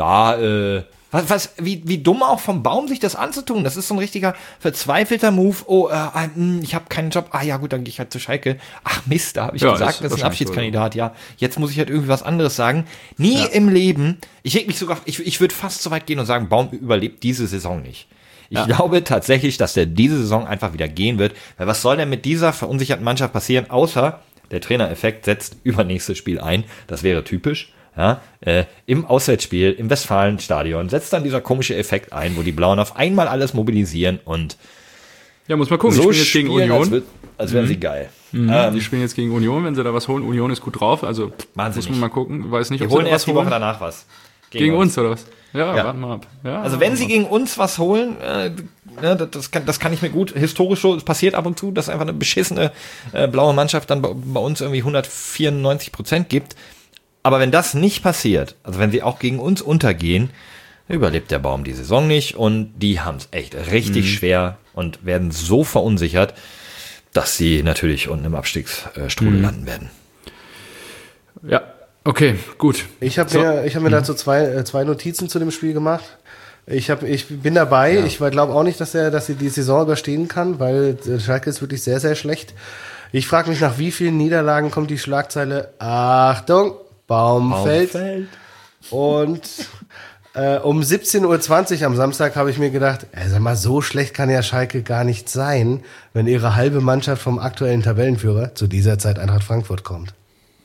Wie dumm auch vom Baum, sich das anzutun. Das ist so ein richtiger verzweifelter Move. Oh, ich habe keinen Job. Ah ja, gut, dann gehe ich halt zu Schalke. Ach Mist, da habe ich gesagt, das ist ein Abschiedskandidat. Ja, jetzt muss ich halt irgendwie was anderes sagen. Nie im Leben. Ich würde fast so weit gehen und sagen, Baum überlebt diese Saison nicht. Ich glaube tatsächlich, dass der diese Saison einfach wieder gehen wird. Weil was soll denn mit dieser verunsicherten Mannschaft passieren, außer der Trainereffekt setzt übernächstes Spiel ein. Das wäre typisch. Ja, im Auswärtsspiel im Westfalenstadion setzt dann dieser komische Effekt ein, wo die Blauen auf einmal alles mobilisieren und muss man gucken. So die spielen jetzt gegen Union. Als wären sie geil. Die spielen jetzt gegen Union, wenn sie da was holen. Union ist gut drauf, also muss man mal gucken. Weiß nicht, ob sie erst die Woche danach was. Gegen uns oder was? Ja, warten wir ab. Ja, also wenn sie gegen uns was holen, das kann ich mir gut, historisch so, es passiert ab und zu, dass einfach eine beschissene blaue Mannschaft dann bei uns irgendwie 194% gibt. Aber wenn das nicht passiert, also wenn sie auch gegen uns untergehen, überlebt der Baum die Saison nicht und die haben es echt richtig schwer und werden so verunsichert, dass sie natürlich unten im Abstiegsstrudel landen werden. Ja, okay, gut. Ich habe mir dazu zwei Notizen zu dem Spiel gemacht. Ich bin dabei. Ja. Ich glaube auch nicht, dass sie die Saison überstehen kann, weil Schalke ist wirklich sehr, sehr schlecht. Ich frage mich, nach wie vielen Niederlagen kommt die Schlagzeile, Achtung, Baum fällt. Und um 17:20 Uhr am Samstag habe ich mir gedacht, sag mal, so schlecht kann ja Schalke gar nicht sein, wenn ihre halbe Mannschaft vom aktuellen Tabellenführer, zu dieser Zeit Eintracht Frankfurt, kommt.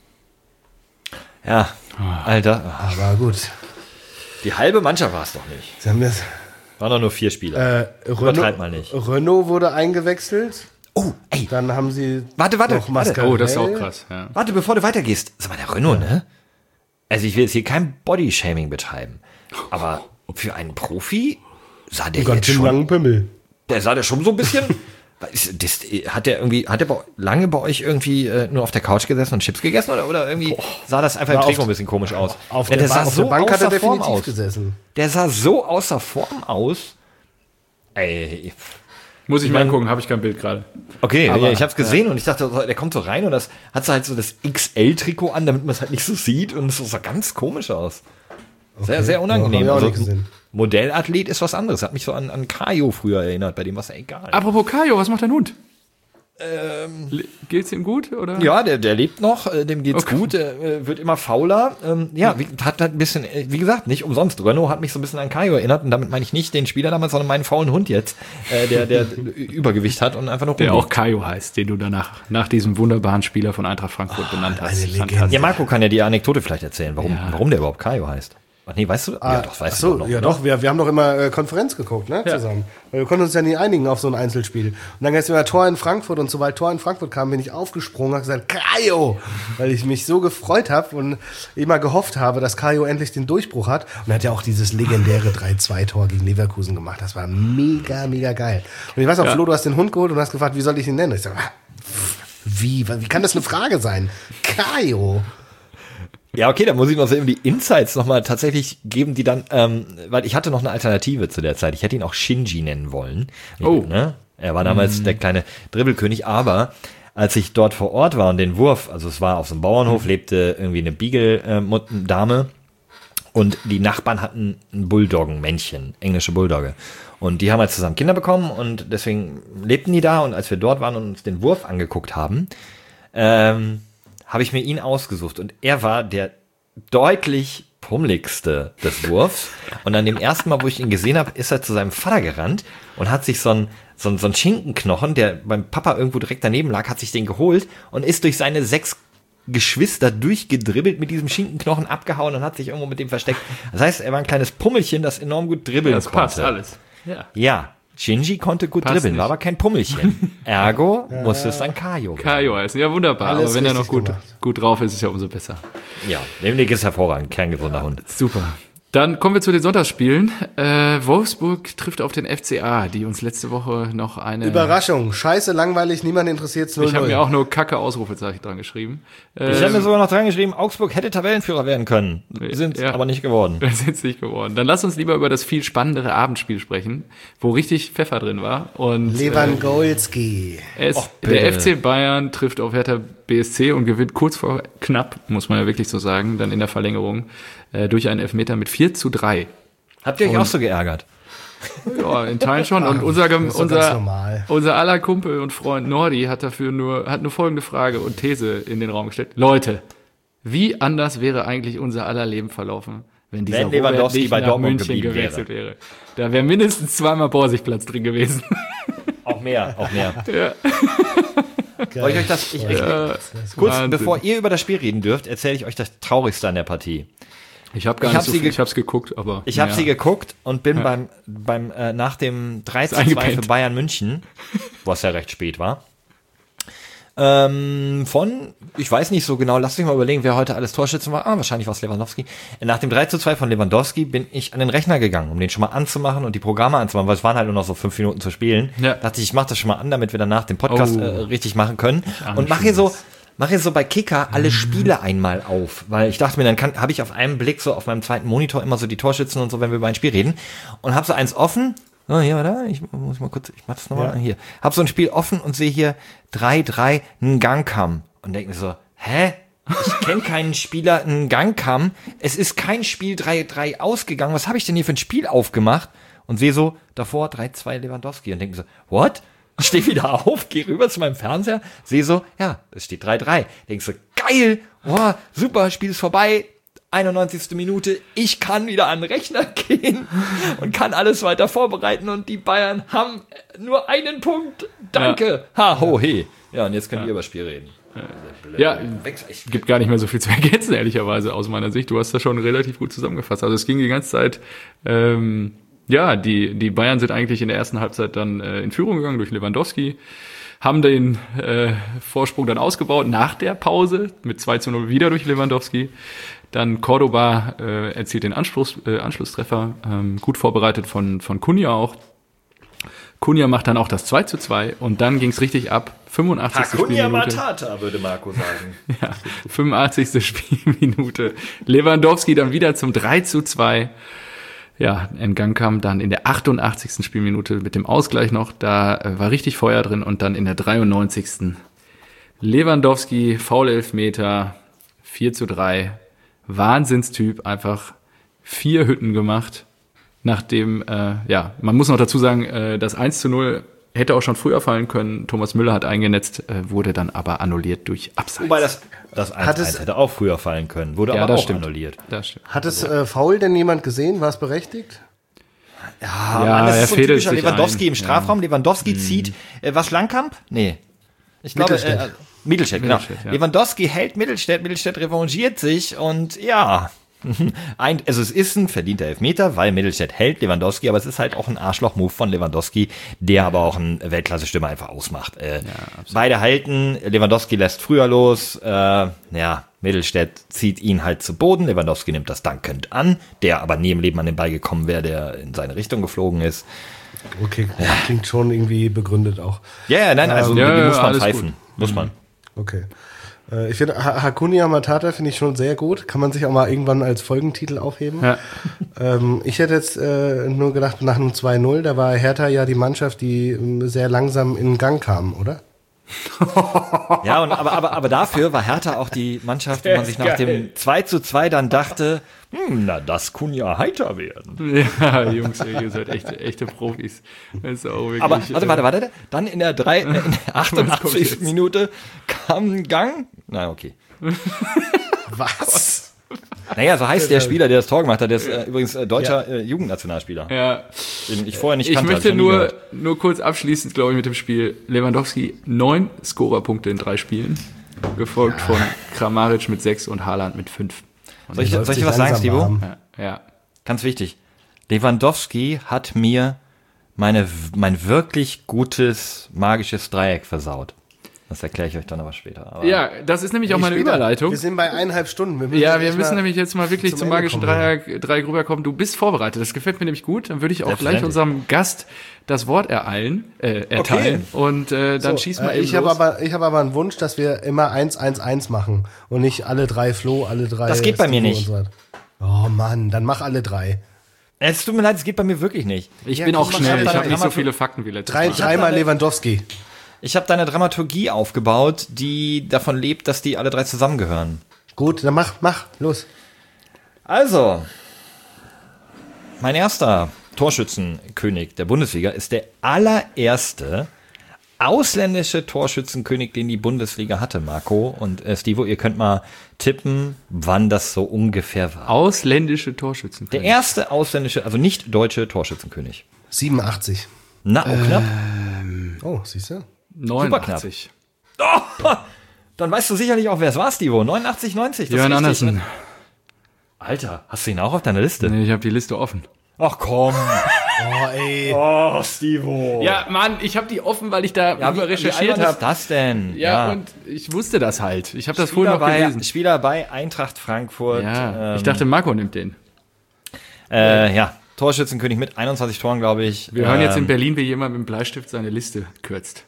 Ja, Alter. Aber gut. Die halbe Mannschaft war es doch nicht. Sie haben das. Waren doch nur 4 Spieler. Übertreib mal nicht. Renault wurde eingewechselt. Oh, ey. Dann haben sie Warte. Oh, das ist auch krass. Ja. Warte, bevor du weitergehst. Sag mal, der Renault, ne? Also ich will jetzt hier kein Bodyshaming betreiben. Aber für einen Profi sah der jetzt schon... langen Pimmel. Der sah der schon so ein bisschen... Hat der lange bei euch irgendwie nur auf der Couch gesessen und Chips gegessen oder irgendwie sah das einfach im Trikot ein bisschen komisch aus? Auf der Bank hat er definitiv gesessen. Der sah so außer Form aus. Ey. Muss ich mal angucken, habe ich kein Bild gerade. Okay, aber, ich habe es gesehen und ich dachte, der kommt so rein und das hat so halt so das XL-Trikot an, damit man es halt nicht so sieht und es sah ganz komisch aus. Sehr, sehr unangenehm. Ja, also, Modellathlet ist was anderes. Hat mich so an Kajo früher erinnert, bei dem war es ja egal. Apropos Kajo, was macht dein Hund? Geht's ihm gut, oder? Ja, der lebt noch, dem geht's gut, wird immer fauler. Hat ein bisschen, wie gesagt, nicht umsonst. Renault hat mich so ein bisschen an Kajo erinnert und damit meine ich nicht den Spieler damals, sondern meinen faulen Hund jetzt, der Übergewicht hat und einfach noch der auch Kajo heißt, den du danach nach diesem wunderbaren Spieler von Eintracht Frankfurt benannt hast. Ja, Marco kann ja die Anekdote vielleicht erzählen, warum der überhaupt Kajo heißt. Ach nee, weißt du? Ja, doch, weißt du noch. Ja, doch, wir haben doch immer Konferenz geguckt, ne, zusammen. Weil wir konnten uns ja nie einigen auf so ein Einzelspiel. Und dann gab es immer Tor in Frankfurt und sobald Tor in Frankfurt kam, bin ich aufgesprungen und habe gesagt, Kajo! Weil ich mich so gefreut habe und immer gehofft habe, dass Kajo endlich den Durchbruch hat. Und er hat ja auch dieses legendäre 3-2-Tor gegen Leverkusen gemacht. Das war mega, mega geil. Und ich weiß auch, Flo, du hast den Hund geholt und hast gefragt, wie soll ich ihn nennen? Ich sag, wie kann das eine Frage sein? Kajo! Ja, okay, da muss ich noch so eben die Insights nochmal tatsächlich geben, die dann, weil ich hatte noch eine Alternative zu der Zeit. Ich hätte ihn auch Shinji nennen wollen. Er war damals der kleine Dribbelkönig, aber als ich dort vor Ort war und den Wurf, also es war auf so einem Bauernhof, lebte irgendwie eine Beagle-Dame und die Nachbarn hatten ein Bulldoggen-Männchen, englische Bulldogge. Und die haben halt zusammen Kinder bekommen und deswegen lebten die da und als wir dort waren und uns den Wurf angeguckt haben, habe ich mir ihn ausgesucht und er war der deutlich pummeligste des Wurfs und an dem ersten Mal, wo ich ihn gesehen habe, ist er zu seinem Vater gerannt und hat sich so ein Schinkenknochen, der beim Papa irgendwo direkt daneben lag, hat sich den geholt und ist durch seine 6 Geschwister durchgedribbelt mit diesem Schinkenknochen abgehauen und hat sich irgendwo mit dem versteckt. Das heißt, er war ein kleines Pummelchen, das enorm gut dribbeln konnte. Das passt alles. Ja. Shinji konnte gut dribbeln, war aber kein Pummelchen. Ergo musste es dann Kajo. Kajo heißen, ja wunderbar. Alles aber wenn er noch gut drauf ist, ist ja umso besser. Ja, nämlich ist hervorragend, kerngesunder Hund. Super. Dann kommen wir zu den Sonntagsspielen. Wolfsburg trifft auf den FCA, die uns letzte Woche noch eine... Überraschung, scheiße, langweilig, niemand interessiert 0-0. Ich habe mir auch nur Kacke Ausrufezeichen dran geschrieben. Ich habe mir sogar noch dran geschrieben, Augsburg hätte Tabellenführer werden können. Sind aber nicht geworden. Sind nicht geworden. Dann lass uns lieber über das viel spannendere Abendspiel sprechen, wo richtig Pfeffer drin war. Und Lewandowski. Der FC Bayern trifft auf Hertha BSC und gewinnt kurz vor knapp, muss man ja wirklich so sagen, dann in der Verlängerung durch einen Elfmeter mit 4:3. Habt ihr euch auch so geärgert? Ja, in Teilen schon. Und unser aller Kumpel und Freund Nordi hat nur folgende Frage und These in den Raum gestellt. Leute, wie anders wäre eigentlich unser aller Leben verlaufen, wenn dieser Lewandowski bei Dortmund München gewechselt wäre? Da wäre mindestens 2-mal Borsigplatz drin gewesen. Auch mehr. Ja. Soll ich euch kurz, Wahnsinn. Bevor ihr über das Spiel reden dürft, erzähle ich euch das Traurigste an der Partie. Ich hab's geguckt, aber... Ich habe sie geguckt und bin nach dem 3:2 für Bayern München, was ja recht spät war, ich weiß nicht so genau, lasst mich mal überlegen, wer heute alles Torschützen war. Wahrscheinlich war es Lewandowski. Nach dem 3:2 von Lewandowski bin ich an den Rechner gegangen, um den schon mal anzumachen und die Programme anzumachen, weil es waren halt nur noch so 5 Minuten zu spielen. Ja. Dachte ich mache das schon mal an, damit wir danach den Podcast richtig machen können. Und mache hier so bei Kicker alle Spiele einmal auf, weil ich dachte mir, dann habe ich auf einen Blick so auf meinem zweiten Monitor immer so die Torschützen und so, wenn wir über ein Spiel reden und habe so eins offen. Oh, hier, oder? Ich mach das nochmal hier. Hab so ein Spiel offen und sehe hier 3-3 Ngankam und denke mir so, hä? Ich kenne keinen Spieler Ngankam. Es ist kein Spiel 3-3 ausgegangen. Was habe ich denn hier für ein Spiel aufgemacht? Und sehe so davor 3-2 Lewandowski und denke mir so, what? Stehe wieder auf, gehe rüber zu meinem Fernseher, sehe so, ja, es steht 3-3. Denke so, geil, oh, super, Spiel ist vorbei. 91. Minute, ich kann wieder an den Rechner gehen und kann alles weiter vorbereiten und die Bayern haben nur einen Punkt. Danke. Ha, ho, he. Ja, und jetzt können wir über das Spiel reden. Ja, gibt gar nicht mehr so viel zu ergänzen, ehrlicherweise, aus meiner Sicht. Du hast das schon relativ gut zusammengefasst. Also es ging die ganze Zeit, die Bayern sind eigentlich in der ersten Halbzeit dann in Führung gegangen durch Lewandowski, haben den Vorsprung dann ausgebaut nach der Pause mit 2:0 wieder durch Lewandowski. Dann Cordoba erzielt den Anschlusstreffer, gut vorbereitet von Cunha auch. Cunha macht dann auch das 2:2 und dann ging's richtig ab. 85. Cunha Matata, würde Marco sagen. Ja, 85. Spielminute. Lewandowski dann wieder zum 3:2. Ja, Ngankam dann in der 88. Spielminute mit dem Ausgleich noch. Da war richtig Feuer drin und dann in der 93. Lewandowski, Foul-Elfmeter, 4:3. Wahnsinnstyp, einfach 4 Hütten gemacht, nachdem, man muss noch dazu sagen, das 1:0 hätte auch schon früher fallen können. Thomas Müller hat eingenetzt, wurde dann aber annulliert durch Abseits. Wobei das 1:1 hätte auch früher fallen können, wurde aber auch annulliert. Das stimmt. Hat es Foul denn jemand gesehen? War es berechtigt? Ja, Mann, das ist so ein typischer Lewandowski ein. im Strafraum. Lewandowski zieht, was, Langkamp? Nee. Ich glaube, Mittelstädt, genau. Ja. Lewandowski hält Mittelstädt revanchiert sich und ja, also es ist ein verdienter Elfmeter, weil Mittelstädt hält Lewandowski, aber es ist halt auch ein Arschloch-Move von Lewandowski, der aber auch einen Weltklasse-Stürmer einfach ausmacht. Beide halten, Lewandowski lässt früher los, Mittelstädt zieht ihn halt zu Boden, Lewandowski nimmt das dankend an, der aber nie im Leben an den Ball gekommen wäre, der in seine Richtung geflogen ist. Okay, klingt schon irgendwie begründet auch. Ja, nein, also die muss man pfeifen. Muss man. Okay. Ich finde, Hakuna Matata finde ich schon sehr gut. Kann man sich auch mal irgendwann als Folgentitel aufheben. Ja. Ich hätte jetzt nur gedacht, nach einem 2:0, da war Hertha ja die Mannschaft, die sehr langsam in Gang kam, oder? Ja, aber dafür war Hertha auch die Mannschaft, wo man sich nach dem 2:2 dann dachte, das kann ja heiter werden. Ja, Jungs, ihr seid echte Profis. Das ist auch wirklich, aber warte. Dann in der 88. Minute kam ein Gang. Na, okay. Was? Naja, so heißt der Spieler, der das Tor gemacht hat. Der ist übrigens deutscher Jugendnationalspieler. Ja. Den ich vorher nicht kannte. Ich möchte nur kurz abschließend, glaube ich, mit dem Spiel. Lewandowski 9 Scorerpunkte in 3 Spielen. Gefolgt von Kramaric mit 6 und Haaland mit 5. Soll ich dir was sagen, Stivo? Ja. Ganz wichtig. Lewandowski hat mir mein wirklich gutes magisches Dreieck versaut. Das erkläre ich euch dann aber später. Aber ja, das ist nämlich auch meine Überleitung. Wir sind bei 1,5 Stunden. Wir müssen nämlich jetzt mal wirklich zum magischen Dreieck rüberkommen. Du bist vorbereitet. Das gefällt mir nämlich gut. Dann würde ich auch gleich unserem Gast das Wort erteilen. Okay. Und dann schieß mal eben ich habe aber einen Wunsch, dass wir immer 1-1-1 machen und nicht alle 3 Flo, alle 3. Das geht bei mir nicht. So. Oh Mann, dann mach alle 3. Es tut mir leid, es geht bei mir wirklich nicht. Ich bin auch schnell. Ich habe nicht so viele Fakten wie letztes Mal. Dreimal Lewandowski. Ich habe da eine Dramaturgie aufgebaut, die davon lebt, dass die alle 3 zusammengehören. Gut, dann mach, los. Also, mein erster Torschützenkönig der Bundesliga ist der allererste ausländische Torschützenkönig, den die Bundesliga hatte, Marco und Stivo. Ihr könnt mal tippen, wann das so ungefähr war. Ausländische Torschützenkönig. Der erste ausländische, also nicht deutsche Torschützenkönig. 87. Na, knapp. Oh, siehst du? 89. Oh, dann weißt du sicherlich auch, wer es war, Stivo. 89, 90. Jörn Andersen. Alter, hast du ihn auch auf deiner Liste? Nee, ich habe die Liste offen. Ach komm. Oh, ey. Oh, Stivo. Ja, Mann, ich habe die offen, weil ich da recherchiert habe. Was ist das denn? Ja, und ich wusste das halt. Ich habe das vorhin noch gelesen. Spieler bei Eintracht Frankfurt. Ja, ich dachte, Marco nimmt den. Torschützenkönig mit 21 Toren, glaube ich. Wir hören jetzt in Berlin, wie jemand mit dem Bleistift seine Liste kürzt.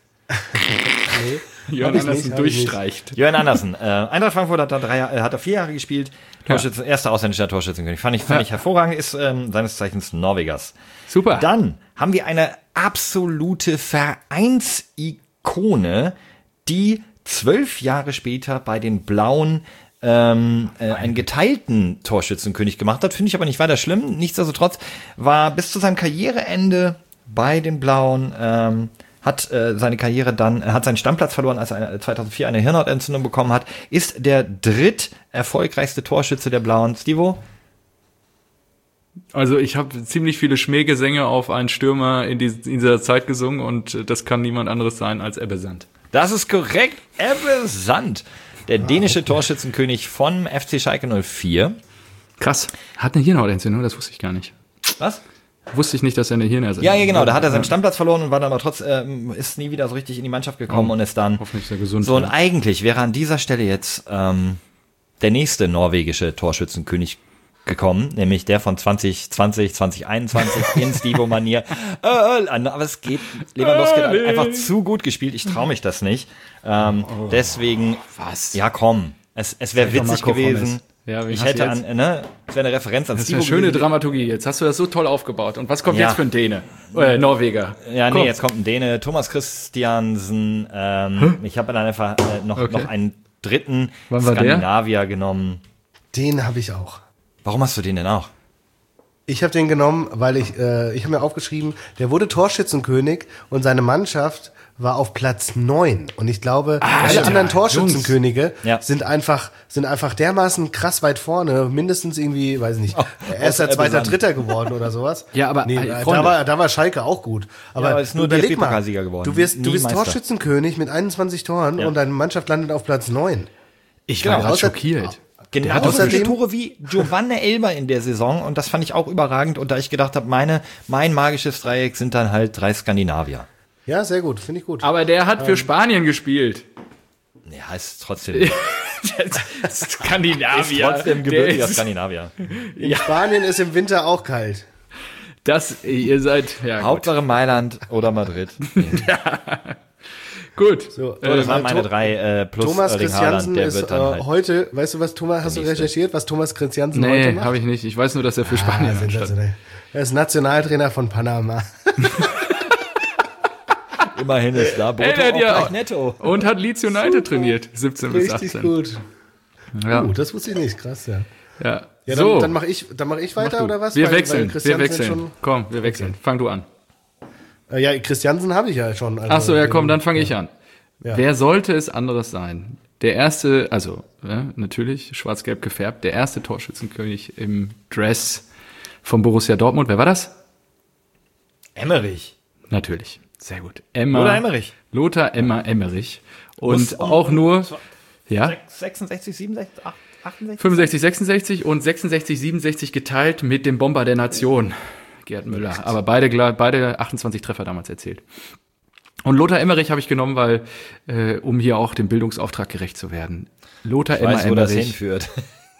Jörn Andersen durchstreicht. Jörn Andersen. Eintracht Frankfurt hat da 4 Jahre gespielt. Erster ausländischer Torschützenkönig. Fand ich hervorragend. Ist seines Zeichens Norwegers. Super. Dann haben wir eine absolute Vereinsikone, die 12 Jahre später bei den Blauen einen geteilten Torschützenkönig gemacht hat. Finde ich aber nicht weiter schlimm. Nichtsdestotrotz war bis zu seinem Karriereende bei den Blauen hat seine Karriere dann, hat seinen Stammplatz verloren, als er 2004 eine Hirnhautentzündung bekommen hat, ist der dritterfolgreichste Torschütze der Blauen. Stivo? Also ich habe ziemlich viele Schmähgesänge auf einen Stürmer in dieser Zeit gesungen und das kann niemand anderes sein als Ebbe Sand. Das ist korrekt, Ebbe Sand, der dänische Torschützenkönig von FC Schalke 04. Krass, hat eine Hirnhautentzündung, das wusste ich gar nicht. Was? Wusste ich nicht, dass er eine Hirnersatzung hat. Ja, genau, da hat er seinen Stammplatz verloren und war dann aber ist nie wieder so richtig in die Mannschaft gekommen und ist dann hoffentlich sehr gesund. So, und eigentlich wäre an dieser Stelle jetzt der nächste norwegische Torschützenkönig gekommen, nämlich der von 2020, 2021 in Stivo-Manier. Aber es geht, Lewandowski hat einfach zu gut gespielt, ich traue mich das nicht. Deswegen, was? Ja komm, es wäre witzig gewesen. Ja, ich hätte es wäre eine Referenz an Stivo. Das ist eine schöne Dramaturgie. Jetzt hast du das so toll aufgebaut. Und was kommt jetzt für ein Däne? Norweger. Ja, nee, jetzt kommt ein Däne. Thomas Christiansen. Ich habe dann einfach noch einen dritten Skandinavier genommen. Den habe ich auch. Warum hast du den denn auch? Ich habe den genommen, weil ich habe mir aufgeschrieben, der wurde Torschützenkönig und seine Mannschaft war auf Platz 9. Und ich glaube, alle anderen Torschützenkönige sind einfach dermaßen krass weit vorne, mindestens irgendwie, weiß ich nicht, erster, zweiter, dritter geworden oder sowas. Ja, aber da war Schalke auch gut. Aber ist nur überleg mal, DFB-Pokalsieger geworden. du wirst Torschützenkönig mit 21 Toren und deine Mannschaft landet auf Platz 9. Ich war gerade schockiert. Genau, so viele Tore wie Giovanni Elber in der Saison und das fand ich auch überragend und da ich gedacht habe, mein magisches Dreieck sind dann halt 3 Skandinavier. Ja, sehr gut, finde ich gut. Aber der hat für Spanien gespielt. Ja, ist trotzdem Skandinavier. Ist trotzdem gebürtiger Skandinavier. In Spanien ist im Winter auch kalt. Ihr seid, Hauptsache Mailand oder Madrid. Gut. So, das waren meine 3 plus Thomas Erling Christiansen Haaland, der ist wird dann halt heute, weißt du was, Thomas, hast du recherchiert, was Thomas Christiansen heute macht? Nee, habe ich nicht. Ich weiß nur, dass er für Spanien anstand. Er ist Nationaltrainer von Panama. Immerhin ist da Boto auch gleich netto. Und hat Leeds United trainiert, 17 bis 18. Richtig gut. Ja. Das wusste ich nicht, krass, ja. Ja, dann mach ich weiter, oder was? Wir wechseln. Komm, wir wechseln. Okay. Fang du an. Ja, Christiansen habe ich ja schon. Also ach so, ja komm, dann fange ich an. Ja. Wer sollte es anderes sein? Der erste, natürlich schwarz-gelb gefärbt, der erste Torschützenkönig im Dress von Borussia Dortmund. Wer war das? Emmerich. Natürlich, sehr gut. Lothar Emmerich. Und auch nur, 66, 67, 68? 65, 66 und 66, 67 geteilt mit dem Bomber der Nation, Gerd Müller. Aber beide 28 Treffer damals erzielt. Und Lothar Emmerich habe ich genommen, weil, um hier auch dem Bildungsauftrag gerecht zu werden. Lothar Emmerich, wo das hinführt.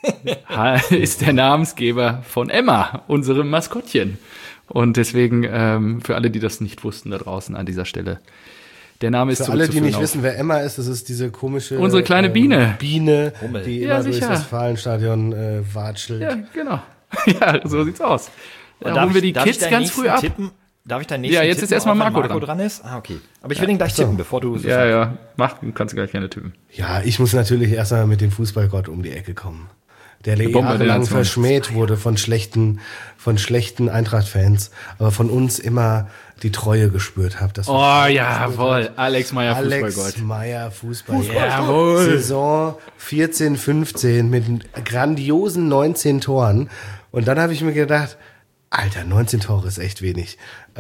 ist der Namensgeber von Emma, unserem Maskottchen. Und deswegen, für alle, die das nicht wussten da draußen an dieser Stelle, der Name ist für alle, die nicht wissen, wer Emma ist, das ist diese komische... Unsere kleine Biene. Hummel. Die immer durchs Westfalenstadion watschelt. Ja, genau. Ja, so sieht's aus. Da holen wir die Kids ganz früh ab. Darf ich deinen nächsten Ja, jetzt ist erstmal Marco dran ist? Ah, okay. Aber ich will ihn gleich tippen, bevor du... Ja, kannst du gleich gerne tippen. Ja, ich muss natürlich erstmal mit dem Fußballgott um die Ecke kommen. Der jahrelang verschmäht wurde von schlechten Eintracht-Fans, aber von uns immer die Treue gespürt hat. Jawohl, Alex Meyer, Fußballgott. Alex Meyer, Fußballgott. Jawohl. Saison 14, 15 mit grandiosen 19 Toren. Und dann habe ich mir gedacht, Alter, 19 Tore ist echt wenig.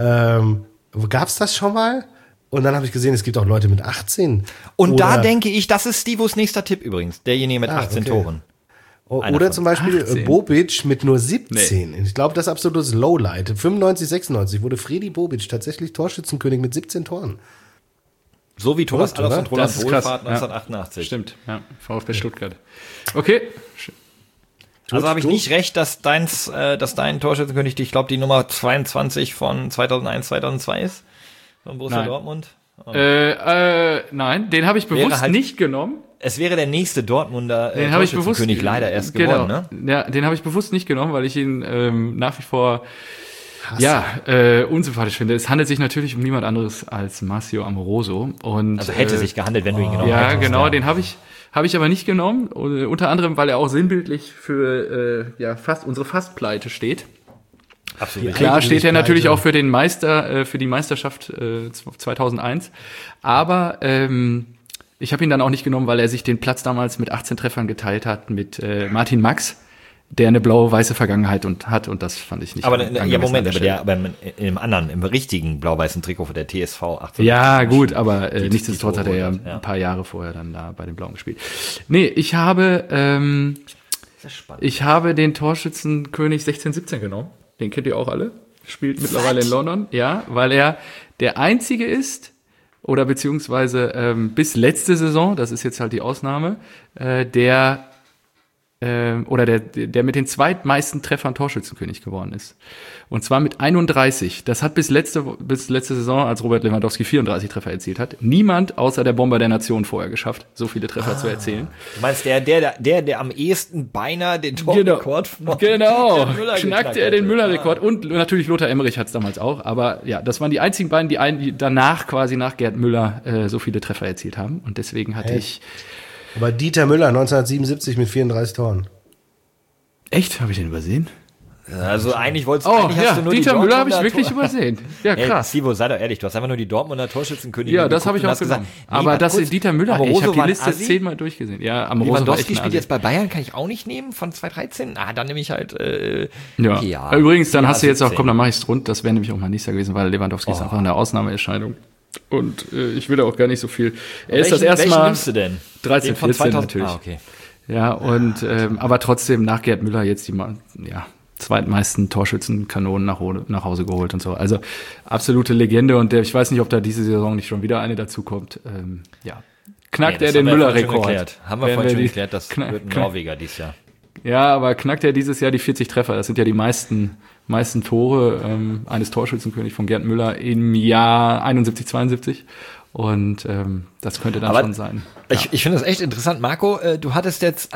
Gab's das schon mal? Und dann habe ich gesehen, es gibt auch Leute mit 18. Und da denke ich, das ist Stivos nächster Tipp übrigens, derjenige mit 18 Toren. Oder zum Beispiel 18. Bobic mit nur 17. Nee. Ich glaube, das ist absolutes Lowlight. 95, 96 wurde Fredi Bobic tatsächlich Torschützenkönig mit 17 Toren. So wie Thomas Allofs und Roland Wohlfahrt 1988. Stimmt, ja. VfB Stuttgart. Okay. Also habe ich nicht recht, dass dein Torschützenkönig, ich glaube, die Nummer 22 von 2001, 2002 ist? Von Borussia Dortmund? Nein, den habe ich bewusst nicht genommen. Es wäre der nächste Dortmunder Torschützenkönig leider erst geworden, ne? Ja, den habe ich bewusst nicht genommen, weil ich ihn nach wie vor unsympathisch finde. Es handelt sich natürlich um niemand anderes als Marcio Amoroso. Und, also hätte sich gehandelt, wenn du ihn genommen hättest. Ja, genau, den habe ich aber nicht genommen. Unter anderem, weil er auch sinnbildlich für unsere Fastpleite steht. Absolut. Klar steht er natürlich auch für den für die Meisterschaft 2001. Aber ich habe ihn dann auch nicht genommen, weil er sich den Platz damals mit 18 Treffern geteilt hat mit Martin Max, der eine blau-weiße Vergangenheit hat und das fand ich nicht. Aber im richtigen blau-weißen Trikot für der TSV 18. Ja, gut, aber nichtsdestotrotz hat er ja ein paar Jahre vorher dann da bei den Blauen gespielt. Nee, ich habe den Torschützenkönig 16-17 genommen. Den kennt ihr auch alle. Spielt mittlerweile in London. Ja, weil er der einzige ist, oder beziehungsweise bis letzte Saison, das ist jetzt halt die Ausnahme, der mit den zweitmeisten Treffern Torschützenkönig geworden ist. Und zwar mit 31. Das hat bis letzte Saison, als Robert Lewandowski 34 Treffer erzielt hat, niemand außer der Bomber der Nation vorher geschafft, so viele Treffer zu erzielen. Du meinst, der am ehesten beinahe den Torrekord knackte er den Müller-Rekord. Und natürlich Lothar Emmerich hat es damals auch. Aber ja, das waren die einzigen beiden, die danach quasi nach Gerd Müller so viele Treffer erzielt haben. Und deswegen hatte ich... Aber Dieter Müller 1977 mit 34 Toren. Echt? Habe ich den übersehen? Also eigentlich hast du nur Dieter Müller habe ich wirklich übersehen. Ja, krass. Sivo, sei doch ehrlich, du hast einfach nur die Dortmunder Torschützenkönigin. Ja, das habe ich auch gesagt. Aber das ist Dieter Müller, ich habe die Liste 10-mal durchgesehen. Ja, Lewandowski spielt jetzt bei Bayern, kann ich auch nicht nehmen, von 2013. Dann nehme ich halt, ja. Übrigens, dann hast du jetzt auch, komm, dann mache ich es rund. Das wäre nämlich auch mal nächster gewesen, weil Lewandowski ist einfach eine Ausnahmeerscheinung. Und ich will da auch gar nicht so viel. Er ist das erste Mal. Welchen nimmst du denn? 13, 14 natürlich. Okay. Ja, und aber trotzdem nach Gerd Müller jetzt die zweitmeisten Torschützenkanonen nach Hause geholt und so. Also absolute Legende und ich weiß nicht, ob da diese Saison nicht schon wieder eine dazukommt. Knackt er den Müller-Rekord? Haben wir vorhin schon geklärt, das wird ein Norweger dieses Jahr. Ja, aber knackt er dieses Jahr die 40 Treffer? Das sind ja die meisten Tore eines Torschützenkönigs von Gerd Müller im Jahr 71, 72. Und das könnte dann schon sein. Ich finde das echt interessant. Marco, du hattest jetzt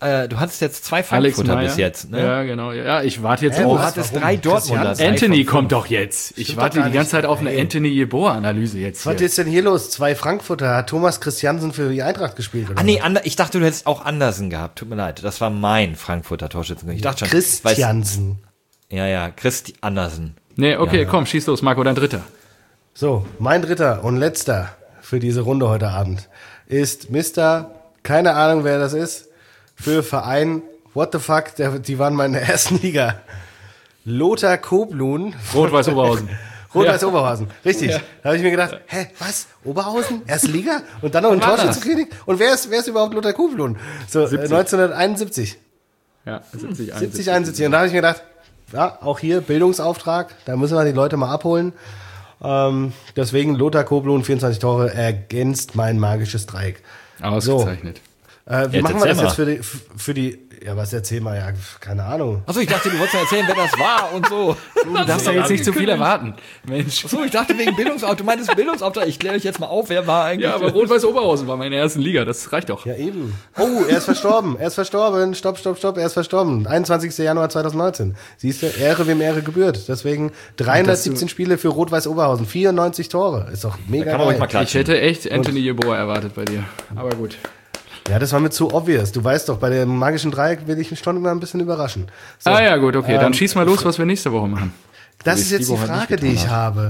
zwei Frankfurter bis jetzt. Ne? Ja, genau. Ja, ich warte jetzt auf. Du hattest 3 Dortmunder. Anthony kommt doch jetzt. Ich warte die ganze Zeit auf eine Anthony Yeboah-Analyse jetzt. Was ist denn hier los? 2 Frankfurter. Hat Thomas Christiansen für die Eintracht gespielt? Oder ich dachte, du hättest auch Andersen gehabt. Tut mir leid. Das war mein Frankfurter Torschützenkönig. Ich dachte schon. Christiansen. Christi Andersen. Nee, okay, komm, schieß los, Marco, dein dritter. So, mein dritter und letzter für diese Runde heute Abend ist Mr. Keine Ahnung, wer das ist, für Verein, what the fuck, die waren mal in der ersten Liga. Lothar Koblun. Rot-Weiß Oberhausen. Rot-Weiß Oberhausen, richtig. Ja. Da habe ich mir gedacht, was, Oberhausen, erste Liga? Und dann noch ein Torschützenkönig? Und wer ist überhaupt Lothar Koblun? So, 1971. Ja, 70, 71. Und da habe ich mir gedacht, ja, auch hier Bildungsauftrag, da müssen wir die Leute mal abholen. Deswegen Lothar Koblun, 24 Tore, ergänzt mein magisches Dreieck. Ausgezeichnet. So, wie machen wir das jetzt für die was erzähl mal, keine Ahnung. Achso, ich dachte, du wolltest ja erzählen, wer das war und so. Du darfst ja jetzt nicht zu viel erwarten. Mensch. Achso, ich dachte wegen Bildungsauftrag. Du meintest Bildungsauftrag. Ich kläre euch jetzt mal auf, wer war eigentlich. Ja, aber Rot-Weiß Oberhausen war meine ersten Liga. Das reicht doch. Ja, eben. Oh, er ist verstorben. Stopp. Er ist verstorben. 21. Januar 2019. Siehst du, Ehre wem Ehre gebührt. Deswegen 317 Spiele für Rot-Weiß Oberhausen. 94 Tore. Ist doch mega kann man ruhig mal klatschen. Ich hätte echt Anthony Yeboah erwartet bei dir. Aber gut. Ja, das war mir zu obvious. Du weißt doch, bei dem magischen Dreieck will ich mich schon immer ein bisschen überraschen. So, gut, okay. Dann schieß mal los, was wir nächste Woche machen. Das ist jetzt die Frage, die ich habe.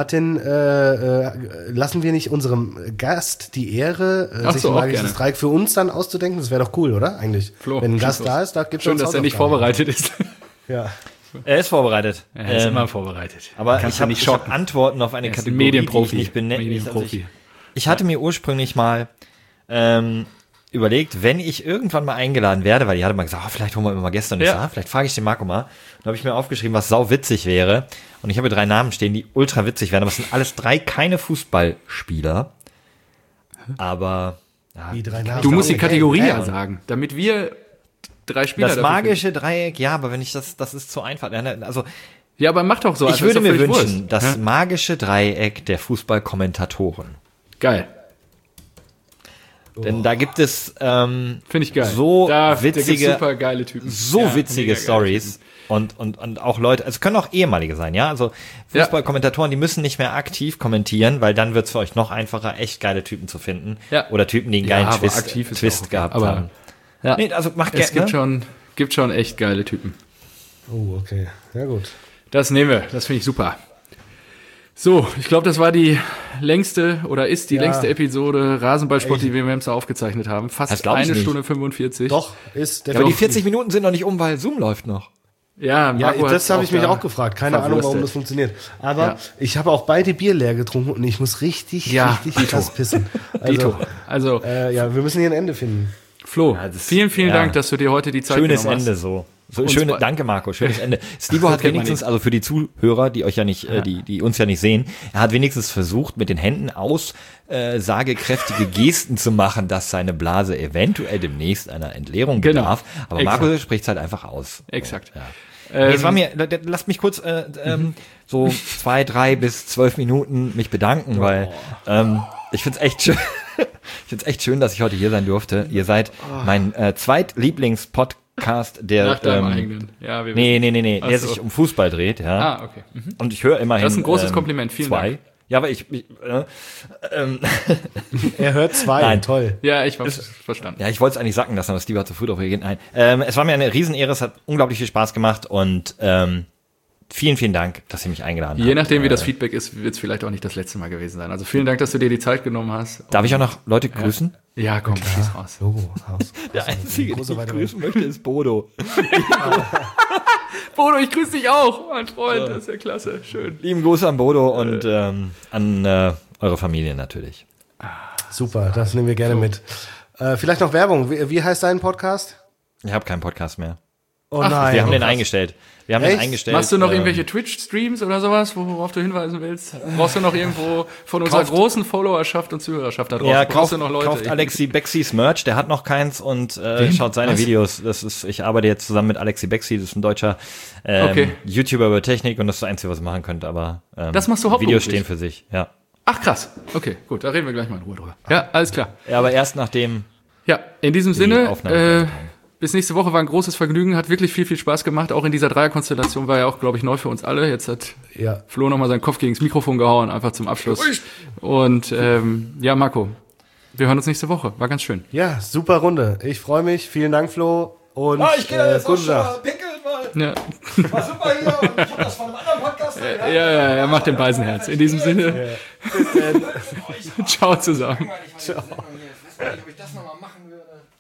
Lassen wir nicht unserem Gast die Ehre, sich ein magisches Dreieck für uns dann auszudenken? Das wäre doch cool, oder? Eigentlich. Flo, wenn ein Gast da ist, da gibt's schön, dass er nicht vorbereitet ist. Ja. Er ist vorbereitet. Er ist immer vorbereitet. Aber ich habe Antworten auf eine Kategorie, Medienprofi. die ich nicht benennen. Ich hatte mir ursprünglich mal überlegt, wenn ich irgendwann mal eingeladen werde, weil die hatte mal gesagt, vielleicht holen wir mal gestern nicht, vielleicht frage ich den Marco mal. Dann habe ich mir aufgeschrieben, was sau witzig wäre. Und ich habe 3 Namen stehen, die ultra witzig wären, aber es sind alles 3 keine Fußballspieler. Aber die 3 Namen. Du musst die Kategorie sagen, damit wir 3 Spieler das magische Dreieck, aber wenn ich das ist zu einfach. Also ja, aber mach doch so. Ich würde mir wünschen, das magische Dreieck der Fußballkommentatoren. Geil. Denn da gibt es finde ich geil. Witzige, super geile Typen. Witzige Stories und auch Leute, es können auch ehemalige sein, ja, also Fußballkommentatoren, die müssen nicht mehr aktiv kommentieren, weil dann wird es für euch noch einfacher, echt geile Typen zu finden oder Typen, die einen geilen Twist gehabt haben. Ja. Nee, also macht gerne. Es gibt schon echt geile Typen. Oh, okay. Ja, gut. Das nehmen wir. Das finde ich super. So, ich glaube, das war die längste längste Episode Rasenballsport, die wir so aufgezeichnet haben. Fast 1 Stunde 45. Doch, ist der. Aber die 40 Minuten sind noch nicht weil Zoom läuft noch. Ja, das habe ich mich auch gefragt. Keine Ahnung, warum das funktioniert. Aber ich habe auch beide Bier leer getrunken und ich muss richtig krass pissen. Also, wir müssen hier ein Ende finden. Flo, vielen Dank, dass du dir heute die Zeit genommen hast. Schönes Ende so. Danke Marco, schönes Ende. Stivo hat wenigstens, also für die Zuhörer, die euch ja nicht, die uns ja nicht sehen, er hat wenigstens versucht, mit den Händen aussagekräftige Gesten zu machen, dass seine Blase eventuell demnächst einer Entleerung bedarf. Aber Marco spricht es halt einfach aus. Exakt. So, es war mir, lasst mich kurz so 2, 3 bis 12 Minuten mich bedanken, weil ich find's echt schön. Ich find's echt schön, dass ich heute hier sein durfte. Ihr seid mein Zweitlieblings-Podcast, der nach deinem eigenen. Ja, der sich um Fußball dreht, ja. Okay. Und ich höre immerhin das ist ein großes Kompliment, vielen Dank. Ja, aber Er hört 2, Nein. toll. Ja, ich hab's verstanden. Ja, ich wollte es eigentlich sacken lassen, aber Steve hat zu früh drauf reagiert. Nein. Es war mir eine Riesenehre, es hat unglaublich viel Spaß gemacht und vielen, vielen Dank, dass ihr mich eingeladen habt. Je nachdem, wie das Feedback ist, wird es vielleicht auch nicht das letzte Mal gewesen sein. Also vielen Dank, dass du dir die Zeit genommen hast. Darf ich auch noch Leute grüßen? Ja, komm, schieß raus. Logo, Haus. Der Einzige, den Große ich weite grüßen möchte, ist Bodo. Bodo, ich grüße dich auch, mein Freund. Das ist ja klasse. Schön. Lieben Gruß an Bodo und an eure Familie natürlich. Super, das nehmen wir gerne mit. Vielleicht noch Werbung. Wie heißt dein Podcast? Ich habe keinen Podcast mehr. Oh nein. Wir haben den eingestellt. Machst du noch irgendwelche Twitch-Streams oder sowas, worauf du hinweisen willst? Brauchst du noch irgendwo von unserer großen Followerschaft und Zuhörerschaft da draußen? Ja, brauchst du noch Leute? kauft Alexi Bexis Merch, der hat noch keins und schaut seine Videos. Ich arbeite jetzt zusammen mit Alexi Bexi, das ist ein deutscher YouTuber über Technik und das ist das Einzige, was ich machen könnte, aber das machst du hauptberuflich? Videos stehen für sich, ja. Ach krass, okay, gut, da reden wir gleich mal in Ruhe drüber. Ja, alles klar. Ja, aber erst nachdem Ja, in diesem Sinne, Aufnahme bis nächste Woche war ein großes Vergnügen, hat wirklich viel, viel Spaß gemacht. Auch in dieser Dreierkonstellation war ja auch, glaube ich, neu für uns alle. Jetzt hat Flo nochmal seinen Kopf gegen das Mikrofon gehauen, einfach zum Abschluss. Und ja, Marco, wir hören uns nächste Woche. War ganz schön. Ja, super Runde. Ich freue mich. Vielen Dank, Flo. Und ich gehe jetzt auch gute schon mal Nacht. pinkeln, weil Ja, war super hier und ich habe das von einem anderen Podcast ja, er macht den Beisenherz. In diesem Sinne, ciao zusammen. Ciao. Ich weiß nicht, ob ich das nochmal machen würde.